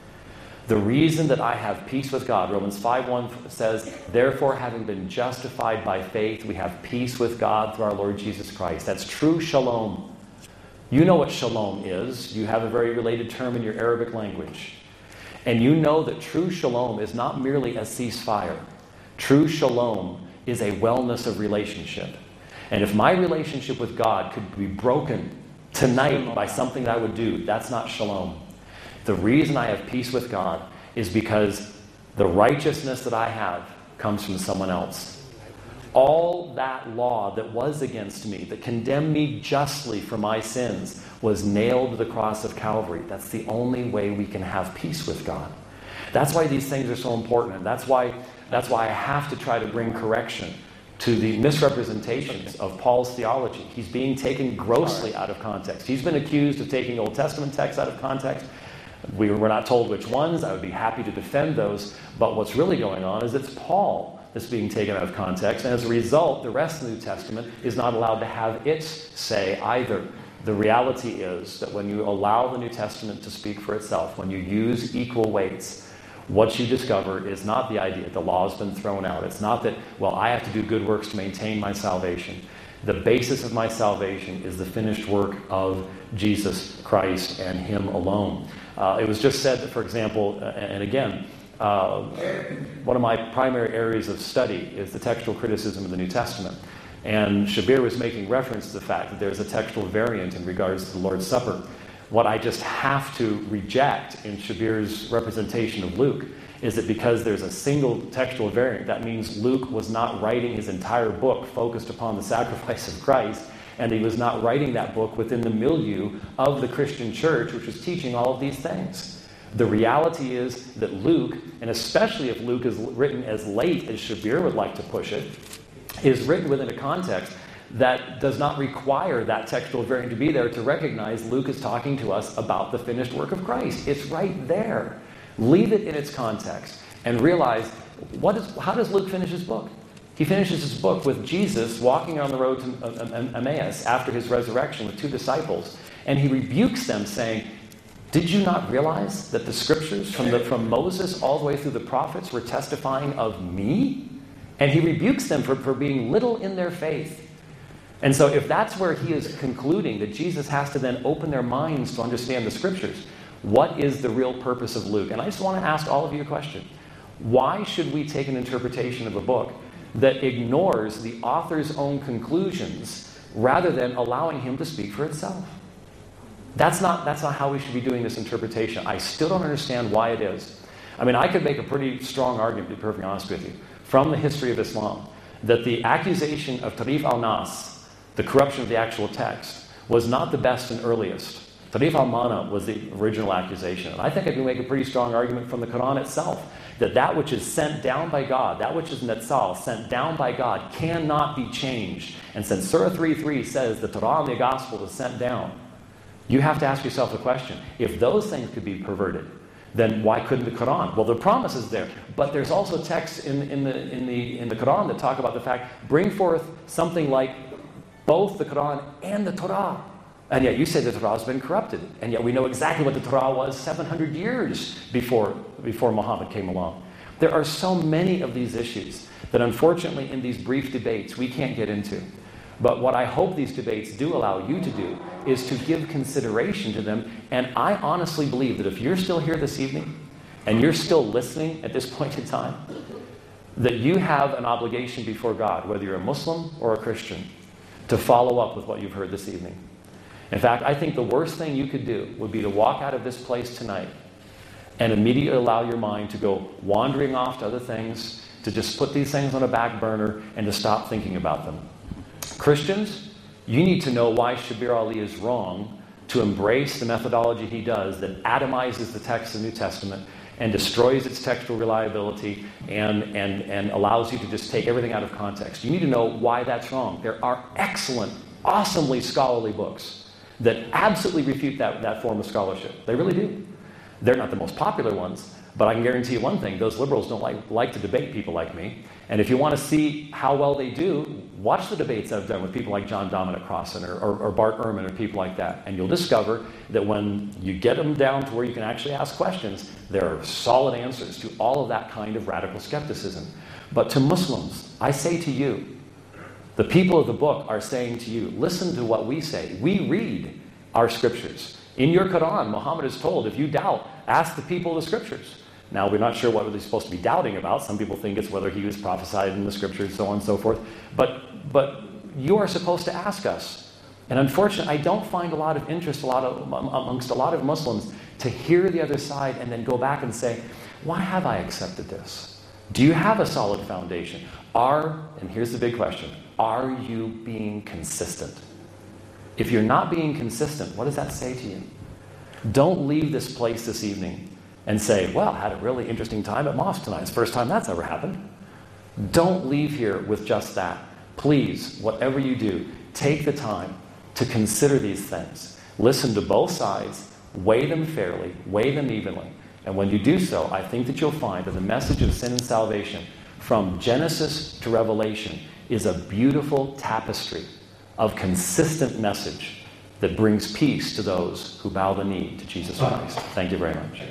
The reason that I have peace with God, Romans five one says, therefore, having been justified by faith, we have peace with God through our Lord Jesus Christ. That's true shalom. You know what shalom is. You have a very related term in your Arabic language. And you know that true shalom is not merely a ceasefire. True shalom is a wellness of relationship. And if my relationship with God could be broken tonight by something that I would do, that's not shalom. The reason I have peace with God is because the righteousness that I have comes from someone else. All that law that was against me, that condemned me justly for my sins, was nailed to the cross of Calvary. That's the only way we can have peace with God. That's why these things are so important. And that's why, that's why I have to try to bring correction to the misrepresentations of Paul's theology. He's being taken grossly out of context. He's been accused of taking Old Testament texts out of context. We were not told which ones. I would be happy to defend those. But what's really going on is it's Paul that's being taken out of context. And as a result, the rest of the New Testament is not allowed to have its say either. The reality is that when you allow the New Testament to speak for itself, when you use equal weights, what you discover is not the idea that the law has been thrown out. It's not that, well, I have to do good works to maintain my salvation. The basis of my salvation is the finished work of Jesus Christ and Him alone. Uh, it was just said that, for example, uh, and again, Uh, one of my primary areas of study is the textual criticism of the New Testament. And Shabir was making reference to the fact that there's a textual variant in regards to the Lord's Supper. What I just have to reject in Shabir's representation of Luke is that because there's a single textual variant, that means Luke was not writing his entire book focused upon the sacrifice of Christ, and he was not writing that book within the milieu of the Christian church, which was teaching all of these things. The reality is that Luke, and especially if Luke is written as late as Shabir would like to push it, is written within a context that does not require that textual variant to be there to recognize Luke is talking to us about the finished work of Christ. It's right there. Leave it in its context and realize, what is, how does Luke finish his book? He finishes his book with Jesus walking on the road to Emmaus after his resurrection with two disciples, and he rebukes them saying, did you not realize that the scriptures from, the, from Moses all the way through the prophets were testifying of me? And he rebukes them for, for being little in their faith. And so if that's where he is concluding that Jesus has to then open their minds to understand the scriptures, what is the real purpose of Luke? And I just want to ask all of you a question. Why should we take an interpretation of a book that ignores the author's own conclusions rather than allowing him to speak for itself? That's not, that's not how we should be doing this interpretation. I still don't understand why it is. I mean, I could make a pretty strong argument, to be perfectly honest with you, from the history of Islam, that the accusation of Tarif al-Nas, the corruption of the actual text, was not the best and earliest. Tarif al-Mana was the original accusation. And I think I can make a pretty strong argument from the Quran itself, that that which is sent down by God, that which is Netzal, sent down by God, cannot be changed. And since Surah three three says the Torah and the Gospel is sent down, you have to ask yourself the question, if those things could be perverted, then why couldn't the Quran? Well, the promise is there, but there's also texts in, in, the, in, the, in the Quran that talk about the fact, bring forth something like both the Quran and the Torah. And yet you say the Torah has been corrupted. And yet we know exactly what the Torah was seven hundred years before, before Muhammad came along. There are so many of these issues that unfortunately in these brief debates we can't get into. But what I hope these debates do allow you to do is to give consideration to them. And I honestly believe that if you're still here this evening and you're still listening at this point in time, that you have an obligation before God, whether you're a Muslim or a Christian, to follow up with what you've heard this evening. In fact, I think the worst thing you could do would be to walk out of this place tonight and immediately allow your mind to go wandering off to other things, to just put these things on a back burner and to stop thinking about them. Christians, you need to know why Shabir Ali is wrong to embrace the methodology he does that atomizes the text of the New Testament and destroys its textual reliability and, and, and allows you to just take everything out of context. You need to know why that's wrong. There are excellent, awesomely scholarly books that absolutely refute that, that form of scholarship. They really do. They're not the most popular ones, but I can guarantee you one thing, those liberals don't like, like to debate people like me. And if you want to see how well they do, watch the debates I've done with people like John Dominic Crossan or, or, or Bart Ehrman or people like that. And you'll discover that when you get them down to where you can actually ask questions, there are solid answers to all of that kind of radical skepticism. But to Muslims, I say to you, the people of the book are saying to you, listen to what we say. We read our scriptures. In your Quran, Muhammad is told, if you doubt, ask the people of the scriptures. Now, we're not sure what they're supposed to be doubting about. Some people think it's whether he was prophesied in the scriptures, so on and so forth. But, but you are supposed to ask us. And unfortunately, I don't find a lot of interest a lot of, amongst a lot of Muslims to hear the other side and then go back and say, why have I accepted this? Do you have a solid foundation? Are, and here's the big question, are you being consistent? If you're not being consistent, what does that say to you? Don't leave this place this evening and say, well, I had a really interesting time at mosque tonight. It's the first time that's ever happened. Don't leave here with just that. Please, whatever you do, take the time to consider these things. Listen to both sides, weigh them fairly, weigh them evenly. And when you do so, I think that you'll find that the message of sin and salvation from Genesis to Revelation is a beautiful tapestry of consistent message that brings peace to those who bow the knee to Jesus Christ. Thank you very much.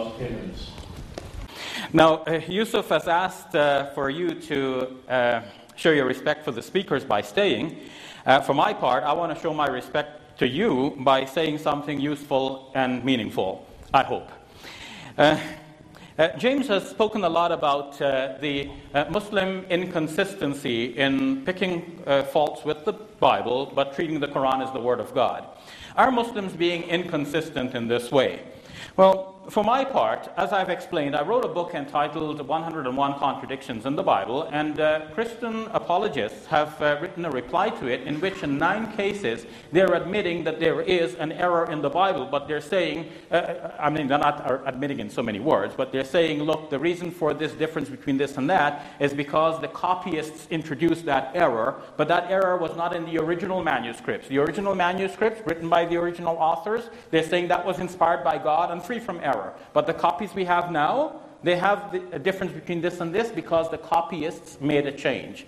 Now, uh, Yusuf has asked uh, for you to uh, show your respect for the speakers by staying. Uh, for my part, I want to show my respect to you by saying something useful and meaningful, I hope. Uh, uh, James has spoken a lot about uh, the uh, Muslim inconsistency in picking uh, faults with the Bible, but treating the Quran as the Word of God. Are Muslims being inconsistent in this way? Well, for my part, as I've explained, I wrote a book entitled one hundred and one Contradictions in the Bible, and uh, Christian apologists have uh, written a reply to it in which in nine cases they're admitting that there is an error in the Bible, but they're saying, uh, I mean, they're not admitting in so many words, but they're saying, look, the reason for this difference between this and that is because the copyists introduced that error, but that error was not in the original manuscripts. The original manuscripts written by the original authors, they're saying that was inspired by God and free from error. But the copies we have now, they have the, a difference between this and this because the copyists made a change.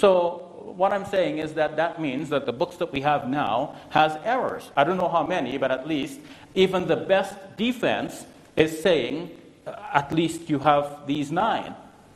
So what I'm saying is that that means that the books that we have now has errors. I don't know how many, but at least even the best defense is saying uh, at least you have these nine.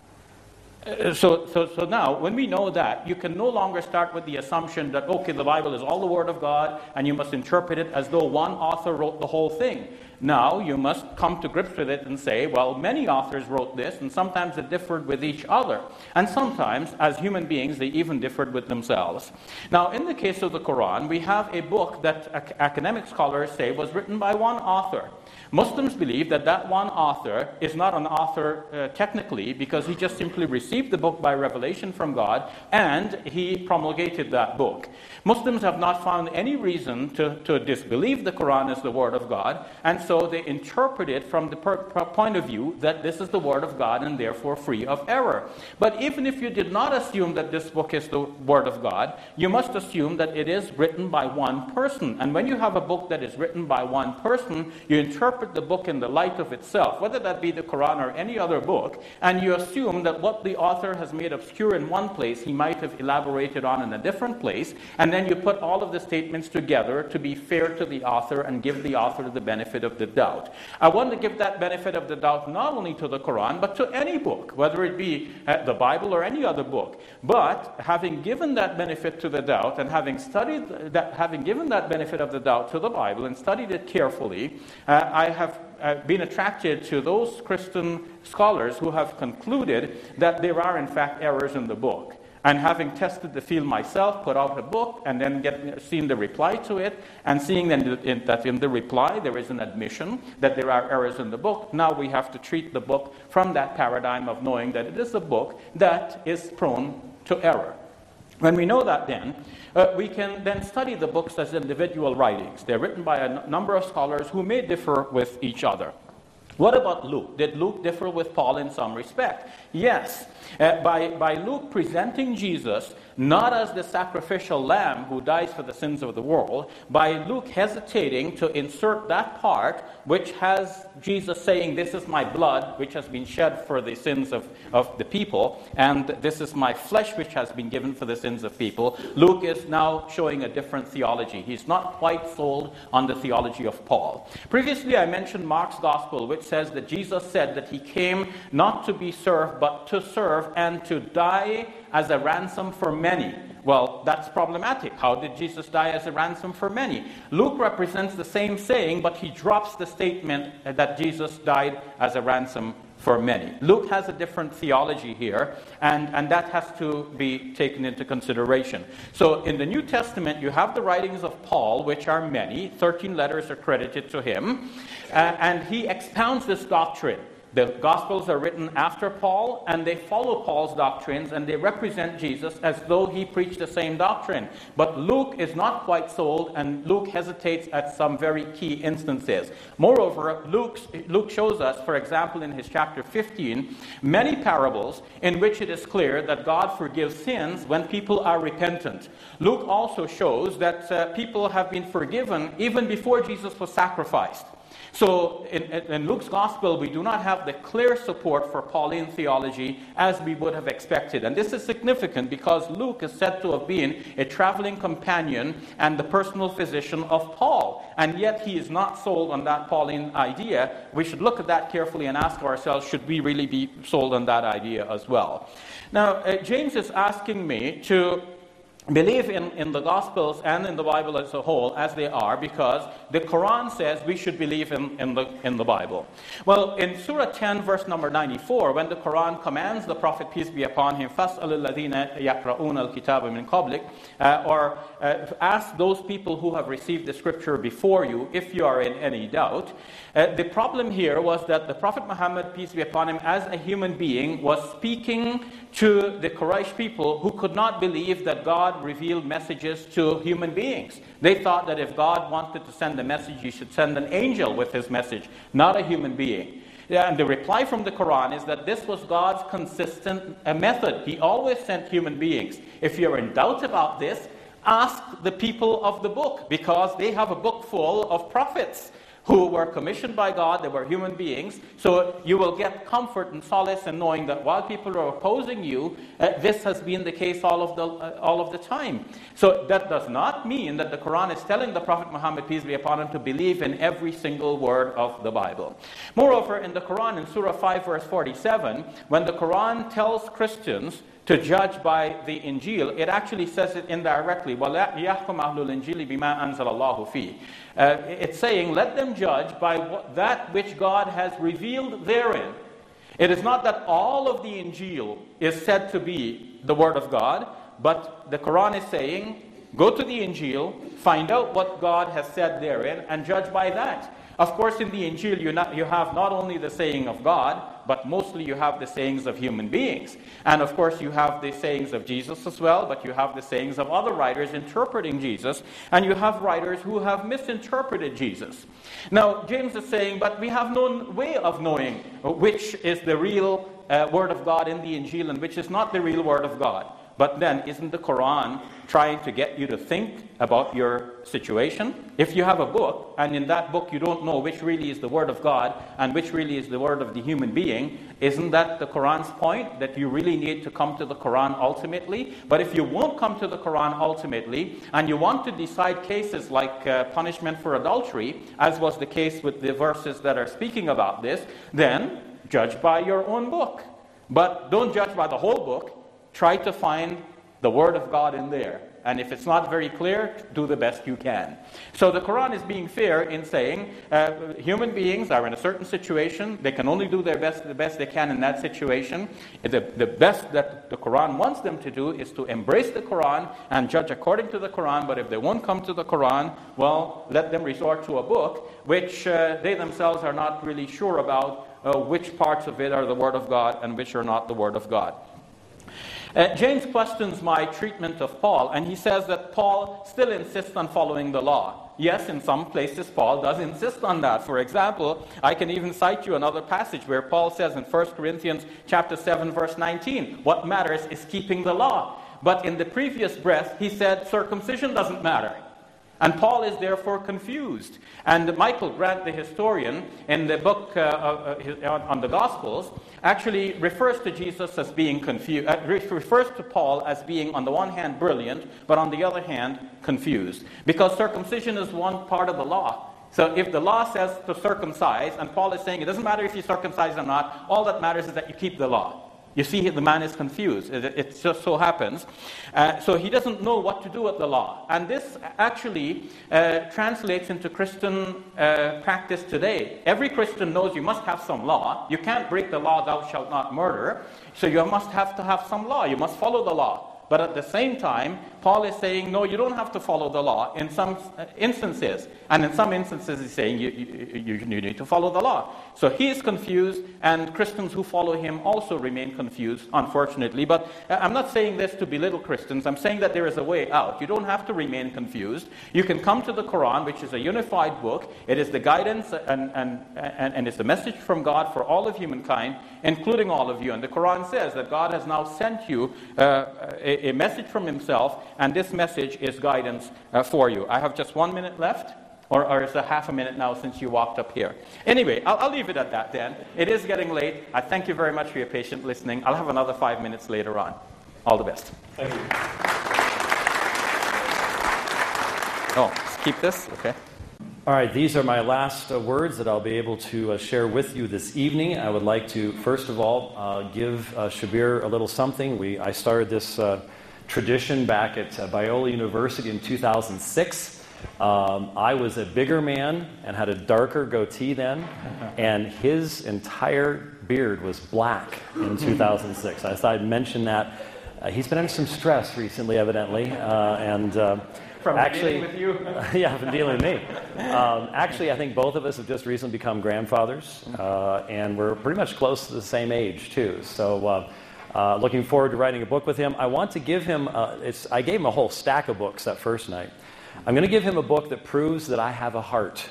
Uh, so, so, so now, when we know that, you can no longer start with the assumption that, okay, the Bible is all the Word of God, and you must interpret it as though one author wrote the whole thing. Now, you must come to grips with it and say, well, many authors wrote this, and sometimes it differed with each other. And sometimes, as human beings, they even differed with themselves. Now, in the case of the Quran, we have a book that ac- academic scholars say was written by one author. Muslims believe that that one author is not an author uh, technically because he just simply received the book by revelation from God and he promulgated that book. Muslims have not found any reason to, to disbelieve the Quran as the Word of God, and so they interpret it from the per, per point of view that this is the Word of God and therefore free of error. But even if you did not assume that this book is the Word of God, you must assume that it is written by one person. And when you have a book that is written by one person, you interpret the book in the light of itself, whether that be the Quran or any other book, and you assume that what the author has made obscure in one place, he might have elaborated on in a different place, and then you put all of the statements together to be fair to the author and give the author the benefit of the doubt. I want to give that benefit of the doubt not only to the Quran, but to any book, whether it be uh, the Bible or any other book. But having given that benefit to the doubt, and having studied that, having given that benefit of the doubt to the Bible and studied it carefully, uh, I have uh, been attracted to those Christian scholars who have concluded that there are in fact errors in the book. And having tested the field myself, put out a book, and then get, seen the reply to it, and seeing that in, that in the reply there is an admission that there are errors in the book, now we have to treat the book from that paradigm of knowing that it is a book that is prone to error. When we know that then, uh, we can then study the books as individual writings. They're written by a n- number of scholars who may differ with each other. What about Luke? Did Luke differ with Paul in some respect? Yes. Uh, by, by Luke presenting Jesus not as the sacrificial lamb who dies for the sins of the world, by Luke hesitating to insert that part which has Jesus saying, this is my blood which has been shed for the sins of, of the people, and this is my flesh which has been given for the sins of people. Luke is now showing a different theology. He's not quite sold on the theology of Paul. Previously I mentioned Mark's gospel, which says that Jesus said that he came not to be served but to serve and to die as a ransom for many. Well, that's problematic. How did Jesus die as a ransom for many? Luke represents the same saying, but he drops the statement that Jesus died as a ransom for many. Luke has a different theology here, and, and that has to be taken into consideration. So in the New Testament, you have the writings of Paul, which are many. thirteen letters are credited to him, uh, and he expounds this doctrine. The Gospels are written after Paul, and they follow Paul's doctrines, and they represent Jesus as though he preached the same doctrine. But Luke is not quite sold, and Luke hesitates at some very key instances. Moreover, Luke, Luke shows us, for example, in his chapter fifteen, many parables in which it is clear that God forgives sins when people are repentant. Luke also shows that uh, people have been forgiven even before Jesus was sacrificed. So in, in Luke's gospel, we do not have the clear support for Pauline theology as we would have expected. And this is significant because Luke is said to have been a traveling companion and the personal physician of Paul. And yet he is not sold on that Pauline idea. We should look at that carefully and ask ourselves, should we really be sold on that idea as well? Now, uh, James is asking me to believe in, in the Gospels and in the Bible as a whole as they are, because the Quran says we should believe in, in, the, in the Bible. Well, in Surah ten, verse number ninety-four, when the Quran commands the Prophet, peace be upon him, فَاسْأَلُ الَّذِينَ يَقْرَؤُونَ الْكِتَابَ مِنْ قَبْلِكَ, uh, or uh, ask those people who have received the scripture before you if you are in any doubt. Uh, the problem here was that the Prophet Muhammad, peace be upon him, as a human being, was speaking to the Quraysh people who could not believe that God revealed messages to human beings. They thought that if God wanted to send a message, he should send an angel with his message, not a human being. And the reply from the Quran is that this was God's consistent uh, method. He always sent human beings. If you're in doubt about this, ask the people of the book, because they have a book full of prophets who were commissioned by God. They were human beings. So you will get comfort and solace in knowing that while people are opposing you, uh, this has been the case all of the uh, all of the time. So that does not mean that the Quran is telling the Prophet Muhammad, peace be upon him, to believe in every single word of the Bible. Moreover, in the Quran, in Surah five, verse forty-seven, when the Quran tells Christians to judge by the Injil, it actually says it indirectly. وَلَا يَحْكُمْ أَهْلُ الْإِنْجِيلِ بِمَا أَنزَلَ اللَّهُ فِيهِ. Uh, it's saying, let them judge by what, that which God has revealed therein. It is not that all of the Injil is said to be the Word of God, but the Quran is saying, go to the Injil, find out what God has said therein, and judge by that. Of course, in the Injil, you, not, you have not only the saying of God, but mostly you have the sayings of human beings. And of course, you have the sayings of Jesus as well, but you have the sayings of other writers interpreting Jesus, and you have writers who have misinterpreted Jesus. Now, James is saying, but we have no way of knowing which is the real uh, Word of God in the Injil and which is not the real Word of God. But then, isn't the Quran trying to get you to think about your situation? If you have a book, and in that book you don't know which really is the Word of God and which really is the word of the human being, isn't that the Quran's point, that you really need to come to the Quran ultimately? But if you won't come to the Quran ultimately, and you want to decide cases like uh, punishment for adultery, as was the case with the verses that are speaking about this, then judge by your own book. But don't judge by the whole book. Try to find the Word of God in there. And if it's not very clear, do the best you can. So the Quran is being fair in saying uh, human beings are in a certain situation. They can only do their best, the best they can in that situation. The, the best that the Quran wants them to do is to embrace the Quran and judge according to the Quran. But if they won't come to the Quran, well, let them resort to a book which uh, they themselves are not really sure about uh, which parts of it are the Word of God and which are not the Word of God. Uh, James questions my treatment of Paul, and he says that Paul still insists on following the law. Yes, in some places Paul does insist on that. For example, I can even cite you another passage where Paul says in First Corinthians chapter seven, verse nineteen, what matters is keeping the law. But in the previous breath, he said circumcision doesn't matter. And Paul is therefore confused. And Michael Grant, the historian, in the book uh, uh, on the Gospels, actually refers to Jesus as being confused, uh, refers to Paul as being, on the one hand, brilliant, but on the other hand, confused. Because circumcision is one part of the law. So if the law says to circumcise, and Paul is saying it doesn't matter if you circumcise or not, all that matters is that you keep the law. You see, the man is confused. It, it just so happens. Uh, so he doesn't know what to do with the law. And this actually uh, translates into Christian uh, practice today. Every Christian knows you must have some law. You can't break the law, thou shalt not murder. So you must have to have some law. You must follow the law. But at the same time, Paul is saying, no, you don't have to follow the law in some instances. And in some instances, he's saying you, you, you need to follow the law. So he is confused, and Christians who follow him also remain confused, unfortunately. But I'm not saying this to belittle Christians. I'm saying that there is a way out. You don't have to remain confused. You can come to the Quran, which is a unified book. It is the guidance and, and, and, and it's the message from God for all of humankind, including all of you. And the Quran says that God has now sent you uh, a A message from himself, and this message is guidance uh, for you. I have just one minute left. Or, or is it half a minute now since you walked up here? Anyway, I'll, I'll leave it at that then. It is getting late. I thank you very much for your patient listening. I'll have another five minutes later on. All the best. Thank you. Oh, let's keep this? Okay. All right, these are my last uh, words that I'll be able to uh, share with you this evening. I would like to, first of all, uh, give uh, Shabir a little something. We I started this uh, tradition back at uh, Biola University in two thousand six. Um, I was a bigger man and had a darker goatee then, and his entire beard was black in two thousand six. I thought I'd mention that. Uh, he's been under some stress recently, evidently, uh, and... Uh, From actually, dealing with you? yeah, from dealing with me. Um, actually, I think both of us have just recently become grandfathers, uh, and we're pretty much close to the same age, too. So uh, uh, looking forward to writing a book with him. I want to give him, uh, it's, I gave him a whole stack of books that first night. I'm going to give him a book that proves that I have a heart.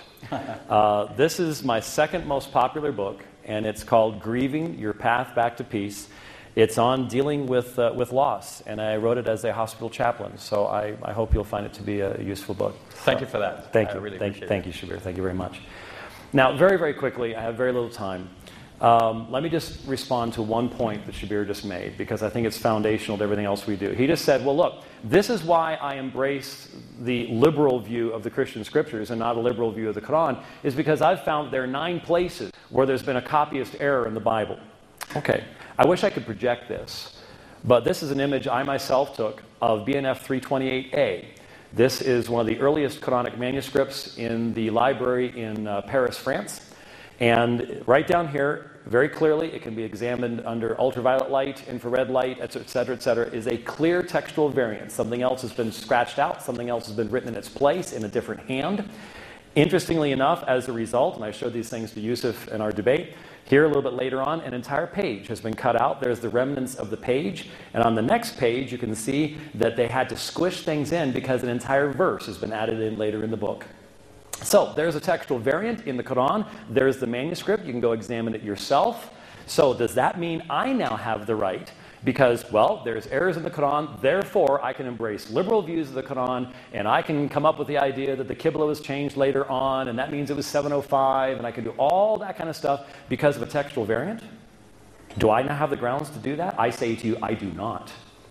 Uh, this is my second most popular book, and it's called Grieving Your Path Back to Peace. It's on dealing with uh, with loss, and I wrote it as a hospital chaplain, so I, I hope you'll find it to be a useful book. Thank so, you for that. Thank I you. really thank, appreciate thank it. you, Shabir. Thank you very much. Now, very, very quickly, I have very little time. Um, let me just respond to one point that Shabir just made, because I think it's foundational to everything else we do. He just said, well, look, this is why I embrace the liberal view of the Christian scriptures and not a liberal view of the Quran, is because I've found there are nine places where there's been a copyist error in the Bible. Okay, I wish I could project this. But this is an image I myself took of B N F three twenty-eight A. This is one of the earliest Quranic manuscripts in the library in uh, Paris, France. And right down here, very clearly, it can be examined under ultraviolet light, infrared light, et cetera, et cetera, is a clear textual variant. Something else has been scratched out. Something else has been written in its place in a different hand. Interestingly enough, as a result, and I showed these things to Yusuf in our debate, here a little bit later on, an entire page has been cut out. There's the remnants of the page. And on the next page, you can see that they had to squish things in because an entire verse has been added in later in the book. So there's a textual variant in the Quran. There's the manuscript. You can go examine it yourself. So does that mean I now have the right? Because, well, there's errors in the Quran, therefore I can embrace liberal views of the Quran, and I can come up with the idea that the Qibla was changed later on, and that means it was seven oh five, and I can do all that kind of stuff because of a textual variant? Do I now have the grounds to do that? I say to you, I do not.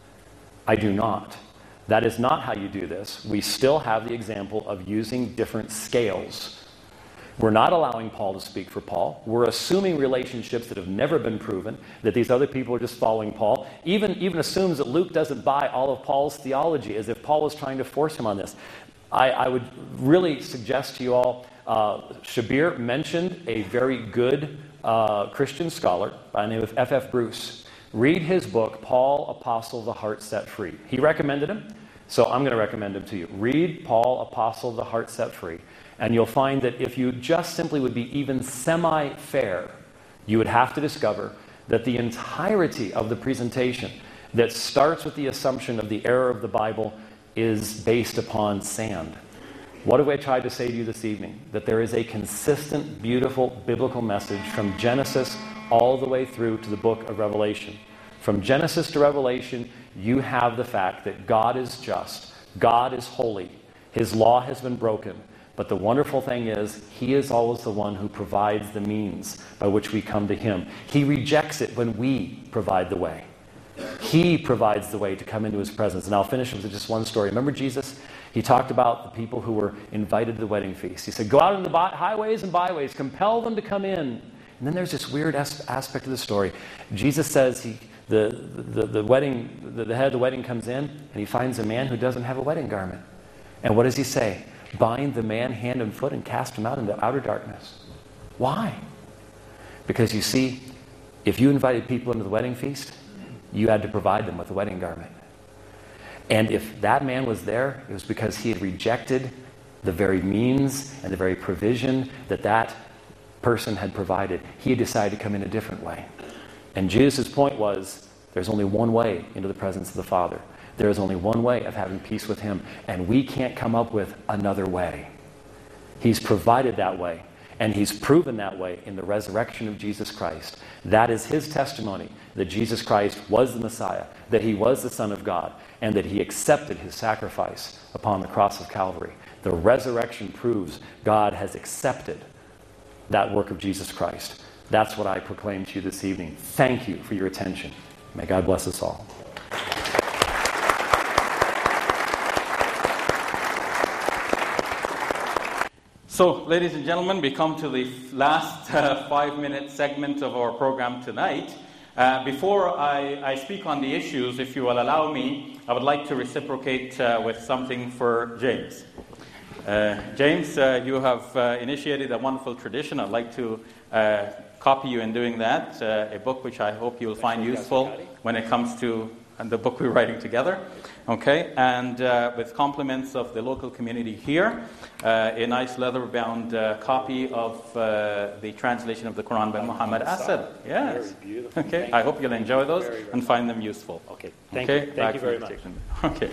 I do not. That is not how you do this. We still have the example of using different scales. We're not allowing Paul to speak for Paul. We're assuming relationships that have never been proven, that these other people are just following Paul. Even, even assumes that Luke doesn't buy all of Paul's theology, as if Paul was trying to force him on this. I, I would really suggest to you all, uh, Shabir mentioned a very good uh, Christian scholar by the name of F F Bruce. Read his book, Paul, Apostle of the Heart Set Free. He recommended him, so I'm going to recommend him to you. Read Paul, Apostle of the Heart Set Free. And you'll find that if you just simply would be even semi-fair, you would have to discover that the entirety of the presentation that starts with the assumption of the error of the Bible is based upon sand. What have I tried to say to you this evening? That there is a consistent, beautiful biblical message from Genesis all the way through to the book of Revelation. From Genesis to Revelation, you have the fact that God is just, God is holy, His law has been broken. But the wonderful thing is, He is always the one who provides the means by which we come to Him. He rejects it when we provide the way. He provides the way to come into His presence. And I'll finish with just one story. Remember Jesus? He talked about the people who were invited to the wedding feast. He said, go out into the highways and byways, compel them to come in. And then there's this weird as- aspect of the story. Jesus says he, the, the, the, wedding, the, the head of the wedding comes in, and he finds a man who doesn't have a wedding garment. And what does he say? Bind the man hand and foot and cast him out into outer darkness. Why? Because you see, if you invited people into the wedding feast, you had to provide them with a wedding garment. And if that man was there, it was because he had rejected the very means and the very provision that that person had provided. He had decided to come in a different way. And Jesus' point was, there's only one way into the presence of the Father. There is only one way of having peace with Him, and we can't come up with another way. He's provided that way, and He's proven that way in the resurrection of Jesus Christ. That is His testimony, that Jesus Christ was the Messiah, that He was the Son of God, and that he accepted his sacrifice upon the cross of Calvary. The resurrection proves God has accepted that work of Jesus Christ. That's what I proclaim to you this evening. Thank you for your attention. May God bless us all. So, ladies and gentlemen, we come to the last uh, five-minute segment of our program tonight. Uh, before I, I speak on the issues, if you will allow me, I would like to reciprocate uh, with something for James. Uh, James, uh, you have uh, initiated a wonderful tradition. I'd like to uh, copy you in doing that, uh, a book which I hope you will find useful when it comes to uh, the book we're writing together. Okay, and uh, with compliments of the local community here, uh, a nice leather-bound uh, copy of uh, the translation of the Quran by Muhammad Asad. Yes. Very beautiful. Okay, Thank I hope you'll enjoy those very, very and find them useful. Okay, thank okay? you. Thank Back you to very the much. station. Okay.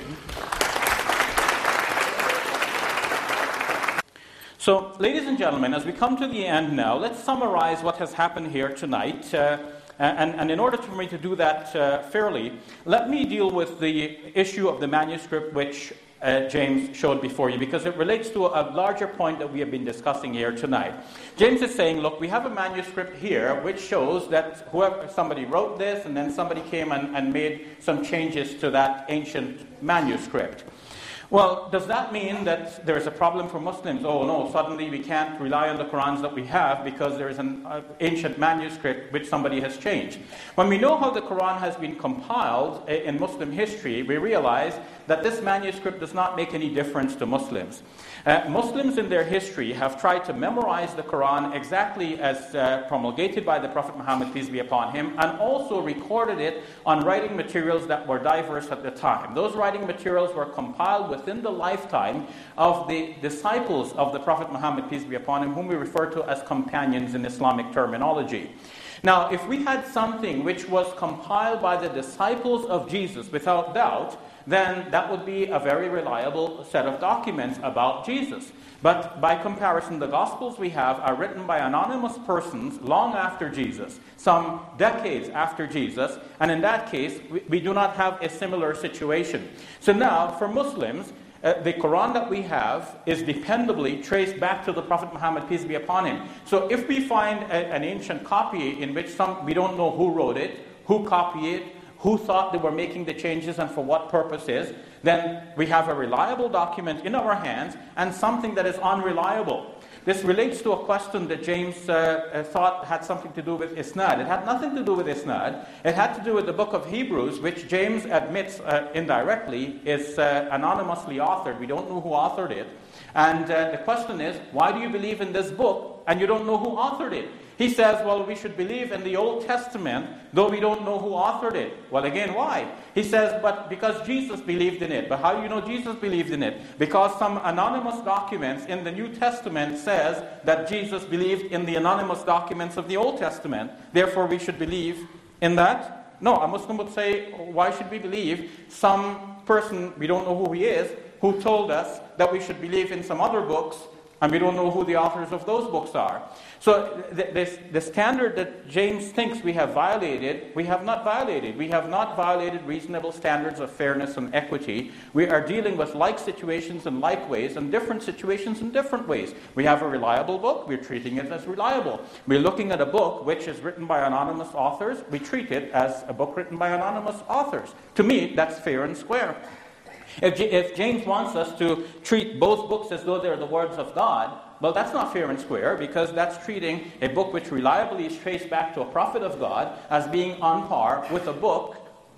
So, ladies and gentlemen, as we come to the end now, let's summarize what has happened here tonight. Uh, and, and in order for me to do that uh, fairly, let me deal with the issue of the manuscript which uh, James showed before you, because it relates to a larger point that we have been discussing here tonight. James is saying, look, we have a manuscript here which shows that whoever somebody wrote this, and then somebody came and, and made some changes to that ancient manuscript. Well, does that mean that there is a problem for Muslims? Oh no, suddenly we can't rely on the Qurans that we have because there is an uh, ancient manuscript which somebody has changed. When we know how the Quran has been compiled uh, in Muslim history, we realize that this manuscript does not make any difference to Muslims. Uh, Muslims in their history have tried to memorize the Quran exactly as uh, promulgated by the Prophet Muhammad, peace be upon him, and also recorded it on writing materials that were diverse at the time. Those writing materials were compiled within the lifetime of the disciples of the Prophet Muhammad, peace be upon him, whom we refer to as companions in Islamic terminology. Now, if we had something which was compiled by the disciples of Jesus, without doubt, then that would be a very reliable set of documents about Jesus. But by comparison, the Gospels we have are written by anonymous persons long after Jesus, some decades after Jesus, and in that case, we, we do not have a similar situation. So now, for Muslims, uh, the Quran that we have is dependably traced back to the Prophet Muhammad, peace be upon him. So if we find a, an ancient copy in which some we don't know who wrote it, who copied it, who thought they were making the changes and for what purposes, then we have a reliable document in our hands and something that is unreliable. This relates to a question that James uh, thought had something to do with Isnad. It had nothing to do with Isnad. It had to do with the book of Hebrews, which James admits uh, indirectly is uh, anonymously authored. We don't know who authored it. And uh, the question is, why do you believe in this book and you don't know who authored it? He says, well, we should believe in the Old Testament, though we don't know who authored it. Well, again, why? He says, but because Jesus believed in it. But how do you know Jesus believed in it? Because some anonymous documents in the New Testament says that Jesus believed in the anonymous documents of the Old Testament. Therefore, we should believe in that. No, a Muslim would say, why should we believe some person, we don't know who he is, who told us that we should believe in some other books, and we don't know who the authors of those books are. So the, this, the standard that James thinks we have violated, we have not violated. We have not violated reasonable standards of fairness and equity. We are dealing with like situations in like ways and different situations in different ways. We have a reliable book. We're treating it as reliable. We're looking at a book which is written by anonymous authors. We treat it as a book written by anonymous authors. To me, that's fair and square. If, J- if James wants us to treat both books as though they're the words of God, well, that's not fair and square, because that's treating a book which reliably is traced back to a prophet of God as being on par with a book,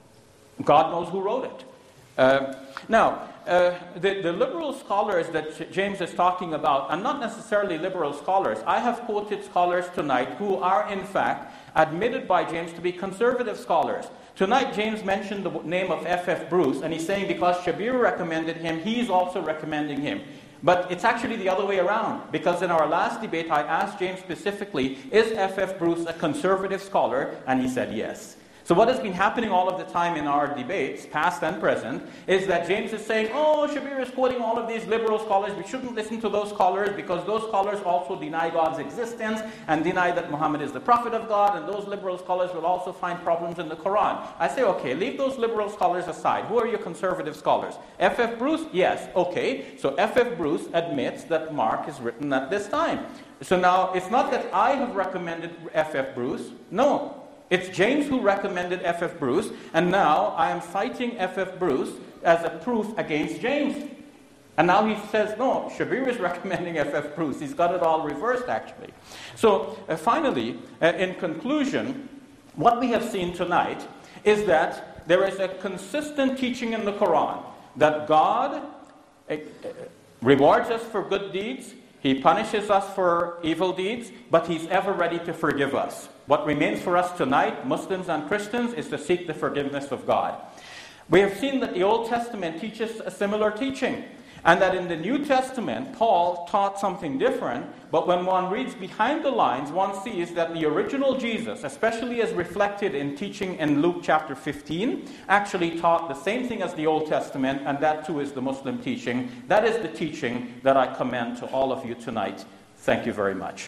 God knows who wrote it. Uh, now, uh, the, the liberal scholars that James is talking about are not necessarily liberal scholars. I have quoted scholars tonight who are, in fact, admitted by James to be conservative scholars. Tonight, James mentioned the name of F F Bruce, and he's saying because Shabir recommended him, he's also recommending him. But it's actually the other way around, because in our last debate, I asked James specifically, is F F Bruce a conservative scholar? And he said yes. So what has been happening all of the time in our debates, past and present, is that James is saying, oh, Shabir is quoting all of these liberal scholars. We shouldn't listen to those scholars because those scholars also deny God's existence and deny that Muhammad is the prophet of God, and those liberal scholars will also find problems in the Quran. I say, okay, leave those liberal scholars aside. Who are your conservative scholars? F F Bruce? Yes. Okay. So F F Bruce admits that Mark is written at this time. So now, it's not that I have recommended F F Bruce. No. It's James who recommended F F Bruce, and now I am citing F F Bruce as a proof against James. And now he says, no, Shabir is recommending F F Bruce. He's got it all reversed, actually. So uh, finally, uh, in conclusion, what we have seen tonight is that there is a consistent teaching in the Quran that God uh, rewards us for good deeds, He punishes us for evil deeds, but He's ever ready to forgive us. What remains for us tonight, Muslims and Christians, is to seek the forgiveness of God. We have seen that the Old Testament teaches a similar teaching, and that in the New Testament, Paul taught something different, but when one reads behind the lines, one sees that the original Jesus, especially as reflected in teaching in Luke chapter fifteen, actually taught the same thing as the Old Testament, and that too is the Muslim teaching. That is the teaching that I commend to all of you tonight. Thank you very much.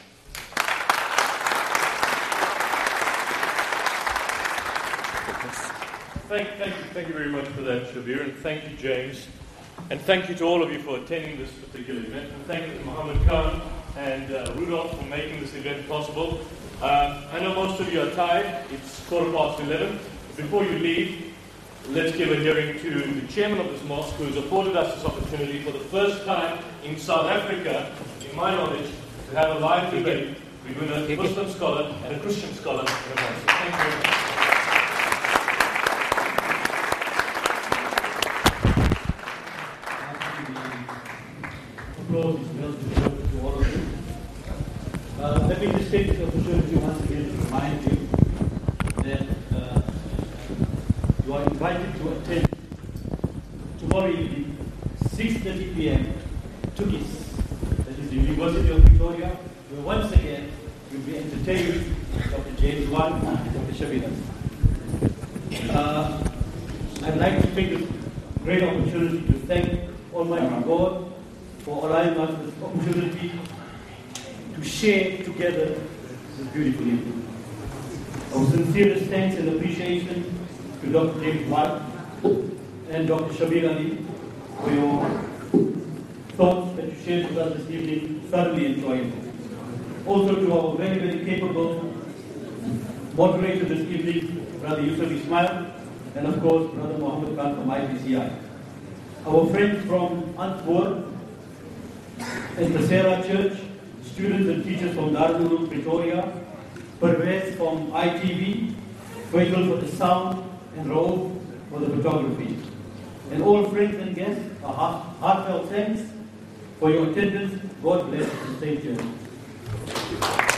Thank, thank, you, thank you very much for that, Shabir, and thank you, James. And thank you to all of you for attending this particular event. And thank you to Muhammad Khan and uh, Rudolph for making this event possible. Uh, I know most of you are tired. It's quarter past eleven. Before you leave, let's give a hearing to the chairman of this mosque, who has afforded us this opportunity for the first time in South Africa, in my knowledge, to have a live debate between a Muslim scholar and a Christian scholar in a mosque. Thank you very much. Applause is well deserved to all of you. Uh, let me just take this opportunity once again to remind you that uh, you are invited to attend tomorrow evening, six thirty p.m. Tukis, that is the University of Victoria, where once again you'll be entertained by Doctor James Wan and Doctor Shabir. Uh, I'd like to take this great opportunity to thank Almighty God for allowing us this opportunity to share together this beautiful evening. Our sincerest thanks and appreciation to Doctor James Wan and Doctor Shabir Ali for your thoughts that you shared with us this evening, thoroughly enjoyable. Also to our very, very capable moderator this evening, Brother Yusuf Ismail, and of course, Brother Muhammad Khan from I P C I. Our friends from Antwerp and the Sarah Church, students and teachers from Darul Ulum Pretoria, Pervez from I T V, Faisal for the sound, and Raouf for the photography. And all friends and guests, a heartfelt thanks for your attendance. God bless and stay tuned.